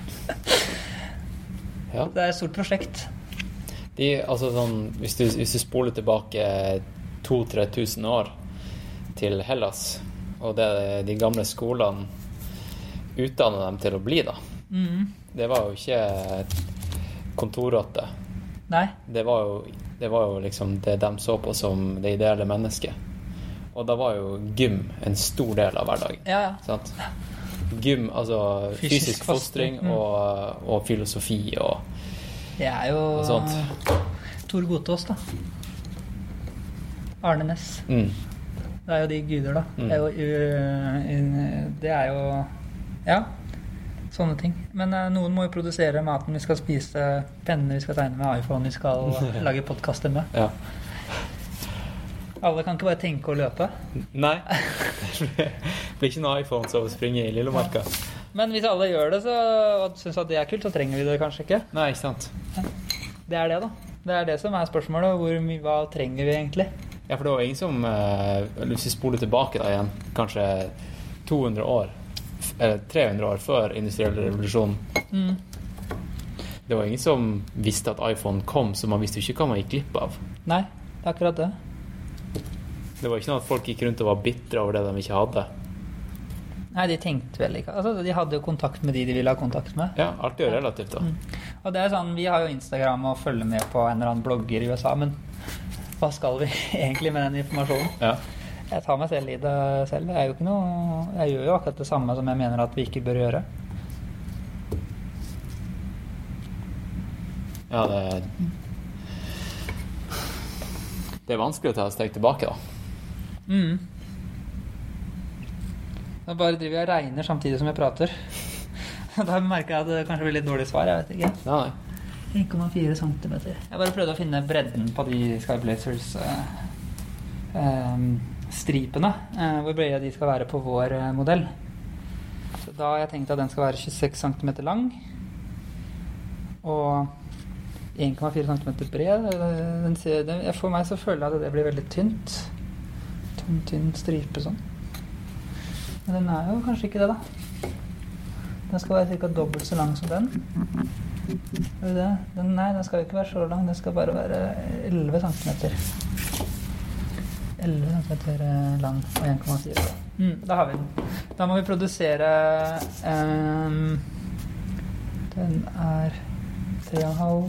Ja. Det er et stort prosjekt. Altså sånn, hvis du spoler tilbake 2-3 tusen år til Hellas, og det de gamle skolene utdannet dem til å bli da. Det var jo ikke kontorrotte. Nei. Det var jo liksom det de så på som det ideelle mennesket. Og da var jo gym en stor del av hverdagen. Ja. Sant? Gym, altså fysisk fostring og filosofi og det er jo Tor Gotaas da. Arne Næss. Det er jo de guder da. Det er jo ja, sånne ting. Men noen må jo produsere maten vi skal spise, pennene vi skal tegne med, iPhone vi skal lage podcaster med. Ja. Alle kan ikke bare tenke og løpe. Nei. Det blir ikke noen iPhone så å springe i Lillemarka. Men hvis alle gjør det og synes at det er kult, så trenger vi det kanskje ikke. Nei, ikke sant. Det er det da. Det er det som er spørsmålet. Hva trenger vi egentlig? Ja, for det var ingen som, hvis vi spoler tilbake da igjen, kanskje 200 år, eller 300 år før industriell revolusjon. Det var ingen som visste at iPhone kom, så man visste jo ikke hva man gikk glipp av. Nei, det er akkurat det. Det var ikke noe at folk gikk rundt og var bittre over det de ikke hadde. Nei, de tenkte vel ikke. Altså, de hadde jo kontakt med de ville ha kontakt med. Ja, alt er jo relativt da. Og det er sånn, vi har jo Instagram og følger med på en eller annen blogger i USA, men hva skal vi egentlig med den informasjonen? Ja. Jeg tar meg selv i det selv. Det er jo ikke noe, jeg gjør jo akkurat det samme som jeg mener at vi ikke bør gjøre. Ja, det er vanskelig å ta et steg tilbake da. Da bare driver jeg og regner samtidig som jeg prater. Da merker jeg at det kanskje blir litt dårlig svar, jeg vet ikke. Nei. 1,4 centimeter. Jeg bare prøvde å finne bredden på de Skyblazers stripene, hvor brede de skal være på vår modell. Så da har jeg tenkt at den skal være 26 cm lang, og 1,4 cm bred. For meg så føler jeg at det blir veldig tynt. Tynn stripe sånn. Men den er jo kanskje ikke det da. Den skal være cirka dobbelt så lang som den. Er det det? Nei, den skal jo ikke være så lang. Den skal bare være 11 cm. 11 cm lang og 1,4. Da har vi den. Da må vi produsere den er 3,5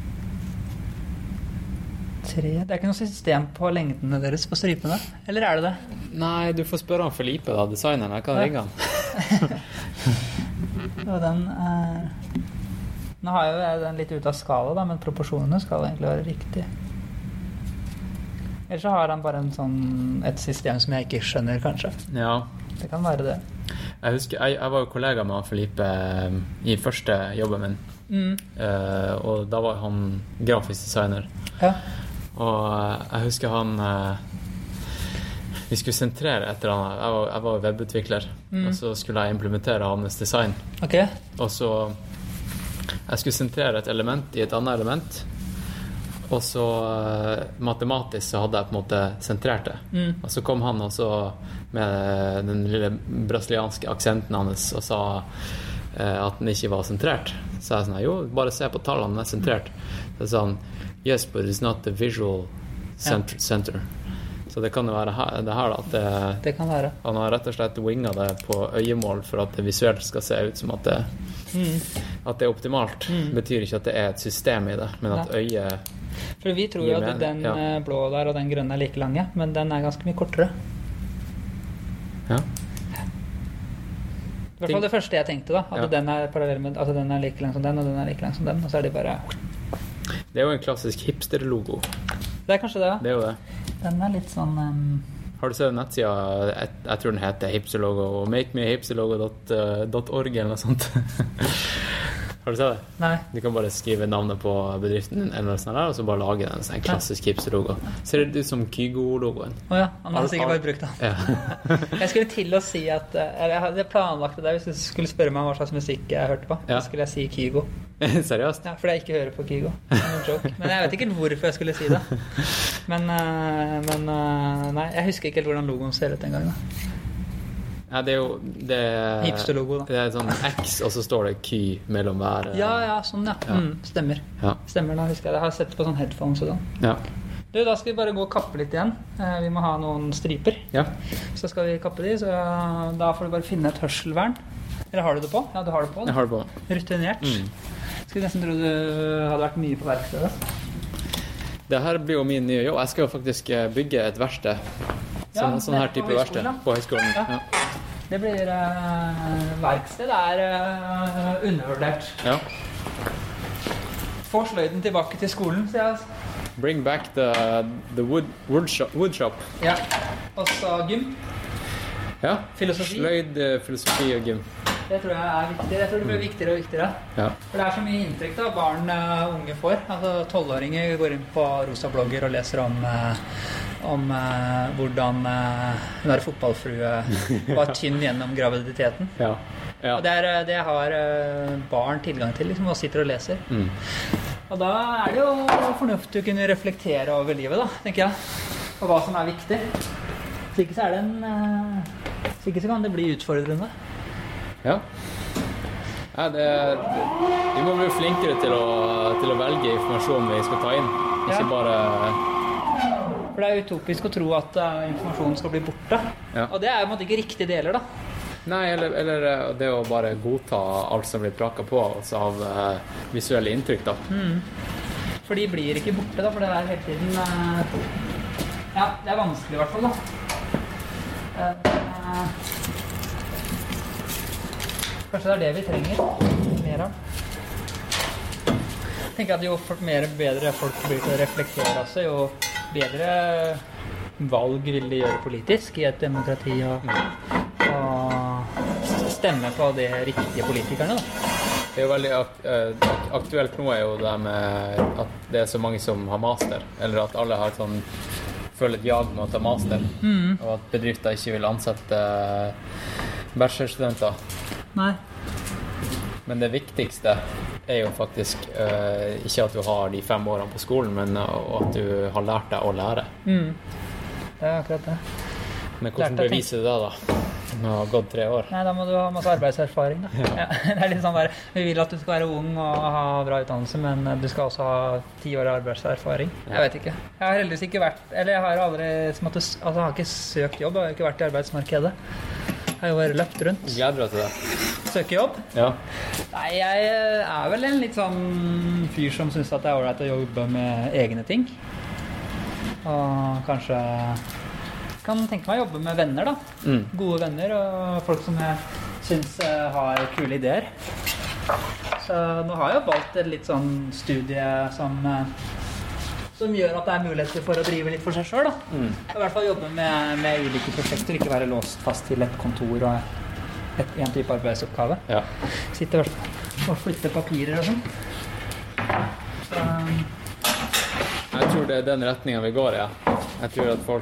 3. Det er ikke noe system på lengdene deres på stripene, eller er det det? Nei, du får spørre om Felipe da, designeren. Jeg kan ringe han. Og den er... Nå har jeg den litt ut av skala da, men proporsjonene skal egentlig være riktig. Ellers så har han bare et system som jeg ikke skjønner, kanskje. Ja. Det kan være det. Jeg husker, jeg var jo kollega med Felipe i første jobben min. Og da var han grafisk designer. Ja. Og jeg husker han vi skulle sentrere etter han jeg var webutvikler og så skulle jeg implementere hans design og så jeg skulle sentrere et element i et annet element og så matematisk så hadde jeg på en måte sentrert det og så kom han også med den lille brasilianske aksenten hans og sa at den ikke var sentrert så jeg sånn, jo, bare se på tallene den er sentrert så sa han yes, but it's not the visual center. Så det kan jo være det her da, at det kan være. Han har rett og slett winget det på øyemål for at det visuelt skal se ut som at det, at det er optimalt. Betyr ikke at det er et system i det, men at øyet For vi tror jo at den blå der og den grønne er like lange, men den er ganske mye kortere. Ja. I hvert fall det første jeg tenkte da, at den er parallell med, altså den er like lang som den, og den er like lang som den, og så er de bare... Det er jo en klassisk hipster-logo. Det er kanskje det, ja. Det er jo det. Den er litt sånn... Har du sett nettsida? Jeg tror den heter hipsterlogo, og makemehipsterlogo.org eller noe sånt. Har du sett det? Nei. Du kan bare skrive navnet på bedriften din, eller sånn der, og så bare lage en sånn klassisk Hipster-logo. Ser det ut som Kygo-logoen? Åja, han har sikkert bare brukt den. Ja. Jeg skulle til å si at jeg hadde planlagt det der. Hvis du skulle spørre meg hva slags musikk jeg hørte på, så skulle jeg si Kygo. Seriøst? Ja, fordi jeg ikke hører på Kygo. Men jeg vet ikke hvorfor jeg skulle si det. Men nei, jeg husker ikke helt hvordan logoen ser ut en gang da. Ja, det er jo Hipster-logo da. Det er sånn X, og så står det Ky mellom hver. Ja, sånn ja. Stemmer. Ja. Stemmer, da husker jeg. Jeg har sett på sånn headphones og sånn. Ja. Du, da skal vi bare gå og kappe litt igjen. Vi må ha noen striper. Ja. Så skal vi kappe de, så da får du bare finne et hørselvern. Eller har du det på? Ja, du har det på. Jeg har det på. Rutinert. Skulle nesten tro du hadde vært mye på verkstedet. Det her blir jo min nye jobb. Jeg skal jo faktisk bygge et verksted. Sånn her type verksted på høyskolen. Ja. Det blir verksted. Det er undervurdert. Ja. Få sløyden tilbake til skolen, sier jeg. Bring back the wood shop. Ja. Og så gym. Ja. Filosofi. Sløyd, filosofi og gym. Det tror jeg er viktig. Jeg tror det blir viktigere og viktigere. Ja. For det er så mye inntrykk da barn og unge får. Altså 12-åringer går inn på rosa blogger og leser om hvordan hun der fotballfrue var tynn gjennom graviditeten. Ja. Ja. Og det har barn tilgang til, liksom, og sitter og leser. Og da er det jo fornuftig å kunne reflektere over livet, da, tenker jeg. Og hva som er viktig. Så ikke så er det så ikke så kan det bli utfordrende. Ja. Ja, vi må bli flinkere til å velge informasjon vi skal ta inn. Ikke bare... For det er utopisk å tro at informasjonen skal bli borte. Ja. Og det er jo på en måte ikke riktige deler, da. Nei, eller det å bare godta alt som blir praket på oss av visuelle inntrykk, da. For de blir ikke borte, da, for det er hele tiden... Ja, det er vanskelig i hvert fall, da. Kanskje det er det vi trenger mer av. Jeg tenker at jo bedre folk blir til å reflektere seg, jo bedre valg vil de gjøre politisk i et demokrati, og stemme på de riktige politikerne, da. Det er jo veldig aktuelt nå er jo det med at det er så mange som har master, eller at alle har føler et jag med å ta master, og at bedrifter ikke vil ansette bachelorstudenter. Nei. Men det viktigste er jo faktisk ikke at du har de 5 årene på skolen, men at du har lært deg å lære. Det er akkurat det. Men hvordan beviser du det da? Når du har gått 3 år? Nei, da må du ha masse arbeidserfaring, da. Ja, det er litt sånn bare, vi vil at du skal være ung og ha bra utdannelse, men du skal også ha 10 år arbeidserfaring. Jeg vet ikke. Jeg har heldigvis ikke vært, eller jeg har aldri, jeg har ikke søkt jobb, jeg har ikke vært i arbeidsmarkedet. Jeg har jo bare løpt rundt. Gleder du deg til det? Søke jobb? Ja. Nei, jeg er vel en litt sånn fyr som synes at det er ålreit å jobbe med egne ting. Og kanskje kan tenke meg å jobbe med venner, da. Gode venner og folk som jeg synes har kule ideer. Så nå har jeg valgt et litt sånn studie som gjør at det er muligheter for å drive litt for seg selv, da. I hvert fall jobbe med ulike prosjekter, ikke være låst fast til et kontor og en type arbeidsoppgave. Ja. Sitte og flytte papirer og sånn. Så... Jeg tror det er den retningen vi går, ja. Jeg tror at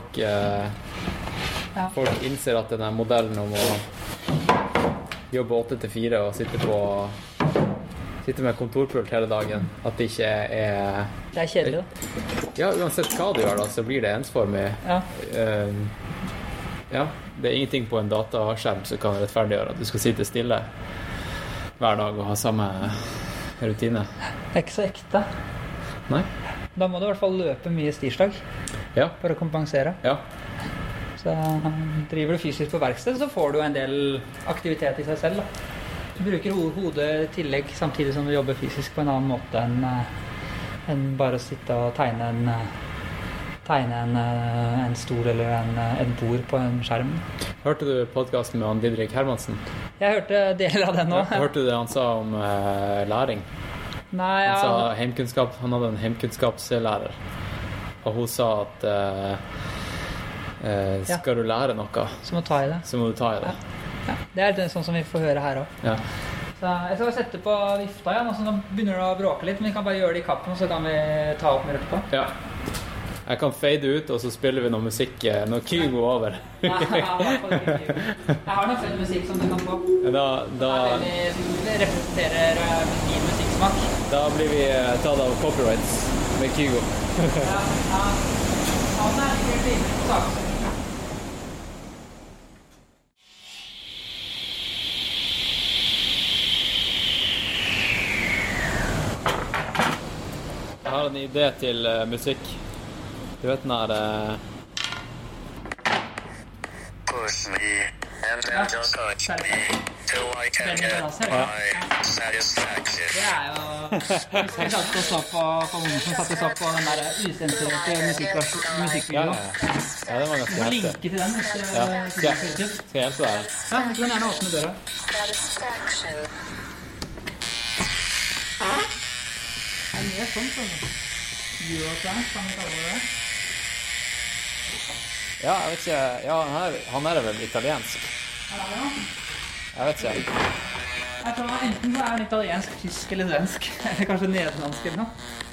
folk innser at denne modellen om å jobbe 8-4 og sitte med kontorpult hele dagen, at det ikke er... Det er kjedelig, da. Ja, uansett hva du gjør da, så blir det ensformig. Ja. Ja, det er ingenting på en dataskjerm som kan rettferdiggjøre at du skal sitte stille hver dag og ha samme rutine. Det er ikke så ekte. Nei. Da må du i hvert fall løpe mye stirsdag for å kompensere. Ja. Så driver du fysisk på verksted, så får du en del aktivitet i seg selv, da. Du bruker hodet i tillegg samtidig som du jobber fysisk på en annen måte enn bare å sitte og tegne en stol eller en bord på en skjerm. Hørte du podcasten med Didrik Hermansen? Jeg hørte deler av den nå. Hørte du det han sa om læring? Nei, han sa heimkunnskap. Han hadde en heimkunnskapslærer, og hun sa at skal du lære noe, så må du ta i det. Ja. Ja. Det er sånn som vi får høre her også. Ja. Så jeg skal sette på vifta igjen, og så nå begynner det å bråke litt, men vi kan bare gjøre det i kappen, så kan vi ta opp mer etterpå. Ja. Jeg kan fade ut, og så spiller vi noe musikk når Kygo er over. Jeg har noe fed musikk som du kan få. Da representerer min musikksmak. Da blir vi tatt av copyrights med Kygo. Ja. Han er sikkert inne på saken. Jeg har en idé til musikk. Du vet den her Push me and then just touch me till I can get my satisfaction. Det er jo... Hvis vi satt og så på Monsen, satt og så på den der usensurerte musikkvideoen. Ja, det var ganske Du må linke til den. Skal jeg hjelpe deg? Ja, du kan gjerne åpne døra. Satisfaction. Det er mye sånt, sånn. Euroclans, kan vi kalle det. Ja, jeg vet ikke. Ja, han er vel italiensk. Jeg vet ikke. Jeg tror enten så er han italiensk, tysk eller svensk. Eller kanskje nederlandsk eller noe.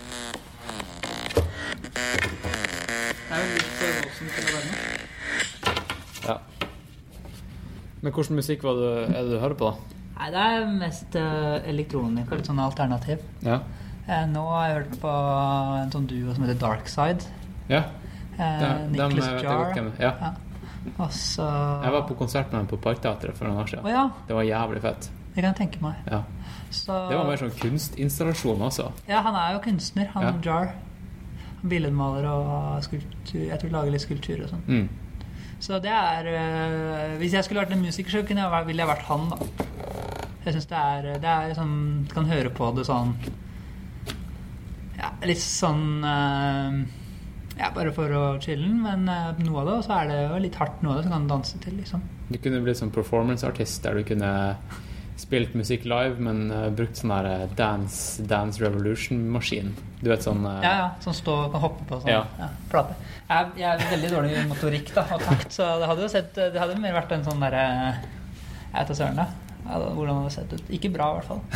Det er jo litt voldsomt til å være med. Ja. Men hvordan musikk er det du hører på da? Nei, det er mest elektronika, litt sånn alternativ. Ja. Nå har jeg hørt på en sånn duo som heter Darkside. Ja. Nicholas Jar. Ja. Og så... Jeg var på konsert med dem på Parkteatret for noen år siden. Ja. Det var jævlig fett. Det kan jeg tenke meg. Ja. Så... Det var mer sånn kunstinstallasjon også. Ja, han er jo kunstner, han Jar. Han billedmaler og skulptur. Jeg tror lager litt skulptur og sånn. Så det er... hvis jeg skulle vært en musiker, så ville jeg vært han da. Jeg synes det er sånn... Du kan høre på det sånn... Ja, litt sånn... Ja, bare for å chille, men noe av det, og så er det jo litt hardt noe av det, så kan du danse til, liksom. Du kunne blitt sånn performance-artist, der du kunne spilt musikk live, men brukt sånn der Dance Revolution-maskin. Du vet sånn... Ja, sånn stå og hoppe på sånn plate. Jeg er veldig dårlig i motorikk da, og takt, så det hadde jo sett, det hadde mer vært en sånn der... Jeg vet da søren da, hvordan det hadde sett ut. Ikke bra i hvert fall.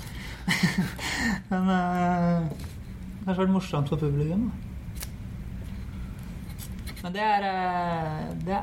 Men kanskje vært morsomt for publikum da. Men det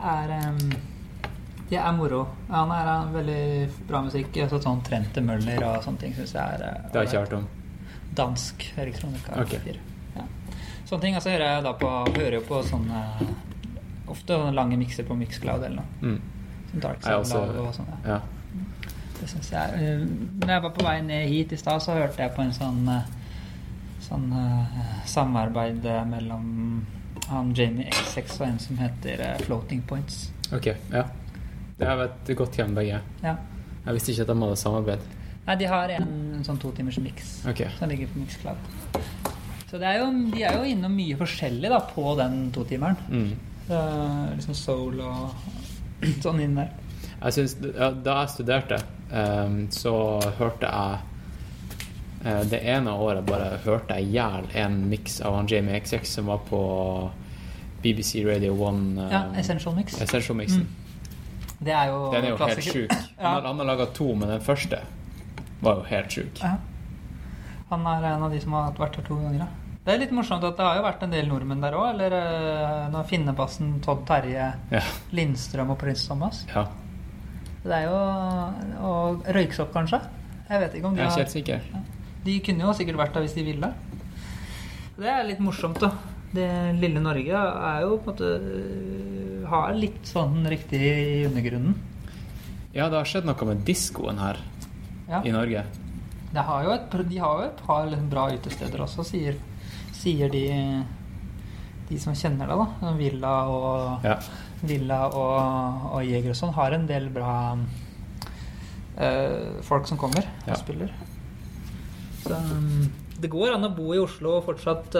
er moro. Han er en veldig bra musikk, sånn Trente Møller og sånne ting, synes jeg er... Det har jeg ikke hørt om. Dansk elektronika. Okay. Ja. Sånne ting, altså hører jo på sånne... Ofte sånne lange mixer på Mixcloud eller noe. Sånn Darkside og sånn, ja. Det synes jeg... Når jeg var på vei ned hit i sted, så hørte jeg på en sånn samarbeid mellom... han Jamie X6 og en som heter Floating Points. Ok, ja. Det har vært godt hvem begge. Ja. Jeg visste ikke at de hadde samarbeid. Nei, de har en sånn 2 timers mix som ligger på Mixcloud. Så de er jo innom mye forskjellig da, på den 2-timeren. Liksom soul og sånn inn der. Jeg synes, da jeg studerte, så hørte jeg det ene året bare hørte jeg ihjel en mix av han Jamie XX som var på BBC Radio 1 Essential Mix. Essential Mixen. Det er jo den er jo helt syk. Han har laget 2, men den første var jo helt syk. Han er en av de som har vært her 2 ganger. Det er litt morsomt at det har jo vært en del nordmenn der også, eller når Finnebassen, Todd Terje, Lindstrøm og Prins Thomas. Ja. Det er jo og Røyksopp kanskje? Jeg vet ikke om de har... Jeg er ikke helt sikker. De kunne jo sikkert vært der hvis de ville. Det er litt morsomt da. Det lille Norge er jo på en måte har litt sånn riktig i undergrunnen. Ja, det har skjedd noe med diskoen her i Norge. De har jo et par liksom bra utesteder også, sier de som kjenner det da. Villa og Jeger og sånn har en del bra folk som kommer og spiller. Så, det går an å bo i Oslo og fortsatt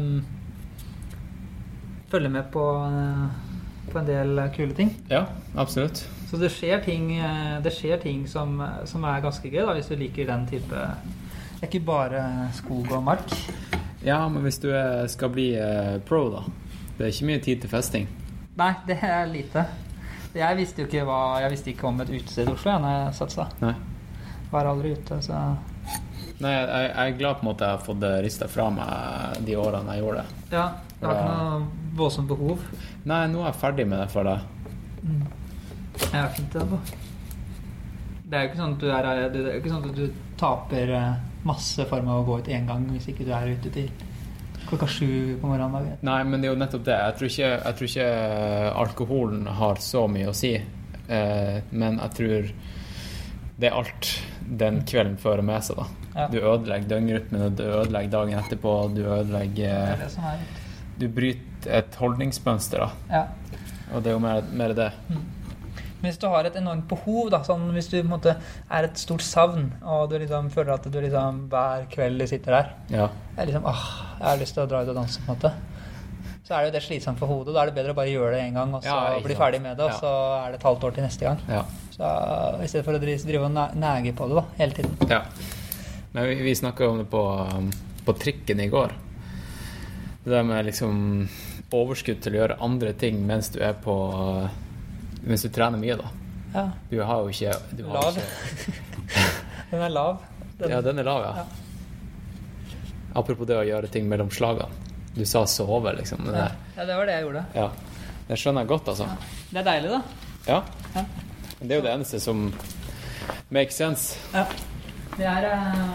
følge med på en del kule ting. Ja, absolutt. Så det skjer ting som er ganske gøy da, hvis du liker den type... Det er ikke bare skog og mark. Ja, men hvis du skal bli pro da, det er ikke mye tid til festing. Nei, det er lite. Jeg visste ikke om et utested i Oslo når jeg satt da. Nei. var aldri ute, så... Nei, jeg er glad på en måte jeg har fått ristet fra meg de årene jeg gjorde det. Ja, det har ikke noe voldsomt behov. Nei, nå er jeg ferdig med det for deg. Ja, fint det da. Det er jo ikke sånn at det er ikke sånn at du taper masse form av å gå ut en gang hvis ikke du er ute til 7:00 på morgenen. Nei, men det er jo nettopp det. Jeg tror ikke alkoholen har så mye å si, men jeg tror det er alt den kvelden fører med seg da. Ja. Du ødelegger døgnrytmen, du ødelegger dagen etterpå, du ødelegger... Du bryter et holdningsmønster da. Ja. Og det er jo mer det. Hvis du har et enormt behov da, sånn hvis du på en måte er et stort savn, og du liksom føler at du liksom hver kveld sitter der, jeg liksom, jeg har lyst til å dra ut og danse på en måte, så er det jo det slitsomt for hodet, da er det bedre å bare gjøre det en gang, og så bli ferdig med det, og så er det et halvt år til neste gang. Ja. Så i stedet for å drive og næge på det da, hele tiden. Ja, men vi snakket om det på trikken i går. Det der med liksom overskudd til å gjøre andre ting mens du trener mye da. Ja. Du har jo ikke... Lav. Den er lav. Den er lav, ja. Apropos det å gjøre ting mellom slagene. Du sa sove, liksom. Ja, det var det jeg gjorde. Ja, det skjønner jeg godt, altså. Ja. Det er deilig, da. Ja. Det er jo det eneste som makes sense. Ja. Det er...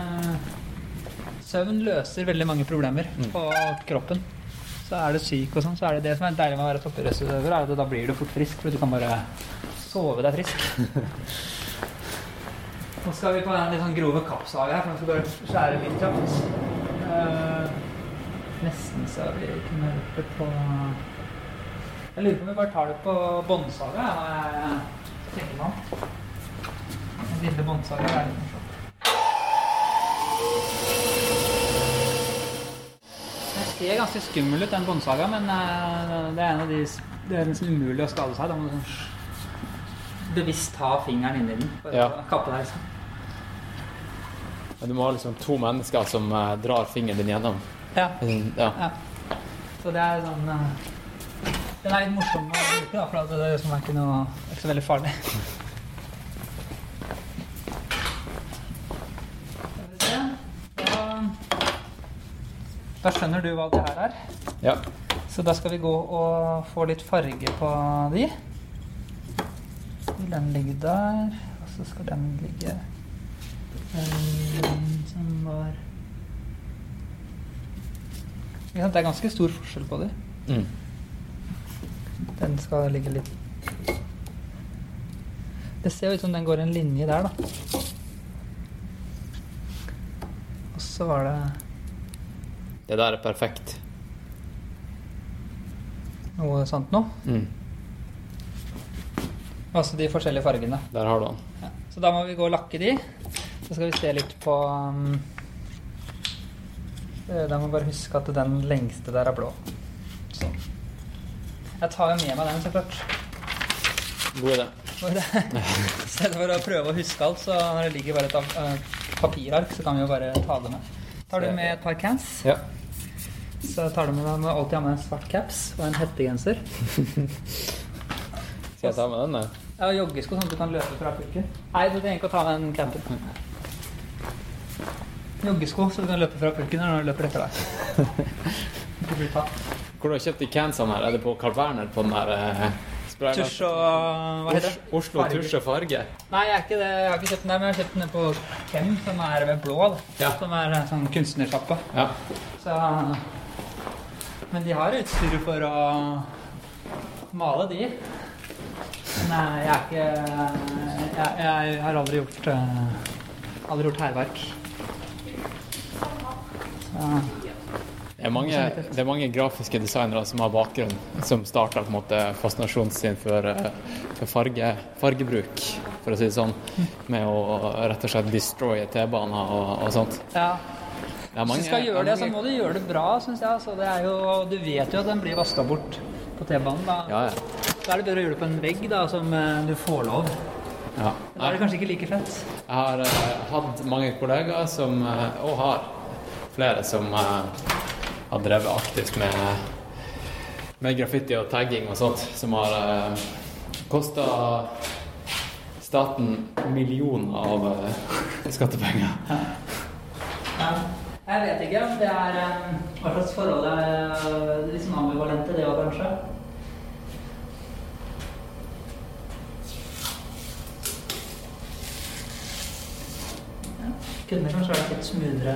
Søvn løser veldig mange problemer på kroppen. Så er det syk og sånn, så er det som er deilig med å være toppidrettsutøver, er at da blir du fort frisk, for du kan bare sove deg frisk. Nå skal vi på en litt sånn grove kappsage her, for nå skal vi bare skjære litt kjapt. Nesten så vi kunne løpe på... Jeg lurer på om vi bare tar det på båndsaga, jeg tenker meg om. En lille båndsaga er litt morsomt. Det ser ganske skummel ut, den båndsaga, men det er en av de... Det er nesten umulig å skade seg. Da må du sånn bevisst ha fingeren inn i den for å kappe deg. Du må ha liksom 2 mennesker som drar fingeren din gjennom. Ja. Så det er sånn... Den er litt morsom å bruke da, for det er som er ikke så veldig farlig. Da skjønner du hva det her er. Ja. Så da skal vi gå og få litt farge på de. Den ligger der, og så skal den ligge som var... Det er ganske stor forskjell på de. Den skal ligge litt... Det ser ut som den går en linje der da. Og så var det... Det der er perfekt. Noe sånt nå? Altså de forskjellige fargene. Der har du den. Ja. Så da må vi gå og lakke de. Så skal vi se litt på... Da må vi bare huske at den lengste der er blå. Så. Jeg tar jo med meg den, så klart. God idé. I stedet for å prøve å huske alt, så når det ligger bare et papirark, så kan vi jo bare ta det med. Tar du med et par cans? Ja. Så tar du med deg, må alltid ha med en svart caps og en hettegenser. Skal jeg ta med den, da? Ja, og joggesko, sånn at du kan løpe fra pulken. Nei, du trenger ikke å ta med den capen. Joggesko, så du kan løpe fra pulken når du løper etter deg. Ikke bli tatt. Hvor du har kjøpt de cansene her? Er det på Carl Werner på den der... Tusj og... Hva heter det? Oslo tusj og farge. Nei, jeg er ikke det. Jeg har ikke kjøpt den der, men jeg har kjøpt den på Kem, som er ved blå, som er sånn kunstnersjappe. Ja. Så... Men de har utstyr for å male de. Nei, jeg er ikke... Jeg har aldri gjort herverk. Så... Det er mange grafiske designere som har bakgrunn, som startet på en måte fascinasjonen sin for fargebruk, for å si det sånn, med å rett og slett destroye T-baner og sånt. Ja. Hvis du skal gjøre det, så må du gjøre det bra, synes jeg. Så det er jo, du vet jo at den blir vasket bort på T-banen. Da. Ja. Da er det bedre å gjøre det på en vegg da, som du får lov. Ja. Da er det kanskje ikke like fett. Jeg har hatt mange kollegaer som, og har flere som har drevet aktivt med graffiti og tagging og sånt, som har kostet staten millioner skattepenger. Ja. Jeg vet ikke om det hva slags forhold litt sånn ambivalente det var kanskje. Ja. Kunne kanskje vært litt smoothere.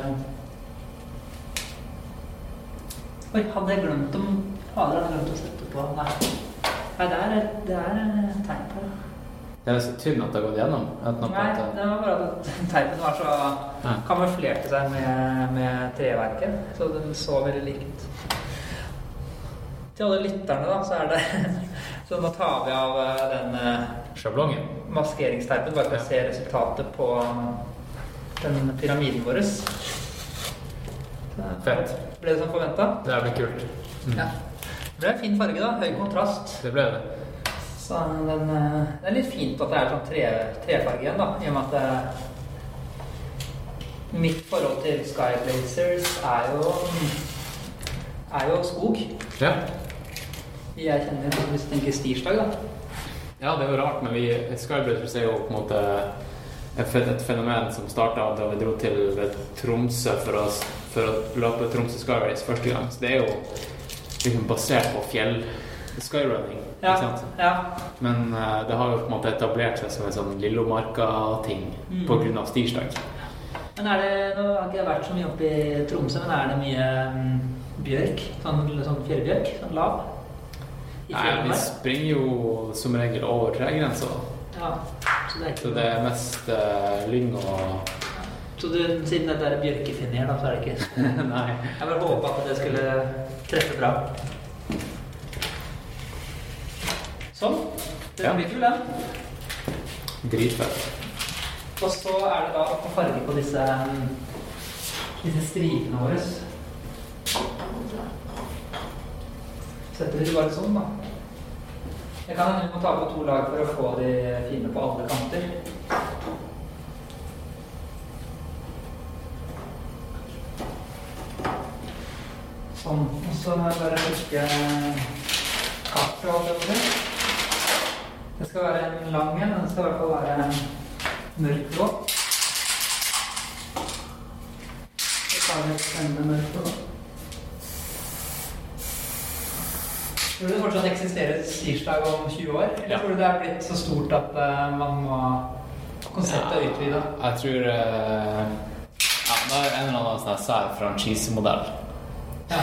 Oi, hadde jeg glemt å sette på? Nei, det er tegn på det. Det så tynn at det har gått gjennom? Nei, det var bare at teipen var så kamuflerte seg med treverket, så den så veldig likt. Til alle lytterne da, så det så nå tar vi av den sjablongen, maskeringsteipen, bare for å se resultatet på den pyramiden vår. Fett. Ble det som forventet? Det ble kult. Ja. Det ble en fin farge da, høy kontrast. Det ble det. Så det litt fint at det sånn trefarge igjen da, i og med at mitt forhold til Skyblazers jo skog. Ja. Jeg kjenner det hvis du tenker stirsdag da. Ja, det jo rart, men Skyblazers jo på en måte et fenomen som startet da vi dro til Tromsø for å løpe Tromsø Skyrace første gang. Så det jo liksom basert på skyrunning, ikke sant? Ja. Men det har jo på en måte etablert seg som en sånn Lillomarka-ting på grunn av stirsdag. Men nå har ikke jeg vært så mye oppe i Tromsø, men det mye bjørk? Sånn fjellbjørk? Sånn lav? Nei, vi springer jo som regel over tregrensa. Ja. Så det mest lyng og... Så siden det bjørkefinner da, så det ikke... Nei. Jeg bare håpet at det skulle treffe bra. Sånn. Det blir full den. Dritfett. Og så det da å få farge på disse stripene våre. Setter vi bare sånn da. Jeg kan må ta på 2 lag for å få de fine på alle kanter. Sånn. Og så må jeg bare huske kaffe og alt det. Det skal være en lang en, den skal i hvert fall være mørkblå. Så tar vi et spennende mørkblå. Tror du det fortsatt eksisterer stirsdag om 20 år? Eller tror du det blitt så stort at man må konseptet utvide? Jeg tror det en eller annen sånn sær franchise-modell. Ja.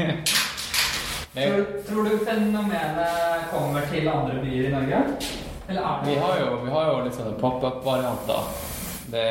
Tror du fenomenet kommer til andre byer i Norge? Eller det? Vi har jo litt sånne pop-up-varianter. Det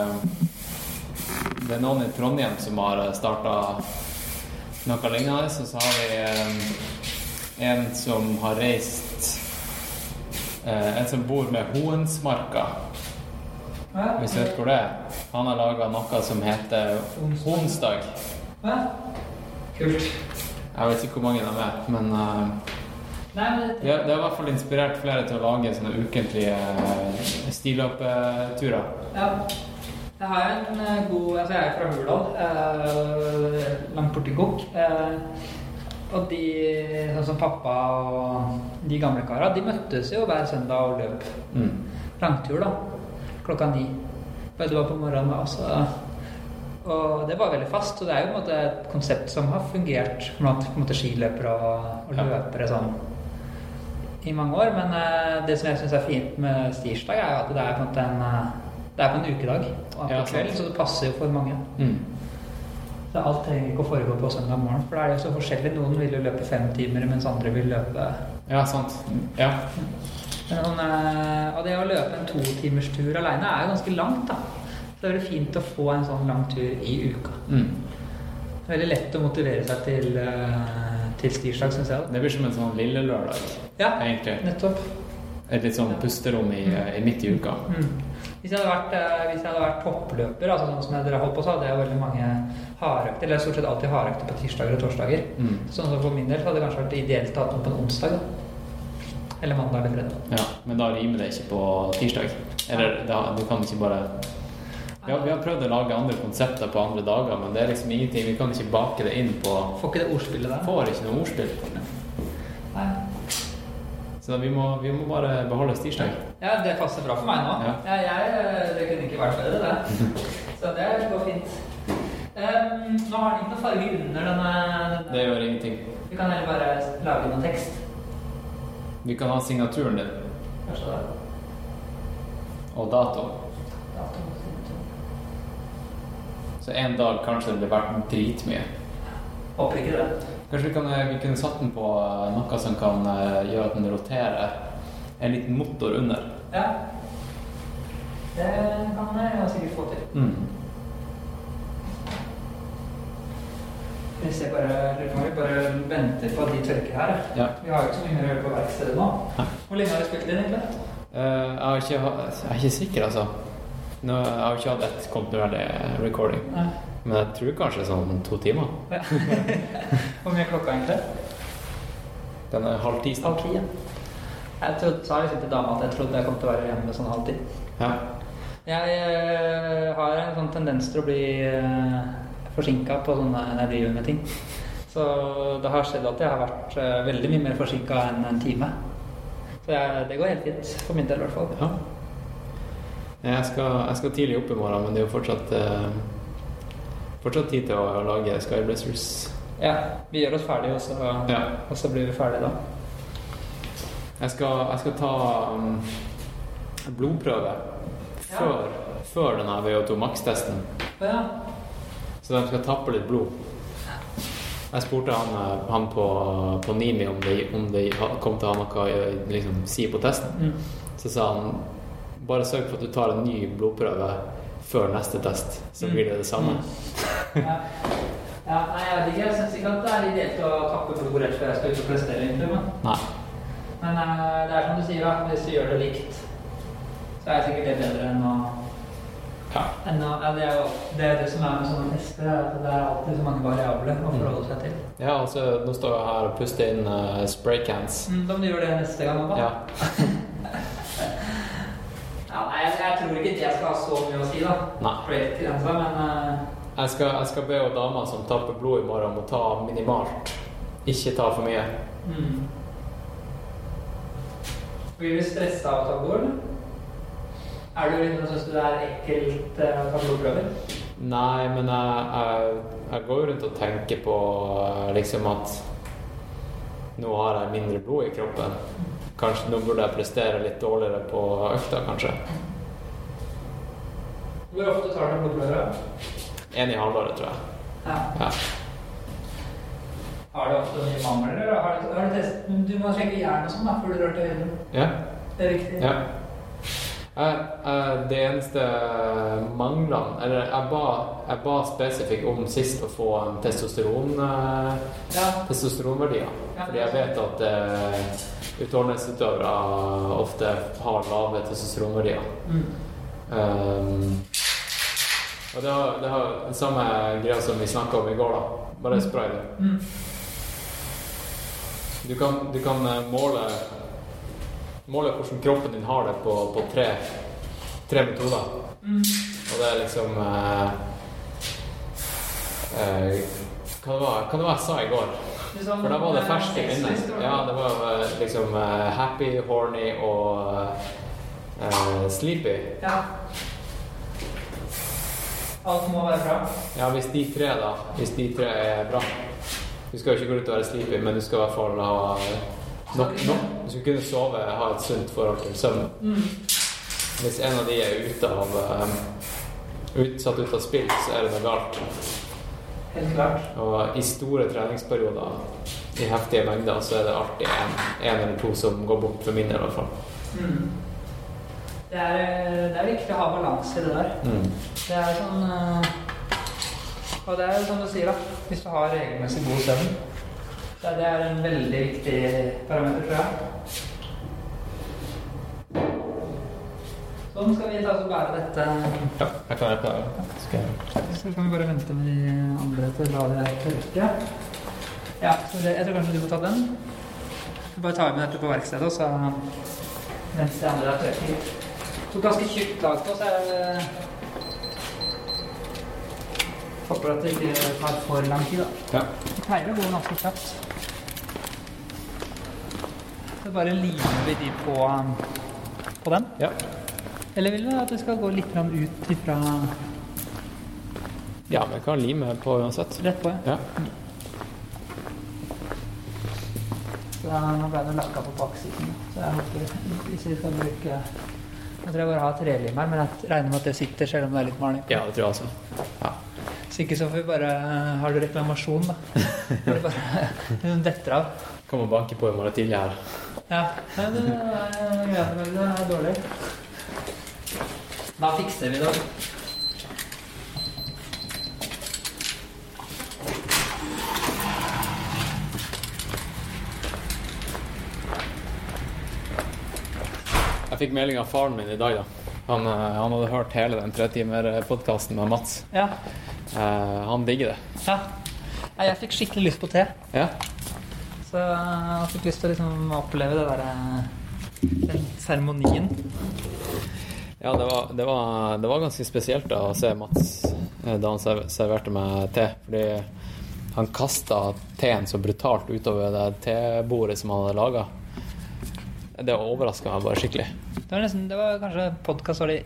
noen i Trondheim som har startet noe lignende, og så har vi en som har reist en som bor med Hoensmarka. Hvis du vet hvor det Han har laget noe som heter Onsdag. Ja, kult. Jeg vet ikke hvor mange de men det har i hvert fall inspirert flere til å lage sånne ukentlige stilløpeturer. Ja, jeg har en god, altså jeg fra Hurdal, langt bort i Gokk, og de, sånn som pappa og de gamle karer, de møttes jo hver søndag og løp langtur da, 9:00. Det var på morgenen da, så... Og det var veldig fast, og det jo på en måte et konsept som har fungert blant på en måte skiløpere og løpere sånn i mange år, men det som jeg synes fint med stirsdag jo at det på en måte det på en ukedag og på kveld, så det passer jo for mange. Så alt trenger ikke å foregå på søndag morgen, for det jo så forskjellig. Noen vil jo løpe 5 timer, mens andre vil løpe... Ja, sant. Ja. Og det å løpe en 2 timers tur alene jo ganske langt da. Så det fint å få en sånn lang tur i uka. Det veldig lett å motivere seg til stirsdag, synes jeg. Det blir som en sånn lille lørdag, egentlig. Nettopp. Et litt sånn pusterom i midt i uka. Hvis jeg hadde vært toppløper, altså sånn som dere holdt på, så hadde jeg veldig mange hardøkter, eller stort sett alltid hardøkter på tirsdager og torsdager. Sånn som for min del hadde det kanskje vært ideelt å ha den på en onsdag da. Eller mandag eller fredag. Ja, men da rimer det ikke på tirsdag. Eller du kan ikke bare... Ja, vi har prøvd å lage andre konsepter på andre dager, men det liksom ingenting, vi kan ikke bake det inn på... Får ikke det ordspillet der? Får ikke noe ordspill. Nei. Så Så vi må bare beholde stirsdag. Ja, det passer bra for meg nå. Ja. Det kunne ikke vært bedre, det. Så det går fint. Nå har den ikke noe farge under denne. Det gjør ingenting. Vi kan heller bare lage noen tekst. Vi kan ha signaturen din. Kanskje det. Og dato. Så en dag kanskje det blir vært dritmye. Håper ikke det. Kanskje vi kunne satt den på noe som kan gjøre at den roterer en liten motor under. Ja. Det kan jeg sikkert få til. Hvis jeg bare venter på at de tørker her. Ja. Vi har jo ikke så mye mer å gjøre på verkstedet nå. Hvor lenge har du spilt inn egentlig? Jeg er ikke sikker, altså. Jeg har ikke hatt et kontinuerlig recording. Nei. Men jeg tror kanskje sånn 2 timer. Ja. Hvor mye er klokka egentlig? Den er 9:30. 9:30, ja. Jeg sa liksom til dama at jeg trodde jeg kom til å være hjemme sånn 9:30. Ja. Jeg har en sånn tendens til å bli forsinket på sånne når jeg driver med ting. Så det har skjedd at jeg har vært veldig mye mer forsinket enn en time. Så det går helt fint, for min del i hvert fall. Ja. Jeg skal tidlig opp i morgen, men det er jo fortsatt tid til å lage Sky Blazers. Ja, vi gjør oss ferdig, og så blir vi ferdige da. Jeg skal ta blodprøve før denne VO2 Max-testen. Ja. Så de skal tappe litt blod. Jeg spurte han på Nimi om det kom til å ha noe å liksom, si på testen. Så sa han, bare sørg for at du tar en ny blodprøve før neste test, så blir det samme. Ja, nei, jeg synes ikke at det er ideelt å tappe blod rett før jeg skal ut og prestere egentlig, Nei. Men det er som du sier da, hvis du gjør det likt, så er det sikkert det bedre enn å... Ja, det er det som er med sånne tester, at det er alltid så mange variabler å forholde seg til. Ja, altså, nå står jeg her og puster inn spraycans. Da må du gjøre det neste gang, da. Ja. Nei, jeg tror ikke det skal ha så mye å si, da. Nei. Men... Jeg skal be dama som tapper blod i morgen om å ta minimalt. Ikke ta for mye. Blir du stresset av å ta blod, eller? Er du litt, synes du det er ekkelt å ta blodprøver? Nei, men jeg går rundt og tenker på liksom at nå har jeg mindre blod i kroppen. Kanskje nå burde jeg prestere litt dårligere på økta, kanskje. Hvor ofte tar du blodprøver? 1 i halvåret, tror jeg. Ja. Har du ofte mye mangler, eller har du testet? Du må sjekke jern og sånn da, før du drar til høyden. Ja. Det er viktig. Ja. Det eneste manglene, eller jeg ba spesifikt om sist å få en testosteronverdier. Fordi jeg vet at utholdenhetsutøvere ofte har lave testosteronverdier. Og det har den samme greia som vi snakket om i går da. Bare spray det. Du kan måle hvordan kroppen din har det på 3 metoder. Og det er liksom hva det var jeg sa i går? For da var det ferskt i minnet. Ja, det var liksom happy, horny og sleepy. Ja. Alt må være bra. Ja, hvis de 3 er bra. Du skal jo ikke gå ut og være sleepy, men du skal i hvert fall ha nok. Du skal kunne sove, ha et sunt forhold til søvn. Hvis en av de er satt ut av spill, så er det noe galt. Helt klart. Og i store treningsperioder, i heftige mengder, så er det alltid en eller 2 som går bort for min del i hvert fall. Det er viktig å ha balanse i det der. Det er sånn... Og det er som du sier da, hvis du har regelmessig god søvn, så det er en veldig viktig parameter, tror jeg. Sånn skal vi ta oss og bære dette. Ja, jeg kan hjelpe deg. Så kan vi bare vente med de andre til å la det tørke. Ja, så jeg tror kanskje du må ta den. Bare ta med dette på verkstedet, så mens det andre er tørker. Så ganske tjukt lag på, så er det... Håper at det ikke tar for lang tid da. Ja. Det pleier å gå ganske kjapt. Så så bare limer vi de på den. Ja. Eller vil du at det skal gå litt ut ifra... Ja, men jeg kan lime på uansett. Rett på, ja. Så nå ble det lakket på baksiden. Så jeg håper, hvis vi skal bruke... Jeg tror jeg bare har trelim her, men jeg regner med at det sitter selv om det er litt maling på. Ja, det tror jeg også. Ja. Så ikke så får vi bare... Har du reklamasjon, da? Eller bare detter av. Kom og banke på i morgen tidlig her. Ja, det er dårlig. Da fikser vi det. Jeg fikk melding av faren min i dag da. Han hadde hørt hele den 3-timer-podcasten med Mats. Ja. Han digger det. Ja. Jeg fikk skikkelig lyst på te. Ja. Så jeg fikk lyst til å liksom oppleve det den seremonien. Ja, det var ganske spesielt da, å se Mats da han serverte meg te, fordi han kastet teen så brutalt utover det tebordet som han hadde laget. Det overrasket meg bare skikkelig. Det var kanskje podcast var det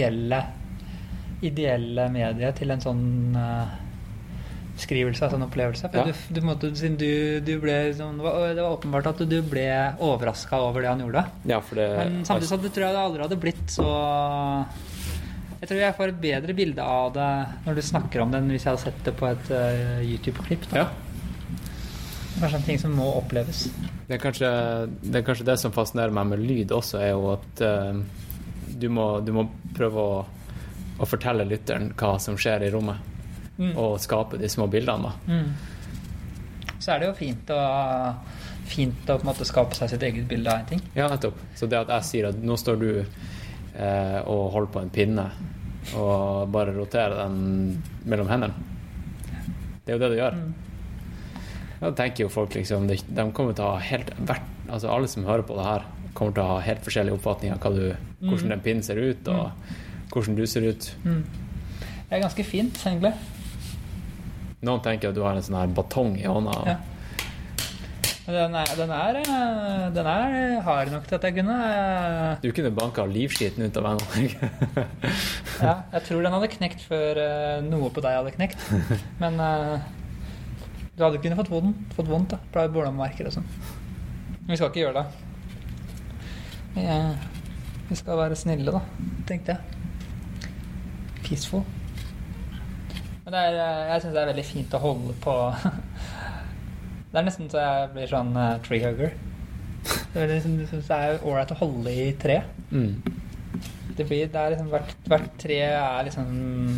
ideelle mediet til en sånn beskrivelse av sånn opplevelse. For ja. du ble sånn, det var åpenbart at du ble overrasket over det han gjorde. Ja, for det... Men samtidig så tror jeg det aldri hadde blitt så... Jeg tror jeg får et bedre bilde av det når du snakker om det enn hvis jeg hadde sett det på et YouTube-klipp. Ja. Kanskje en ting som må oppleves. Det er kanskje det som fascinerer meg med lyd også, er jo at du må prøve å fortelle lytteren hva som skjer i rommet. Og skape de små bildene da. Så er det jo fint å på en måte skape seg sitt eget bilde av en ting. Ja, nettopp. Så det at jeg sier at nå står du og holder på en pinne og bare roterer den mellom hendene, det er jo det du gjør. Da tenker jo folk liksom, de kommer til å ha helt altså alle som hører på det her kommer til å ha helt forskjellige oppfatninger av hvordan den pinnen ser ut og hvordan du ser ut. Det er ganske fint egentlig. Noen tenker at du har en sånn her batong i hånda. Ja. Den er hard nok til at jeg kunne... Du kunne banket livskiten ut av henne. Ja, jeg tror den hadde knekt før noe på deg hadde knekt. Men du hadde ikke fått vondt da. Pleier bålommerker og sånn. Vi skal ikke gjøre det. Vi skal være snille da, tenkte jeg. Peaceful. Men jeg synes det er veldig fint å holde på. Det er nesten så jeg blir sånn treehugger. Det er ålreit å holde i tre. Det er liksom hvert tre er liksom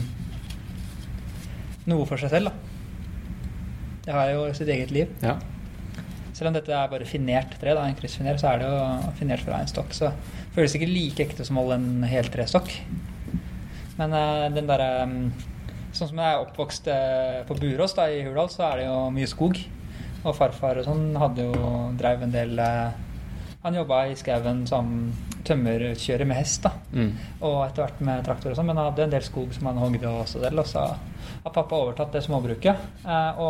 noe for seg selv da. Det har jo sitt eget liv. Ja. Selv om dette er bare finert tre da, en kryssfiner, så er det jo finert fra en stokk, så føles ikke like ekte som å holde en helt trestokk. Men den der sånn som jeg er oppvokst på Burås da, i Hurdal, så er det jo mye skog. Og farfar og sånn drev en del... Han jobbet i skaven som tømmerkjører med hest da. Og etter hvert med traktor og sånn, men han hadde en del skog som han hogde også del, og så har pappa overtatt det småbruket.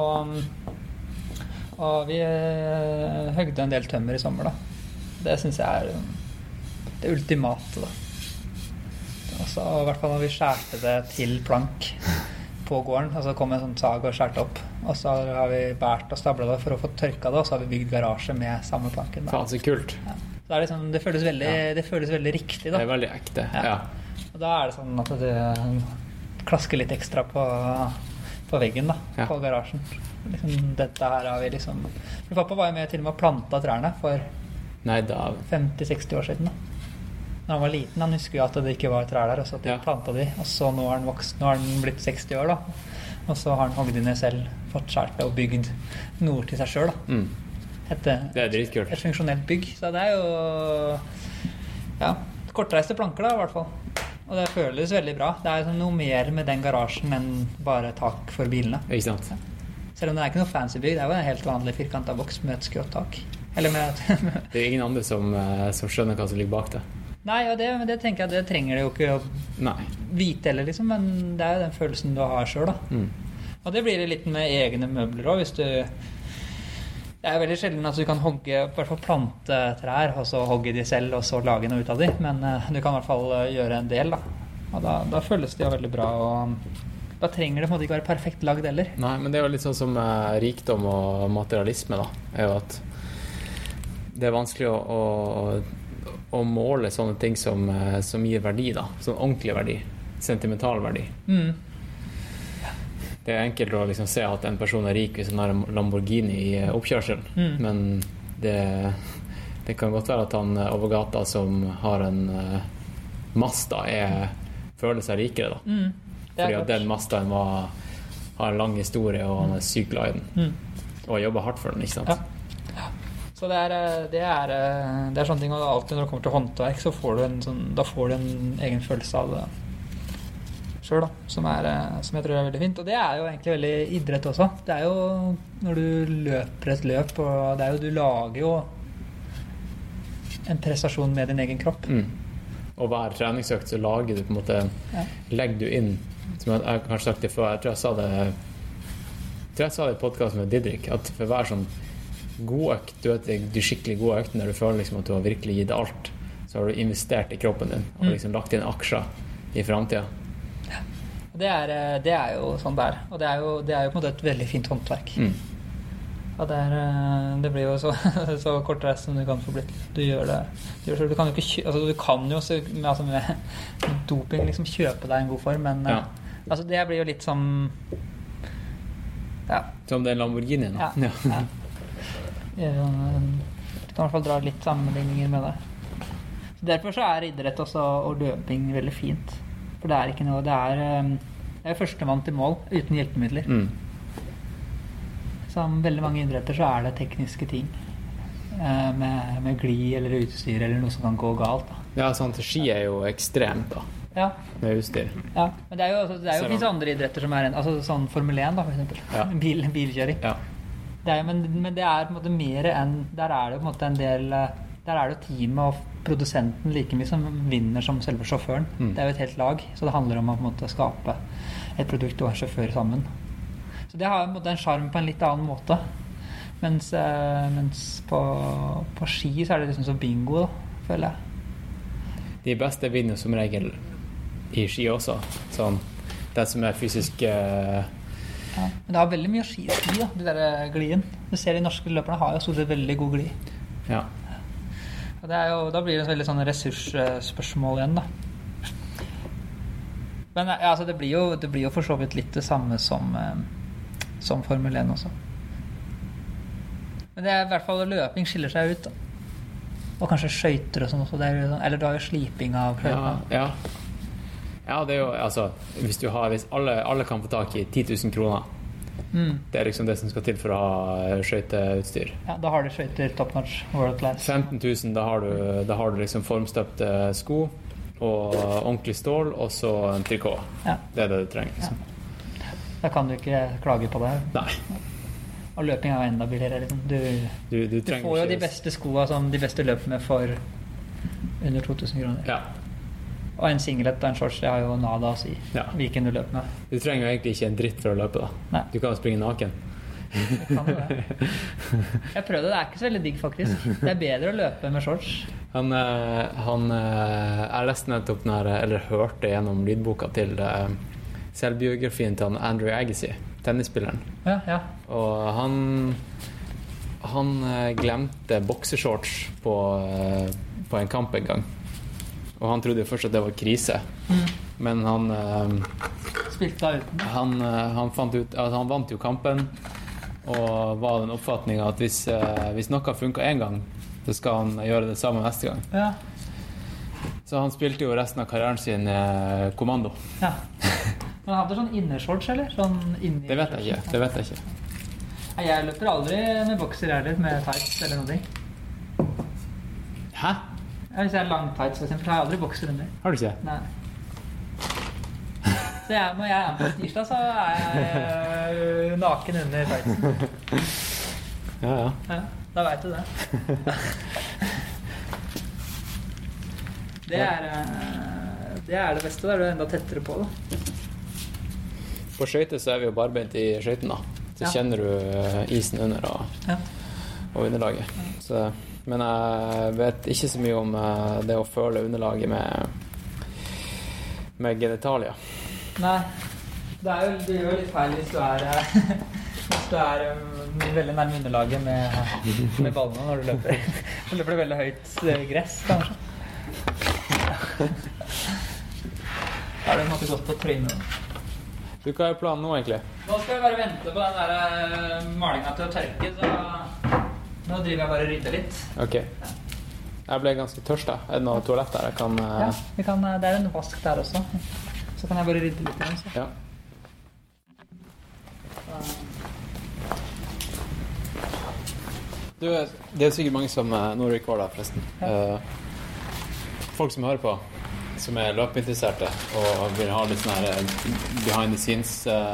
Og vi høgde en del tømmer i sommer da. Det synes jeg er det ultimate da. Også, i hvert fall når vi skjærte det til plank på gården, og så kom en sånn sag og skjærte opp, og så har vi bært og stablet det for å få tørka det, og så har vi bygd garasje med samme planken da. Faen, så kult. Ja. Så det er liksom, det føles veldig riktig da. Det er veldig ekte, ja. Og da er det sånn at du klasker litt ekstra på veggen da, på garasjen. Liksom, dette her har vi liksom... For pappa var jo med til og med å plante trærne for 50-60 år siden da. Når han var liten, han husker jo at det ikke var trær der, og så at de plantet de, og så nå er han vokst, nå er han blitt 60 år da, og så har han hogd de ned selv, fått skjært det og bygd noe til seg selv da. Det er dritkult. Et funksjonelt bygg, så det er jo kortreiste planker da i hvert fall, og det føles veldig bra. Det er noe mer med den garasjen enn bare tak for bilene. Ikke sant? Selv om det er ikke noe fancy bygg, det er jo en helt vanlig firkantet boks med et skråtak. Eller med det er ingen andre som skjønner hva som ligger bak det. Nei, og det tenker jeg, det trenger det jo ikke å vite heller liksom, men det er jo den følelsen du har selv da. Og det blir det litt med egne møbler også, hvis du Det veldig sjelden at du kan hogge, i hvert fall plante trær, og så hogge de selv, og så lage noe ut av de. Men du kan i hvert fall gjøre en del, da. Og da føles det jo veldig bra, og da trenger det på en måte ikke være perfekt lagd heller. Nei, men det jo litt sånn som rikdom og materialisme, da. Er jo at det vanskelig å måle sånne ting som gir verdi, da. Sånn ordentlig verdi. Sentimental verdi. Det enkelt å liksom se at en person rik hvis han har en Lamborghini i oppkjørselen, men det kan godt være at han over gata som har en Mazda føler seg rikere, da. Fordi at den Mazdaen har en lang historie, og han sykt glad i den. Og jobber hardt for den, ikke sant? Ja. Så det er sånne ting, og alltid når det kommer til håndverk, så får du en egen følelse av det selv, da, som jeg tror veldig fint. Og det jo egentlig veldig idrett også. Det jo når du løper et løp, og det jo du lager jo en prestasjon med din egen kropp. Og hver treningsøkt så lager du på en måte, legger du inn, som jeg har kanskje sagt det før, jeg tror jeg sa det i podcasten med Didrik, at for hver sånn god økt, du vet, de skikkelig gode øktene der du føler liksom at du har virkelig gitt alt, så har du investert i kroppen din, og liksom lagt inn aksjer i fremtiden. Det jo sånn der, og det jo på en måte et veldig fint håndverk. Og det blir jo så kortreist som du kan få blitt. Du gjør det selv. Du kan jo ikke du kan jo med doping liksom kjøpe deg en god form, men altså det blir jo litt som som den Lamborghini nå. Du kan i hvert fall dra litt sammenligninger med det. Så derfor så idrett også, og løping veldig fint. For det ikke noe, det jo førstemann til mål uten hjelpemidler. Som veldig mange idretter så det tekniske ting med gli eller utstyr eller noe som kan gå galt, da. Ja, sånn til ski jo ekstremt, da. Med utstyr. Ja, men det jo finnes andre idretter som altså sånn Formel 1, da, for eksempel. Bilkjøring. Ja. Men det på en måte mer enn, der det på en måte en del, der det teamet og produsenten like mye som vinner som selve sjåføren. Det jo et helt lag, så det handler om å på en måte skape et produkt og en sjåfør sammen. Så det har på en måte en charm på en litt annen måte. Mens på ski så det liksom så bingo, da, føler jeg. De beste vinner som regel i ski også. Sånn, det som fysisk men det har veldig mye ski, da, de der glien. Du ser de norske løperne har jo stort sett veldig god gli. Ja. Og da blir det et veldig sånn ressursspørsmål igjen, da. Men altså, det blir jo for så vidt litt det samme som Formel 1 også. Men det i hvert fall løping skiller seg ut, da. Og kanskje skøyter og sånn også. Eller du har jo sliping av skøytene. Ja, det jo, altså, hvis alle kan få tak i 10 000 kroner, det liksom det som skal til for å ha skøyteutstyr. Ja, da har du skøyter top notch, world class. 15 000, da har du liksom formstøpte sko og ordentlig stål, og så en trikot. Ja. Det det du trenger, liksom. Ja. Da kan du ikke klage på det. Nei. Og løping jo enda billigere, liksom. Du får jo de beste skoene som de beste løp med for under 2000 kroner. Ja. Og en singlet og en shorts, det har jo nada å si. Hvilken du løper med. Du trenger jo egentlig ikke en dritt for å løpe, da. Nei. Du kan springe naken. Jeg kan jo det. Jeg prøvde, det ikke så veldig digg, faktisk. Det bedre å løpe med shorts. Jeg leste nettopp eller hørte gjennom lydboka til selvbiografien til Andrew Agassi, tennisspilleren. Ja. Og han glemte bokseshorts på en kamp en gang. Og han trodde jo først at det var krise. Men han spilte uten. Han fant ut, altså han vant jo kampen, og var den oppfatningen at hvis noe funket en gang, så skal han gjøre det samme neste gang. Ja. Så han spilte jo resten av karrieren sin kommando. Ja. Men han hadde sånn innershorts, eller? Det vet jeg ikke. Nei, jeg løper aldri med bokser eller med tights eller noe. Hæ? Hvis jeg lang tights, for eksempel, har jeg aldri bokser under. Har du ikke? Nei. Så når jeg på tirsdag, så jeg naken under tightsen. Ja. Da vet du det. Det det beste, da er du enda tettere på, da. På skøyter så vi jo barbeint i skøyten, da. Så kjenner du isen under, og underlaget. Så, men jeg vet ikke så mye om det å føle underlaget med genitalia. Nei, det gjør jo litt feil hvis du er veldig nærme underlaget med ballene når du løper. Du løper veldig høyt gress, kanskje. Da har du måttet gått på trynet. Du, hva er planen nå egentlig? Nå skal jeg bare vente på den der malingen til å tørke, så nå driver jeg bare og rydder litt. Ok. Jeg ble ganske tørst da. Er det noe toalett der jeg kan... Ja, det er en vask der også. Så kan jeg bare rydde litt igjen. Så. Ja. Du, det er sikkert mange som nå recorder forresten. Ja. Folk som hører på, som er løpeinteresserte og vil ha litt sånne her behind the scenes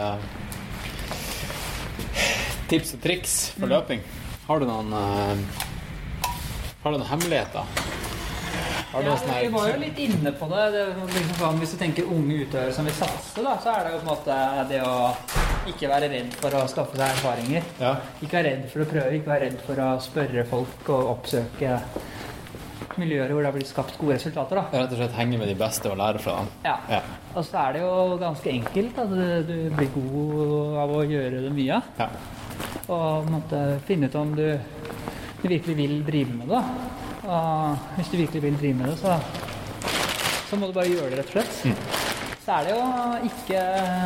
tips og triks for løping. Har du noen hemmeligheter? Vi var jo litt inne på det. Det liksom sånn, hvis du tenker unge utøvere som vil satse, da, så er det jo på en måte det å ikke være redd for å skaffe seg erfaringer. Ja. Ikke være redd for å prøve, ikke være redd for å spørre folk og oppsøke miljøer hvor det har blitt skapt gode resultater. Da. Rett og slett henge med de beste og lære fra dem. Ja. Og så er det jo ganske enkelt at du blir god av å gjøre det mye. Ja. Og måtte finne ut om du virkelig vil drive med det. Og hvis du virkelig vil drive med det, så må du bare gjøre det, rett og slett. Så er det jo ikke...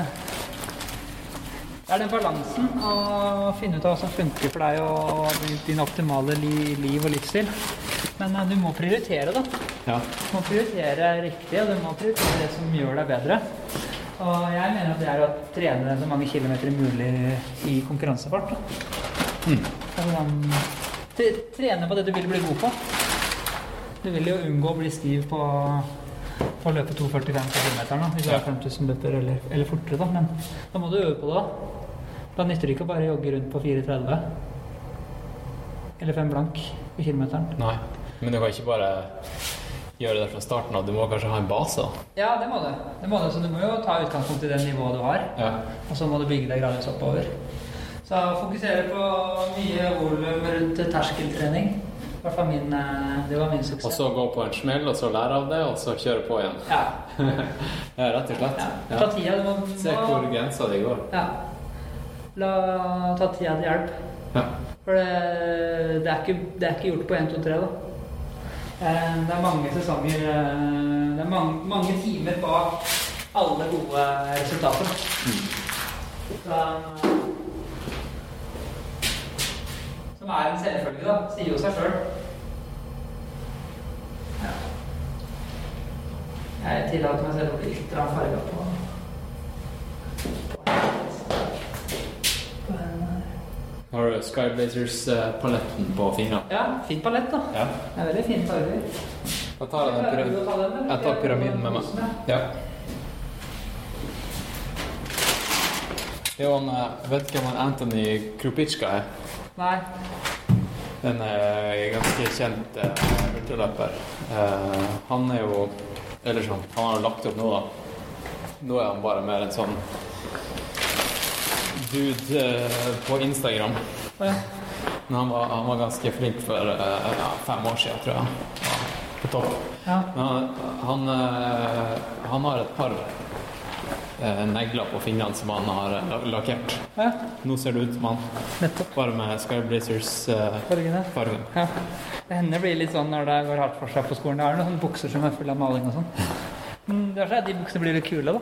Det er den balansen å finne ut av hva som funker for deg og din optimale liv og livsstil. Men du må prioritere, da. Ja. Du må prioritere riktig, og du må prioritere det som gjør deg bedre. Og jeg mener at det er å trene så mange kilometer mulig i konkurransefart. Trene på det du vil bli god på. Du vil jo unngå å bli stiv på å løpe 2,45 km hvis du er 5000 løper eller fortere, da. Men da må du øve på det, da. Da nytter det ikke å bare jogge rundt på 4,30 eller 5 blank i kilometeren. Nei, men du kan ikke bare gjøre det fra starten av. Du må kanskje ha en base, da? Ja, det må du. Så du må jo ta utgangspunkt i det nivået du har, og så må du bygge deg gradvis oppover. Så fokusere på mye volum rundt terskeltrening. Det var min suksess. Og så gå på en smell, og så lære av det, og så kjøre på igjen. Ja. Ja, rett og slett. Ja. Ta tida. Se hvor grensa di går. Ja. Ta tida til hjelp. Ja. For det er ikke gjort på 1, 2, 3 da. Det er mange sesonger, det er mange timer bak alle gode resultater. Som er en selvfølge, da. Sier jo seg selv. Ja. Jeg tillater meg selv å bli litt farget på Har du Skyblazers-paletten på fingrene? Ja, fin palett da. Ja. Det er veldig fin farger. Da tar jeg tar pyramiden med meg. Ja. Jeg vet ikke om Anthony Krupicka er. Nei. Den er ganske kjent ultraløper. Han er jo, eller sånn, han har lagt opp nå da. Nå er han bare mer en sånn dude på Instagram. Ja. Men han var ganske flink for 5 år siden, tror jeg. På topp. Ja. Men han har et par negler på fingrene som han har lakkert. Ja. Nå ser det ut som han. Nettopp. Bare med Skyblazers fargen. Ja. Det hender blir litt sånn når det går hardt for seg på skolen. Det er noen bukser som er full av maling og sånn. Men det er sånn at de buksene blir litt kule,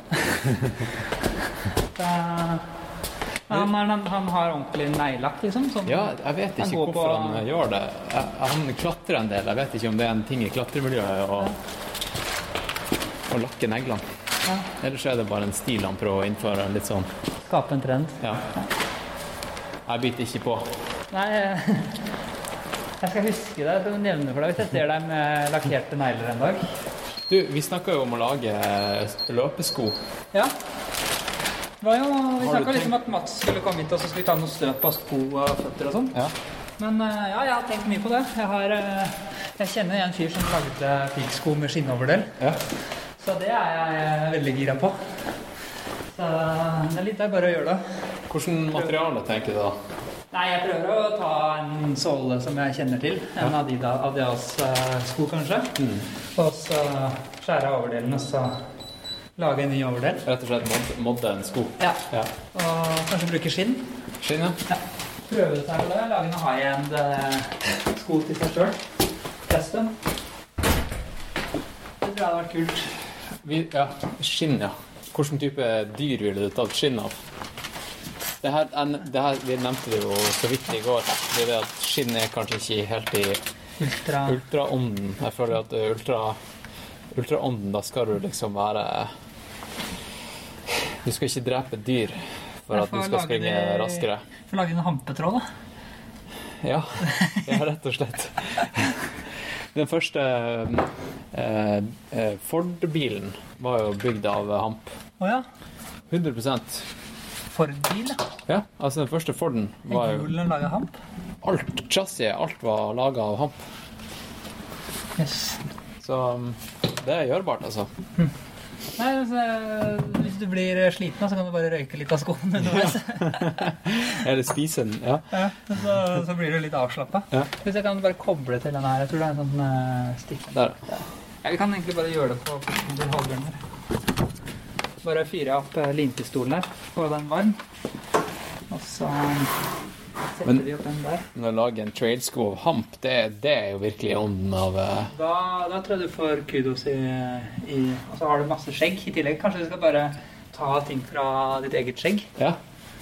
da. Han har ordentlig neglelakk, liksom. Sånn, ja, jeg vet ikke hvorfor han gjør det. Han klatrer en del. Jeg vet ikke om det er en ting i klatremiljøet å lakke neglene. Ja. Ellers er det bare en stil han prøver å innføre litt sånn. Skape en trend. Ja. Jeg biter ikke på. Nei, jeg skal huske det. Jeg skal nevne for deg hvis jeg ser deg med lakkerte negler en dag. Du, vi snakket jo om å lage løpesko. Ja. Vi snakket liksom at Mats skulle komme hit, og så skulle vi ta noe støp av sko og føtter og sånn. Ja. Men ja, jeg har tenkt mye på det. Jeg kjenner en fyr som lagde piggsko med skinnoverdel. Ja. Så det er jeg veldig gira på. Så det er litt der bare å gjøre det. Hvordan materiale tenker du da? Nei, jeg prøver å ta en såle som jeg kjenner til. En Adidas-sko, kanskje. Og så skjære av overdelen, og så lage en ny overdel. Rett og slett modde en sko. Ja. Og kanskje bruke skinn. Skinn, ja. Prøve det her på det. Lage en high-end sko til seg selv. Custom. Det tror jeg hadde vært kult. Skinn, ja. Hvilken type dyr ville du tatt skinn av? Det her, vi nevnte det jo så vidt i går. Det er det at skinn er kanskje ikke helt i ultraånden. Jeg føler at ultraånden, da skal du liksom være... Du skal ikke drepe dyr for at du skal springe raskere. For å lage en hampetråd, da? Ja, rett og slett. Den første Ford-bilen var jo bygd av hamp. Åja? 100%. Ford-bil, da? Ja, altså den første Forden var jo... Hjulen laget hamp? Alt, chassiet, alt var laget av hamp. Yes. Så det er gjørbart, altså. Nei, altså, hvis du blir sliten, så kan du bare røyke litt av skoen underveis. Eller spise den, ja. Så blir du litt avslappet. Ja. Hvis jeg kan bare koble til den her, jeg tror det er en sånn stikk. Der. Ja, vi kan egentlig bare gjøre det på holderen her. Bare fyrer jeg opp limpistolen her, få den varm. Og så setter vi opp den der. Men å lage en trailsko av hamp, det er jo virkelig ånden av... Da tror jeg du får kudos og så har du masse skjegg i tillegg. Kanskje du skal bare ta ting fra ditt eget skjegg. Ja.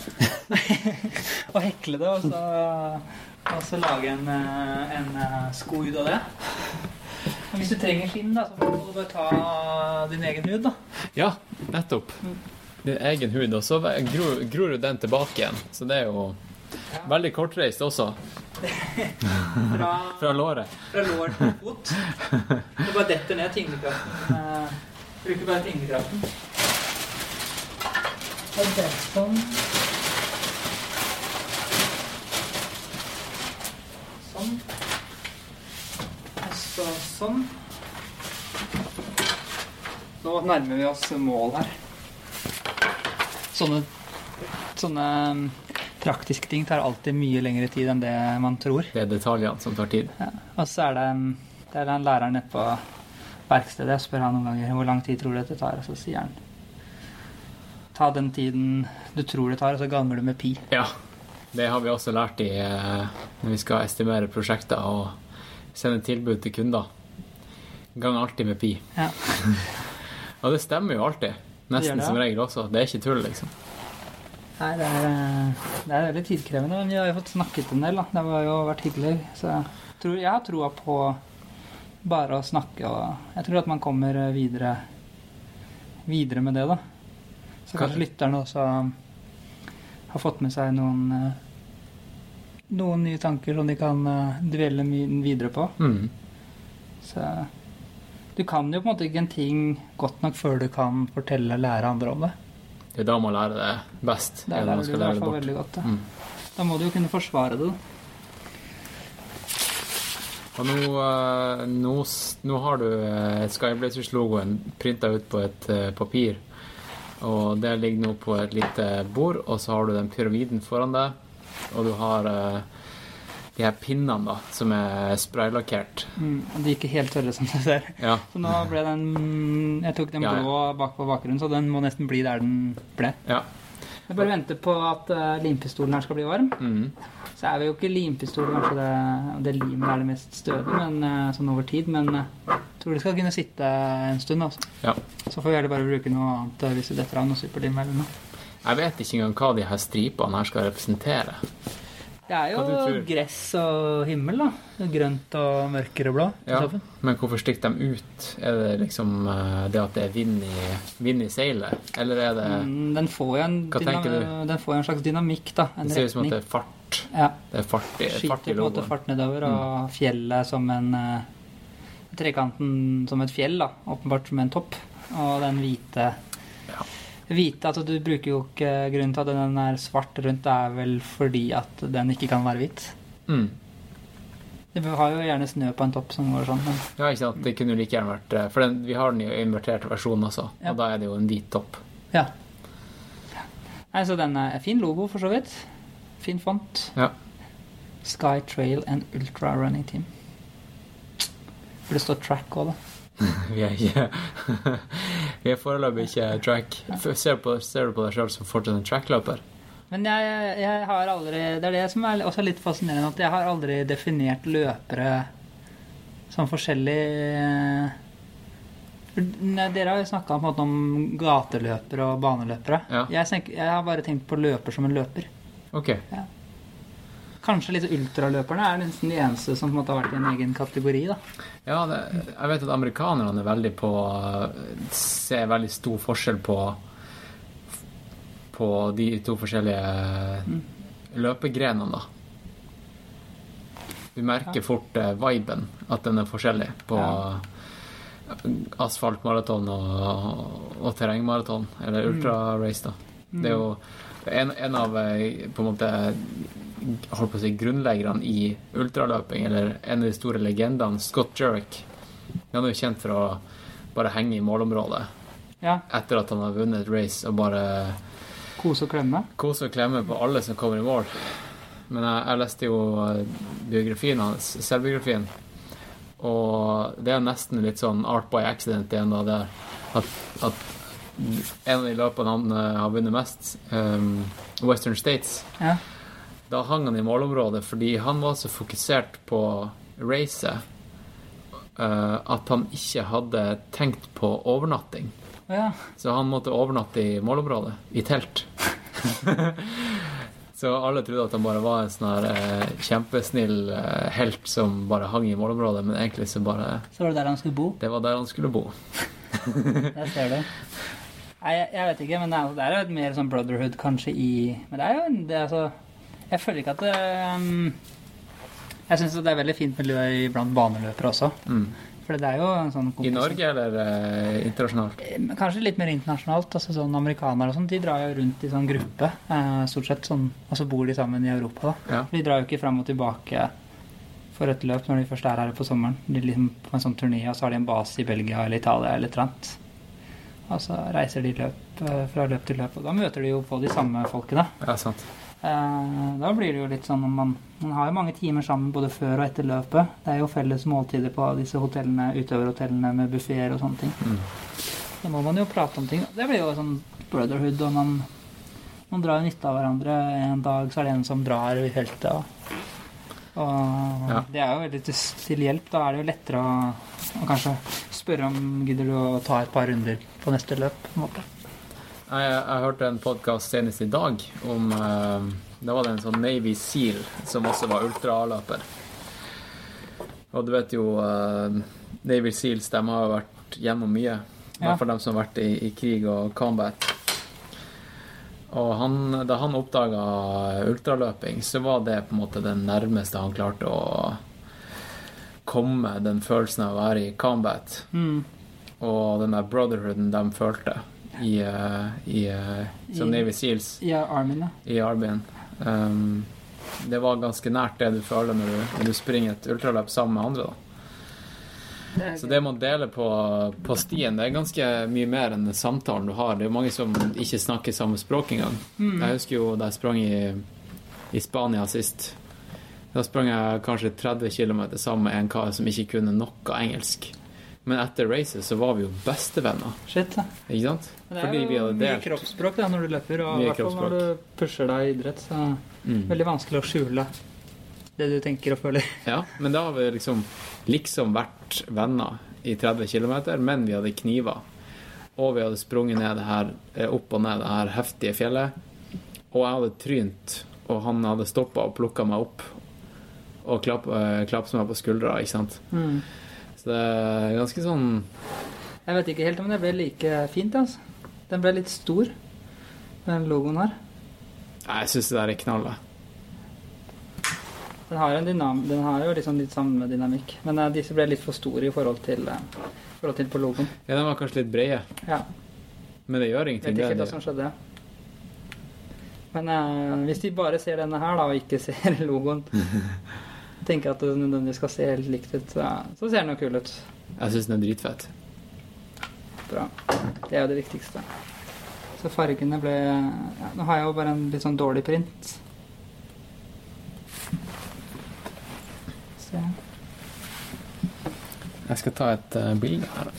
Og hekle det, og så lage en sko ut av det. Men hvis du trenger skinn, da, så må du bare ta din egen hud, da. Ja, nettopp. Din egen hud, og så gror du den tilbake igjen. Så det er jo veldig kortreist også. Fra låret. Fra lår til fot. Du bare detter ned tyngdekraften. Bruker bare tyngdekraften. Og det sånn. Sånn. Sånn. Nå nærmer vi oss mål her. Sånne praktiske ting tar alltid mye lengre tid enn det man tror. Det er detaljene som tar tid. Ja. Og så er det den læreren nede på verkstedet. Jeg spør han noen ganger hvor lang tid tror du dette tar, og så sier han ta den tiden du tror det tar, og så ganger du med pi. Ja, det har vi også lært når vi skal estimere prosjekter og sende tilbud til kunder. Gang alltid med pi. Ja. Og det stemmer jo alltid. Nesten som regel også. Det er ikke tull, liksom. Nei, det er veldig tidkrevende, men vi har jo fått snakket en del, da. Det har jo vært hyggelig. Så jeg har troa på bare å snakke, og jeg tror at man kommer videre med det, da. Så kanskje lytterne også har fått med seg noen nye tanker som de kan dvele videre på. Så du kan jo på en måte ikke en ting godt nok før du kan lære andre om det. Det er da man lærer det best. Det lærer du i hvert fall veldig godt. Da må du jo kunne forsvare det. Og nå har du Skyblazers-logoen printet ut på et papir, og det ligger nå på et lite bord, og så har du den pyramiden foran deg, og du har de her pinnene da, som er spraylakkert. Og de er ikke helt tørre som du ser. Ja. Så nå ble jeg tok den blå bak på bakgrunnen, så den må nesten bli der den ble. Ja. Jeg bare venter på at limpistolen her skal bli varm. Så er vi jo ikke limpistol, kanskje det limet er det mest stødige, men sånn over tid, men jeg tror det skal kunne sitte en stund, altså. Ja. Så får vi heller bare bruke noe annet hvis det detter av noe superlim eller noe. Jeg vet ikke engang hva de her stripene her skal representere. Det er jo gress og himmel, da. Grønt og mørkere blå. Ja, men hvorfor stikker de ut? Er det liksom det at det er vind i seilet? Eller er det... Den får jo en slags dynamikk, da. Det ser ut som at det er fart. Ja. Det er fart i logoen. Skiter på en måte fart nedover, og fjellet som trekanten som et fjell, da. Åpenbart som en topp. Og den hvite, altså du bruker jo ikke grunnen til at den er svart rundt, det er vel fordi at den ikke kan være hvit. Det har jo gjerne snø på en topp som går sånn. Men... Ja, ikke sant, det kunne jo like gjerne vært, for vi har den i inverterte versjonen også, og da er det jo en hvit topp. Ja. Nei, så den er fin logo for så vidt. fin font. Ja. Sky Trail and Ultra Running Team. For det står track også da. Vi er foreløpig ikke track. Ser du på deg selv som fortsatt en trackløper? Men jeg har aldri, det det som også litt fascinerende, at jeg har aldri definert løpere som forskjellige. Dere har jo snakket på en måte om gateløpere og baneløpere. Ja. Jeg har bare tenkt på løper som en løper. Ok. Ja. Kanskje litt ultraløperne nesten de eneste som på en måte har vært i en egen kategori da. Ja, jeg vet at amerikanerne er veldig på ser veldig stor forskjell på de to forskjellige løpegrenene da. Du merker fort viben, at den er forskjellig på asfaltmaraton og terrengmaraton, eller ultrarace da. Det er jo en av på en måte holdt på å si grunnleggerne i ultraløping, eller en av de store legendene, Scott Jurek. Han er jo kjent for å bare henge i målområdet etter at han har vunnet et race og bare kose og klemme på alle som kommer i mål. Men jeg leste jo biografien hans, selvbiografien, og det er nesten litt sånn art by accident igjen da, der at en av de løpene han har vunnet mest, Western States, da hang han i målområdet fordi han var så fokusert på racet at han ikke hadde tenkt på overnatting. Så han måtte overnatte i målområdet, i telt. Så alle trodde at han bare var en sånn her kjempesnill helt som bare hang i målområdet, men egentlig så bare... Så var det der han skulle bo? Det var der han skulle bo. Der ser du. Nei, jeg vet ikke, men det er jo et mer sånn brotherhood kanskje i... Men det er jo det, altså... Jeg føler ikke at det... Jeg synes det er veldig fint miljø blant baneløpere også. For det er jo en sånn kompis... I Norge eller internasjonalt? Kanskje litt mer internasjonalt. Altså sånn amerikanere og sånn, de drar jo rundt i sånn gruppe. Stort sett sånn, og så bor de sammen i Europa da. De drar jo ikke frem og tilbake for et løp når de først er her på sommeren. De er liksom på en sånn turné, og så har de en base i Belgia eller Italia eller et eller annet. Og så reiser de fra løp til løp, og da møter de jo på de samme folkene. Ja, sant. Da blir det jo litt sånn man har jo mange timer sammen både før og etter løpet. Det er jo felles måltider på disse hotellene, utøverhotellene med buffeter og sånne ting. Da må man jo prate om ting. Det blir jo sånn brotherhood, og man drar jo nytte av hverandre. En dag så er det en som drar i feltet, og det er jo veldig til hjelp. Da er det jo lettere å kanskje spørre om gidder du å ta et par runder på neste løp på en måte. Jeg hørte en podcast senest i dag om da var det en sånn Navy Seal som også var ultraløper. Og du vet jo Navy Seals, de har jo vært gjennom mye, i hvert fall de som har vært i krig og combat. Og da han oppdaget ultraløping, så var det på en måte den nærmeste han klarte å komme den følelsen av å være i combat. Og den der brotherhooden de følte som Navy Seals i Armyen. Det var ganske nært det du føler når du springer et ultraløp sammen med andre da. Så det man deler på stien, det er ganske mye mer enn samtalen du har. Det er mange som ikke snakker samme språk engang. Jeg husker jo da jeg sprang i Spania sist, da sprang jeg kanskje 30 kilometer sammen med en kar som ikke kunne noe engelsk. Men etter racet så var vi jo bestevenner. Shit, da. Ikke sant? Det er jo mye kroppsspråk da, når du løper, og i hvert fall når du pusher deg i idrett, så er det veldig vanskelig å skjule det du tenker og føler. Ja, men da har vi liksom vært venner i 30 kilometer, men vi hadde kniver. Og vi hadde sprunget ned opp og ned det her heftige fjellet. Og jeg hadde trynt, og han hadde stoppet og plukket meg opp og klappet meg på skuldra, ikke sant? Så det er ganske sånn... Jeg vet ikke helt om det ble like fint, altså. Den ble litt stor, den logoen her. Jeg synes det der er knallet. Den har jo liksom litt samme dynamikk, men disse ble litt for store i forhold til på logoen. Ja, den var kanskje litt breie. Ja. Men det gjør ingenting. Jeg vet ikke hva som skjedde. Men hvis de bare ser denne her da, og ikke ser logoen, tenker at den skal se helt likt ut, så ser den jo kul ut. Jeg synes den er dritfett. Bra. Det er jo det viktigste. Så fargene ble... nå har jeg jo bare en litt sånn dårlig print. Se. Jeg skal ta et bilde her.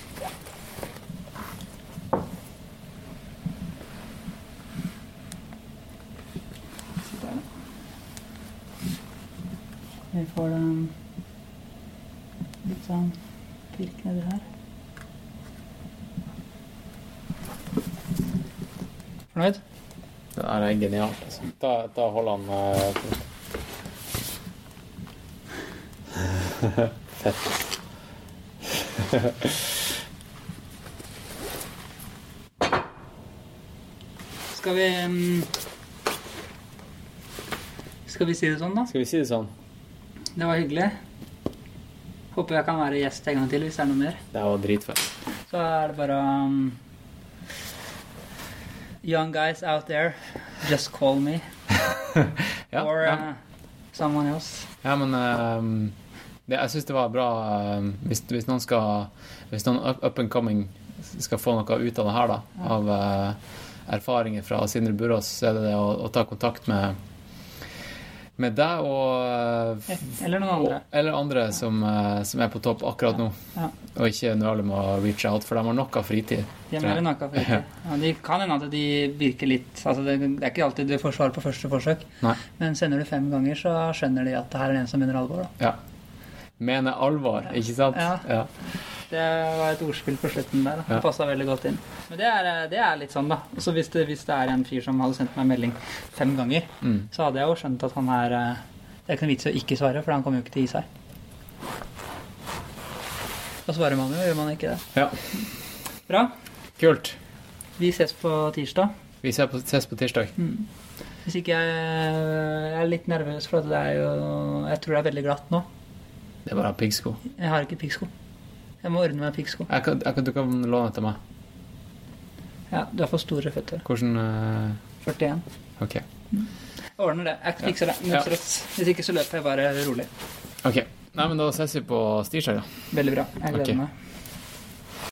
Vi får den litt sånn pirk nedi her. Fornøyd? Det er genialt. Altså. Da holder han fett. Skal vi si det sånn, da? Skal vi si det sånn? Det var hyggelig. Håper jeg kan være gjest en gang til hvis det er noe mer. Det var dritfett. Så er det bare young guys out there, just call me. Ja, or someone else. Ja, men jeg synes det var bra hvis noen up and coming skal få noe ut av det her da, av erfaringer fra Sindre Burås, så er det å ta kontakt med deg og eller noen andre. Eller andre som er på topp akkurat nå. Ja. Og ikke nøle med å reach out, for de har nok av fritid. De har mer nok av fritid. Ja, de kan hende at de virker litt, altså det er ikke alltid du får svar på første forsøk. Nei. Men sender du 5 ganger, så skjønner de at det her er en som mener alvor. Da. Ja. Mener alvor, ikke sant? Ja. Det var et ordspill på slutten der. Det passet veldig godt inn. Men det er litt sånn da. Så hvis det er en fyr som hadde sendt meg en melding 5 ganger, så hadde jeg jo skjønt at han her det er ikke noe vits å ikke svare, for han kommer jo ikke til å gi seg. Da svarer man jo, gjør man ikke det. Ja. Bra. Kult. Vi ses på tirsdag. Vi ses på tirsdag. Hvis ikke jeg er litt nervøs, for at det er jo, jeg tror det er veldig glatt nå. Det er bare piggsko. Jeg har ikke piggsko. Jeg må ordne meg piggsko. Du kan låne til meg. Ja, du har for store føtter. Hvordan? 41. Ok. Jeg ordner det. Jeg fikser det. Hvis ikke så løper jeg bare rolig. Ok. Nei, men da ses vi på tirsdag, da. Veldig bra. Jeg gleder meg.